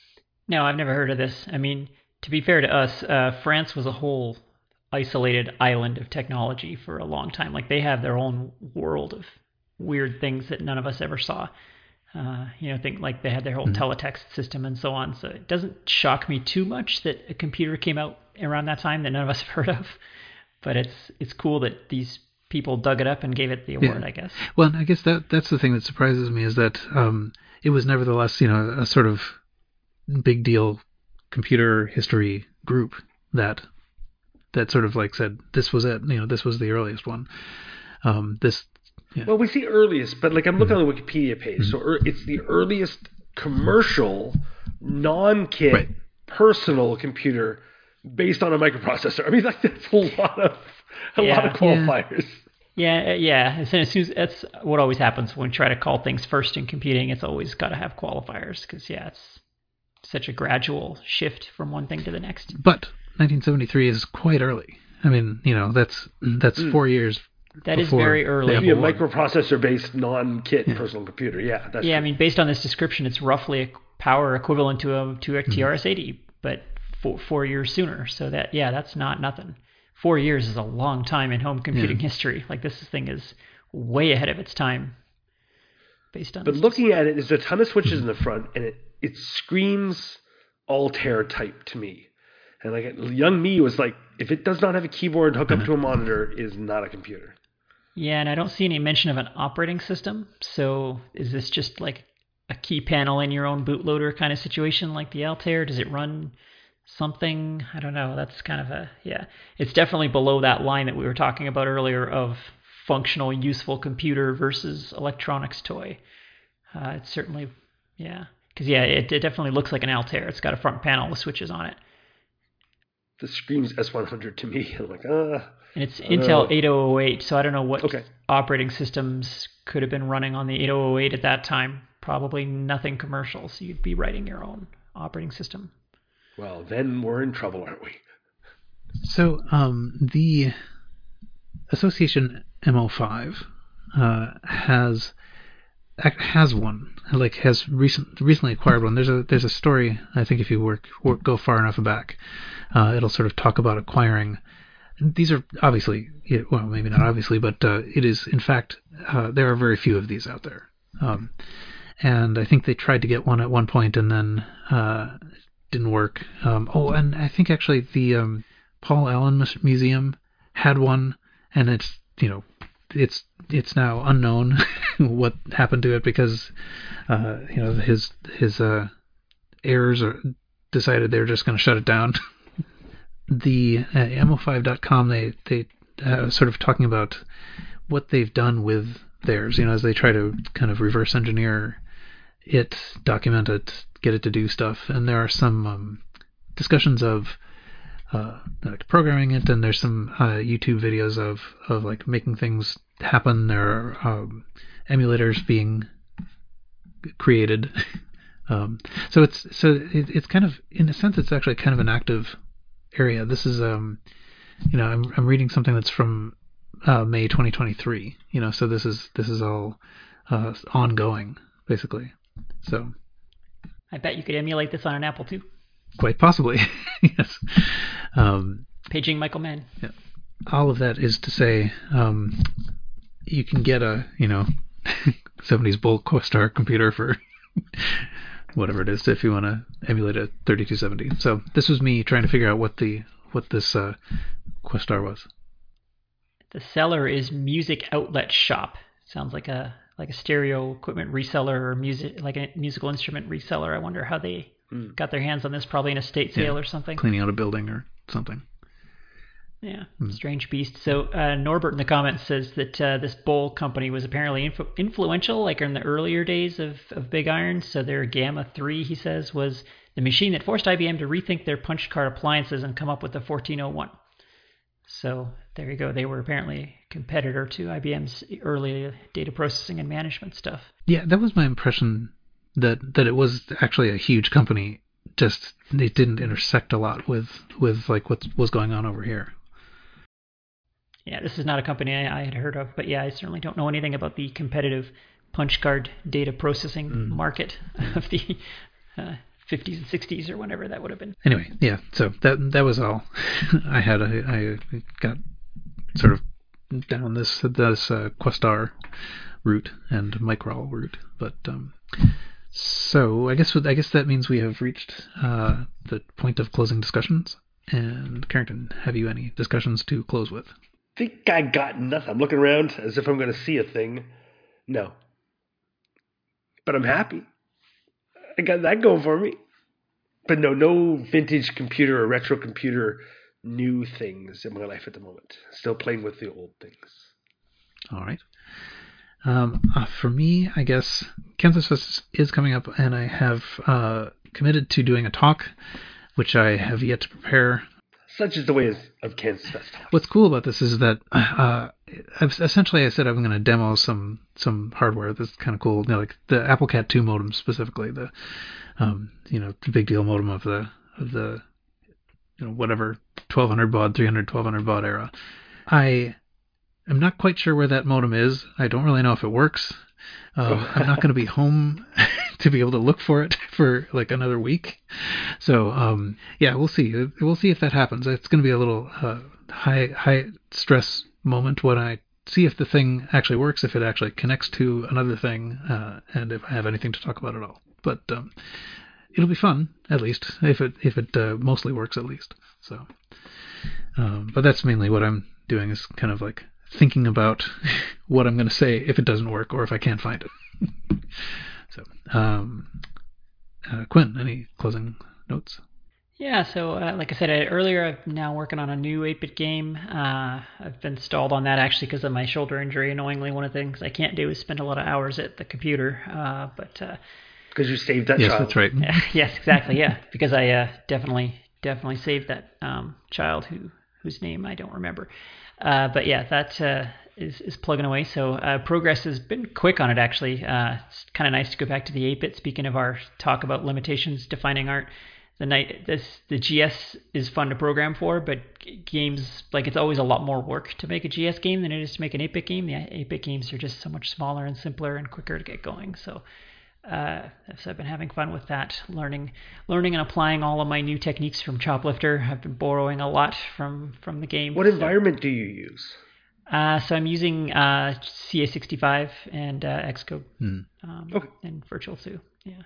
No, I've never heard of this. I mean, to be fair to us, uh, France was a whole isolated island of technology for a long time. Like, they have their own world of weird things that none of us ever saw. Uh, you know, think like they had their whole mm-hmm. teletext system and so on. So it doesn't shock me too much that a computer came out around that time that none of us have heard of. But it's it's cool that these people dug it up and gave it the award, yeah. I guess. Well, I guess that that's the thing that surprises me, is that um, it was nevertheless, you know, a sort of big deal computer history group that that sort of like said this was it, you know, this was the earliest one. Um, this, yeah. Well, we see earliest, but like I'm looking mm-hmm. on the Wikipedia page, mm-hmm. so er, it's the earliest commercial non-kit right. personal computer based on a microprocessor. I mean, like that's a lot of a yeah. lot of qualifiers. Yeah, yeah. As soon as that's what always happens when we try to call things first in computing. It's always got to have qualifiers because yeah, it's such a gradual shift from one thing to the next. But nineteen seventy-three is quite early. I mean, you know, that's that's mm. four years. That is very early. Maybe a microprocessor-based non-kit yeah. personal computer. Yeah, that's yeah. true. I mean, based on this description, it's roughly a power equivalent to a to a mm. T R S eighty, but four, four years sooner. So that yeah, that's not nothing. Four years is a long time in home computing yeah. history. Like, this thing is way ahead of its time. Based on. But looking at it, there's a ton of switches in the front, and it. It screams Altair type to me. And like young me was like, if it does not have a keyboard hooked up to a monitor, it is not a computer. Yeah, and I don't see any mention of an operating system. So is this just like a key panel in your own bootloader kind of situation like the Altair? Does it run something? I don't know. That's kind of a, yeah. It's definitely below that line that we were talking about earlier of functional, useful computer versus electronics toy. Uh, it's certainly, yeah. Because, yeah, it, it definitely looks like an Altair. It's got a front panel with switches on it. This screams S one hundred to me. I'm like, ah. And it's uh, Intel eighty oh eight, so I don't know what okay. operating systems could have been running on the eighty oh eight at that time. Probably nothing commercial, so you'd be writing your own operating system. Well, then we're in trouble, aren't we? So um, the Association M O five uh, has... has one, like has recent recently acquired one. There's a there's a story, I think if you work, work go far enough back, uh, it'll sort of talk about acquiring. These are obviously, well, maybe not obviously, but uh, it is in fact uh, there are very few of these out there, um, and I think they tried to get one at one point and then uh, didn't work. Um, oh, and I think actually the um, Paul Allen Museum had one, and it's you know. It's it's now unknown what happened to it because uh, you know his his uh, heirs are decided they're just going to shut it down. the uh, M O five dot com, they they uh, sort of talking about what they've done with theirs, you know, as they try to kind of reverse engineer it, document it, get it to do stuff. And there are some um, discussions of uh, like programming it, and there's some uh, YouTube videos of, of like making things happen. There are um, emulators being created. um, so it's so it, it's kind of, in a sense, it's actually kind of an active area. This is um, you know, I'm I'm reading something that's from uh, May twenty twenty-three. You know, so this is this is all uh, ongoing, basically. So I bet you could emulate this on an Apple two. Quite possibly, yes. Um, Paging Michael Mann. Yeah. All of that is to say, um, you can get a, you know, seventies Bolt Questar computer for whatever it is if you want to emulate a thirty-two seventy. So this was me trying to figure out what the what this uh, Questar was. The seller is Music Outlet Shop. Sounds like a like a stereo equipment reseller or music like a musical instrument reseller. I wonder how they mm. got their hands on this. Probably an estate sale yeah, or something. Cleaning out a building or something. Yeah, mm. strange beast. So uh, Norbert in the comments says that uh, this Bowl company was apparently influ- influential, like in the earlier days of, of Big Iron. So their Gamma three, he says, was the machine that forced I B M to rethink their punch card appliances and come up with the fourteen oh one. So there you go. They were apparently a competitor to I B M's early data processing and management stuff. Yeah, that was my impression, that that it was actually a huge company. Just it didn't intersect a lot with with like what was going on over here. Yeah, this is not a company I, I had heard of, but yeah, I certainly don't know anything about the competitive punch card data processing mm. market of the uh, fifties and sixties or whenever that would have been. Anyway, yeah, so that that was all I had. I, I got sort of down this this uh, Questar route and Microl route, but um, so I guess I guess that means we have reached uh, the point of closing discussions. And Carrington, have you any discussions to close with? I think I got nothing. I'm looking around as if I'm going to see a thing. No. But I'm happy. I got that going for me. But no, no vintage computer or retro computer new things in my life at the moment. Still playing with the old things. All right. Um, uh, for me, I guess Kansas Fest is coming up, and I have uh, committed to doing a talk, which I have yet to prepare. Such is the way of Kansas Fest. What's cool about this is that uh, essentially I said I'm going to demo some some hardware that's kind of cool, you know, like the AppleCat two modem specifically, the um, you know the big deal modem of the of the you know whatever twelve hundred baud, three hundred, twelve hundred baud era. I am not quite sure where that modem is. I don't really know if it works. Um, I'm not going to be home to be able to look for it for like another week. So um, yeah, we'll see. We'll see if that happens. It's going to be a little uh, high high stress moment when I see if the thing actually works, if it actually connects to another thing, uh, and if I have anything to talk about at all. But um, it'll be fun, at least if it if it uh, mostly works at least. So, um, but that's mainly what I'm doing, is kind of like thinking about what I'm going to say if it doesn't work or if I can't find it. so, um, uh, Quinn, any closing notes? Yeah, so uh, like I said earlier, I'm now working on a new eight-bit game. Uh, I've been stalled on that actually because of my shoulder injury. Annoyingly, one of the things I can't do is spend a lot of hours at the computer. Uh, but uh, because you saved that yes, child. Yes, that's right. yes, exactly. Yeah, because I uh, definitely definitely saved that um, child who whose name I don't remember. Uh, but yeah, that uh, is, is plugging away. So uh, progress has been quick on it, actually. Uh, it's kind of nice to go back to the eight-bit. Speaking of our talk about limitations defining art, the night this the G S is fun to program for, but games, like, it's always a lot more work to make a G S game than it is to make an eight-bit game. The eight-bit games are just so much smaller and simpler and quicker to get going. So uh, so I've been having fun with that, learning learning and applying all of my new techniques from Choplifter. I've been borrowing a lot from, from the game. What so. environment do you use? Uh, so I'm using uh, C A sixty-five and uh, Xcode mm. um, okay. and Virtual two. Yeah.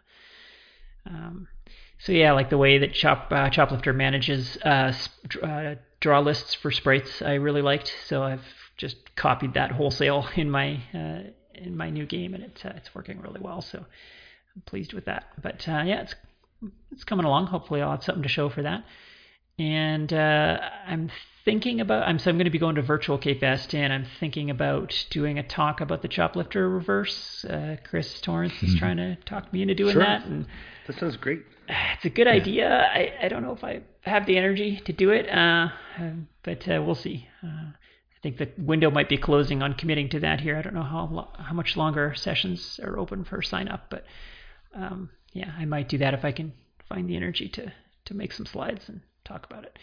Um, so yeah, like the way that Chop uh, Choplifter manages uh, sp- uh, draw lists for sprites, I really liked. So I've just copied that wholesale in my uh, in my new game, and it's uh, it's working really well. So I'm pleased with that. But uh, yeah, it's it's coming along. Hopefully, I'll have something to show for that. and uh, I'm thinking about. I'm so I'm going to be going to Virtual K-Fest, and I'm thinking about doing a talk about the Choplifter Reverse. Uh, Chris Torrance is Mhm. trying to talk me into doing Sure. that, and That sounds great. it's a good idea. I, I don't know if I have the energy to do it, uh, um, but uh, we'll see. Uh, I think the window might be closing on committing to that here. I don't know how lo- how much longer sessions are open for sign up, but um, yeah, I might do that if I can find the energy to, to make some slides and talk about it.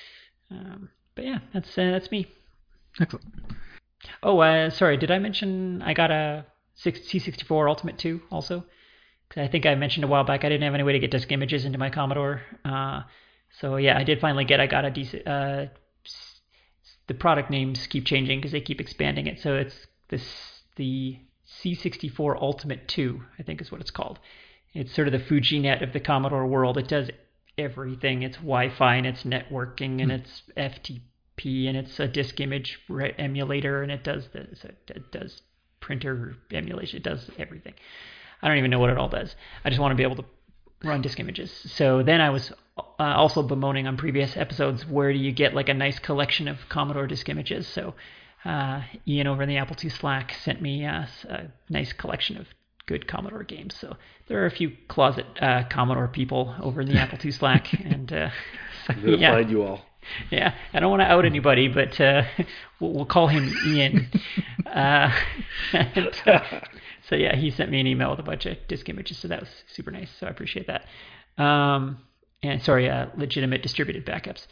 Um, but yeah, that's uh, that's me. Excellent. Oh, uh, sorry, did I mention I got a C sixty-four Ultimate two also? Because I think I mentioned a while back I didn't have any way to get disk images into my Commodore. Uh, so yeah, I did finally get. I got a decent. Uh, the product names keep changing because they keep expanding it. So it's this the C sixty-four Ultimate two, I think is what it's called. It's sort of the FujiNet of the Commodore world. It does everything. It's Wi-Fi and it's networking and it's F T P and it's a disk image re- emulator and it does the so it does printer emulation. It does everything. I don't even know what it all does. I just want to be able to run disk images. So then I was uh, also bemoaning on previous episodes, where do you get like a nice collection of Commodore disk images? So uh, Ian over in the Apple two Slack sent me uh, a nice collection of good Commodore games. So there are a few closet uh, Commodore people over in the Apple two Slack, and uh, I'm gonna yeah. find you all. Yeah, I don't want to out anybody, but uh, we'll, we'll call him Ian. uh, and, uh, so yeah, he sent me an email with a bunch of disk images, so that was super nice. So I appreciate that. Um, and sorry, uh, legitimate distributed backups.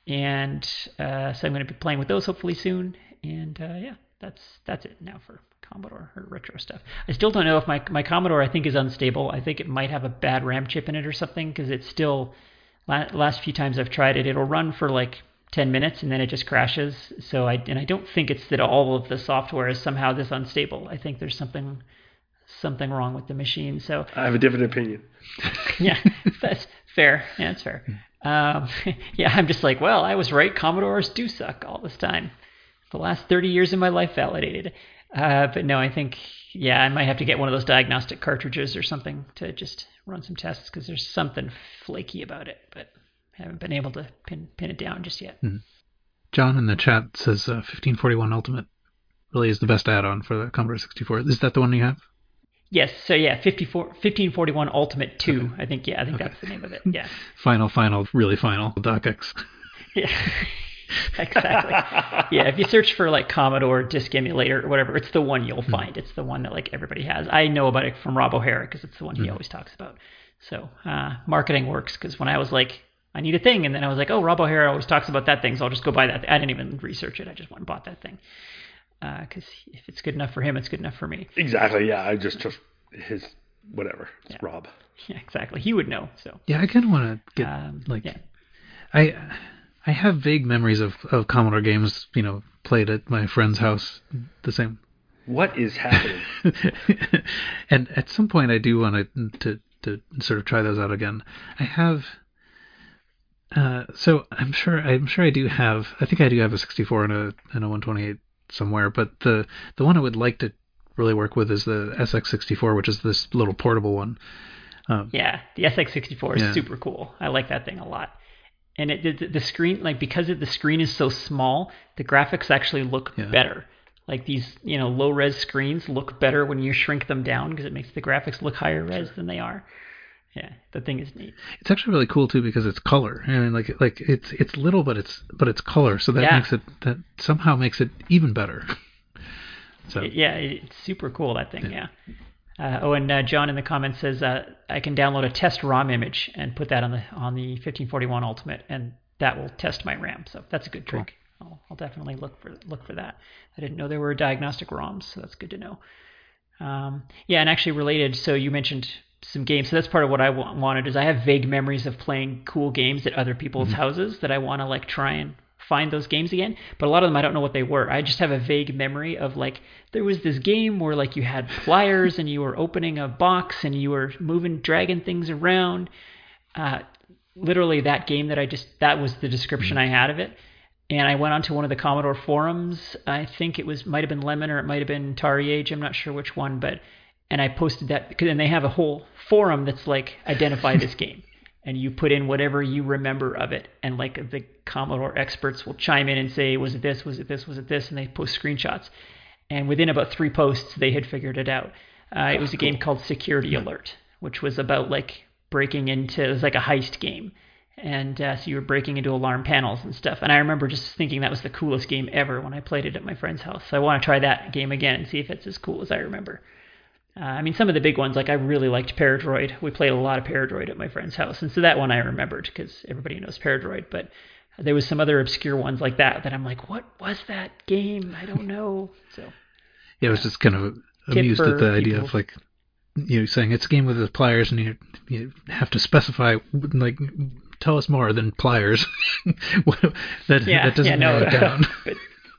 And uh, so I'm going to be playing with those hopefully soon. And uh, yeah, that's that's it now for Commodore or retro stuff. I still don't know if my my Commodore I think is unstable. I think it might have a bad RAM chip in it or something, because it's still. Last few times I've tried it, it'll run for like ten minutes and then it just crashes. So I and I don't think it's that all of the software is somehow this unstable. I think there's something something wrong with the machine. So I have a different opinion. Yeah, that's fair. Yeah, that's fair. Um, yeah, I'm just like, well, I was right. Commodores do suck all this time. The last thirty years of my life validated. Uh, but no, I think, yeah, I might have to get one of those diagnostic cartridges or something to just run some tests, because there's something flaky about it, but I haven't been able to pin pin it down just yet. Mm-hmm. John in the chat says uh, fifteen forty-one Ultimate really is the best add-on for the Commodore sixty-four. Is that the one you have? Yes, so yeah, fifty-four, fifteen forty-one Ultimate two, okay. I think, yeah, I think okay. That's the name of it, yeah. Final, final, really final, DocX. Yeah. Exactly. Yeah, if you search for like Commodore disk emulator or whatever, it's the one you'll find. Mm. It's the one that like everybody has. I know about it from Rob O'Hara because it's the one he mm. always talks about. So uh, marketing works, because when I was like, I need a thing, and then I was like, oh, Rob O'Hara always talks about that thing, so I'll just go buy that. I didn't even research it. I just went and bought that thing. Because uh, if it's good enough for him, it's good enough for me. Exactly, yeah. I just trust his whatever. It's yeah. Rob. Yeah, exactly. He would know. So yeah, I kind of want to get um, like yeah. I I have vague memories of, of Commodore games, you know, played at my friend's house. The same. What is happening? And at some point, I do want to to to sort of try those out again. I have. Uh, so I'm sure I'm sure I do have. I think I do have a sixty-four and a and a one twenty-eight somewhere. But the the one I would like to really work with is the S X sixty-four, which is this little portable one. Um, yeah, the S X sixty-four is yeah. super cool. I like that thing a lot. And it, the, the screen, like because the screen is so small, the graphics actually look yeah. better. Like these, you know, low res screens look better when you shrink them down, because it makes the graphics look higher res sure. than they are. Yeah, the thing is neat. It's actually really cool too, because it's color. I mean, like like it's it's little, but it's but it's color, so that yeah. makes it that somehow makes it even better. So it, yeah, it's super cool, that thing. Yeah. yeah. Uh, oh, and uh, John in the comments says uh, I can download a test ROM image and put that on the on the fifteen forty-one Ultimate, and that will test my RAM. So that's a good trick. Cool. I'll, I'll definitely look for look for that. I didn't know there were diagnostic ROMs, so that's good to know. Um, yeah, and actually related. So you mentioned some games. So that's part of what I w- wanted. Is I have vague memories of playing cool games at other people's mm-hmm. houses that I want to like try and find those games again, but a lot of them I don't know what they were. I just have a vague memory of like there was this game where like you had pliers and you were opening a box and you were moving, dragging things around. Uh, literally that game that I just that was the description I had of it. And I went onto one of the Commodore forums. I think it was might have been Lemon or it might have been Atari Age. I'm not sure which one, but and I posted that because and they have a whole forum that's like identify this game. and you put in whatever you remember of it, and like the Commodore experts will chime in and say, was it this, was it this, was it this, and they post screenshots. And within about three posts, they had figured it out. Uh, it was a game called Security Alert, which was about like breaking into, it was like a heist game. And uh, so you were breaking into alarm panels and stuff. And I remember just thinking that was the coolest game ever when I played it at my friend's house. So I want to try that game again and see if it's as cool as I remember. Uh, I mean, some of the big ones, like I really liked Paradroid. We played a lot of Paradroid at my friend's house. And so that one I remembered because everybody knows Paradroid. But there was some other obscure ones like that that I'm like, what was that game? I don't know. So yeah, I was just kind of amused at the idea of like, you know, saying it's a game with the pliers and you, you have to specify, like, tell us more than pliers. that, yeah, that doesn't yeah, no, narrow it down. but,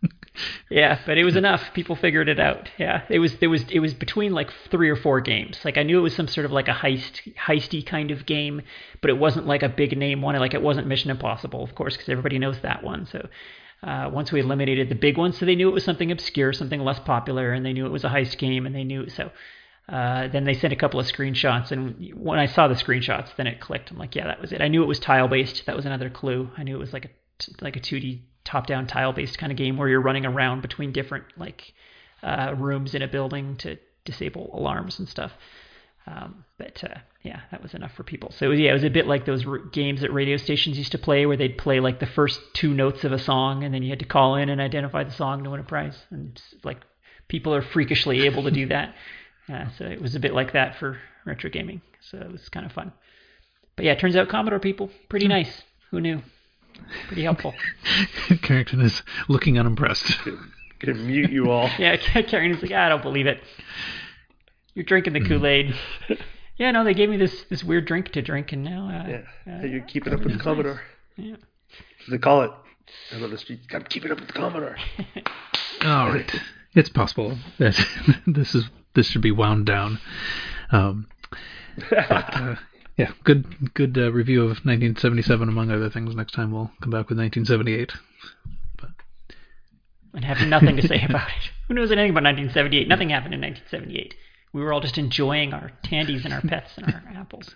yeah, but it was enough. People figured it out. Yeah, it was there was it was between like three or four games. Like I knew it was some sort of like a heist heisty kind of game, but it wasn't like a big name one. Like it wasn't Mission Impossible, of course, because everybody knows that one. So uh, once we eliminated the big ones, so they knew it was something obscure, something less popular, and they knew it was a heist game, and they knew so. Uh, then they sent a couple of screenshots, and when I saw the screenshots, then it clicked. I'm like, yeah, that was it. I knew it was tile-based. That was another clue. I knew it was like a like a two D top-down tile-based kind of game where you're running around between different like uh, rooms in a building to disable alarms and stuff. Um, but uh, yeah, that was enough for people. So yeah, it was a bit like those r- games that radio stations used to play, where they'd play like the first two notes of a song, and then you had to call in and identify the song to win a prize. And like people are freakishly able to do that. Uh, so it was a bit like that for retro gaming. So it was kind of fun. But yeah, it turns out Commodore people, pretty nice. Who knew? Pretty helpful. Carrington is looking unimpressed. Gonna mute you all. Yeah, Carrington's like, I don't believe it. You're drinking the Kool-Aid. Yeah, no, they gave me this this weird drink to drink, and now uh, yeah, uh, you're keeping up with the nice. Commodore. Yeah. So they call it out on the street. I'm keeping up with the Commodore. All right, it's possible that this is this should be wound down. Um, but, uh, yeah, good good uh, review of nineteen seventy-seven among other things. Next time we'll come back with nineteen seventy-eight. But and have nothing to say about it. Who knows anything about nineteen seventy-eight? Nothing happened in nineteen seventy-eight. We were all just enjoying our tandies and our pets and our apples.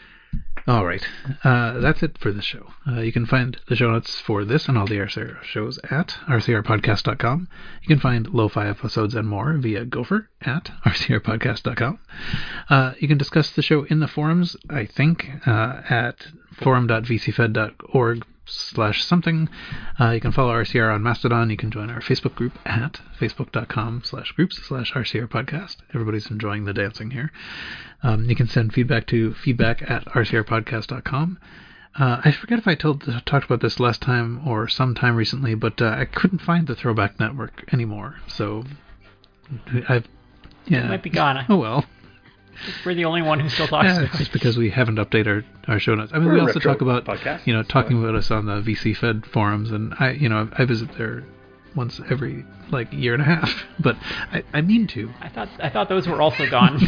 All right. Uh, that's it for the show. Uh, you can find the show notes for this and all the R C R shows at r c r podcast dot com. You can find lo-fi episodes and more via Gopher at r c r podcast dot com. Uh, you can discuss the show in the forums, I think, uh, at forum dot v c fed dot org slash something. Uh, you can follow R C R on Mastodon. You can join our Facebook group at facebook dot com slash groups slash R C R podcast. Everybody's enjoying the dancing here. Um, you can send feedback to feedback at r c r podcast dot com. Uh, I forget if I told talked about this last time or sometime recently, but uh, I couldn't find the Throwback Network anymore. So I've yeah. It might be gone. Oh well. We're the only one who still talks Yeah, about it's it. just because we haven't updated our, our show notes. I mean, We're we a also retro talk about, podcast, you know, so- talking about us on the V C Fed forums, and I, you know, I visit there once every like year and a half, but I, I mean to. I thought I thought those were also gone.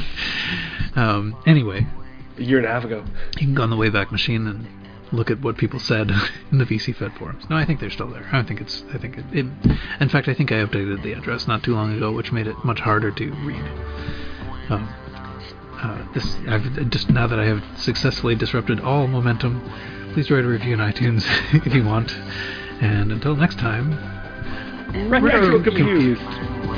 um, anyway, A year and a half ago. you can go on the Wayback Machine and look at what people said in the V C Fed forums. No, I think they're still there. I think it's. I think it, it. In fact, I think I updated the address not too long ago, which made it much harder to read. Um, Uh, this I've just now that I have successfully disrupted all momentum, please write a review in iTunes if you want. And until next time, Retro Compute.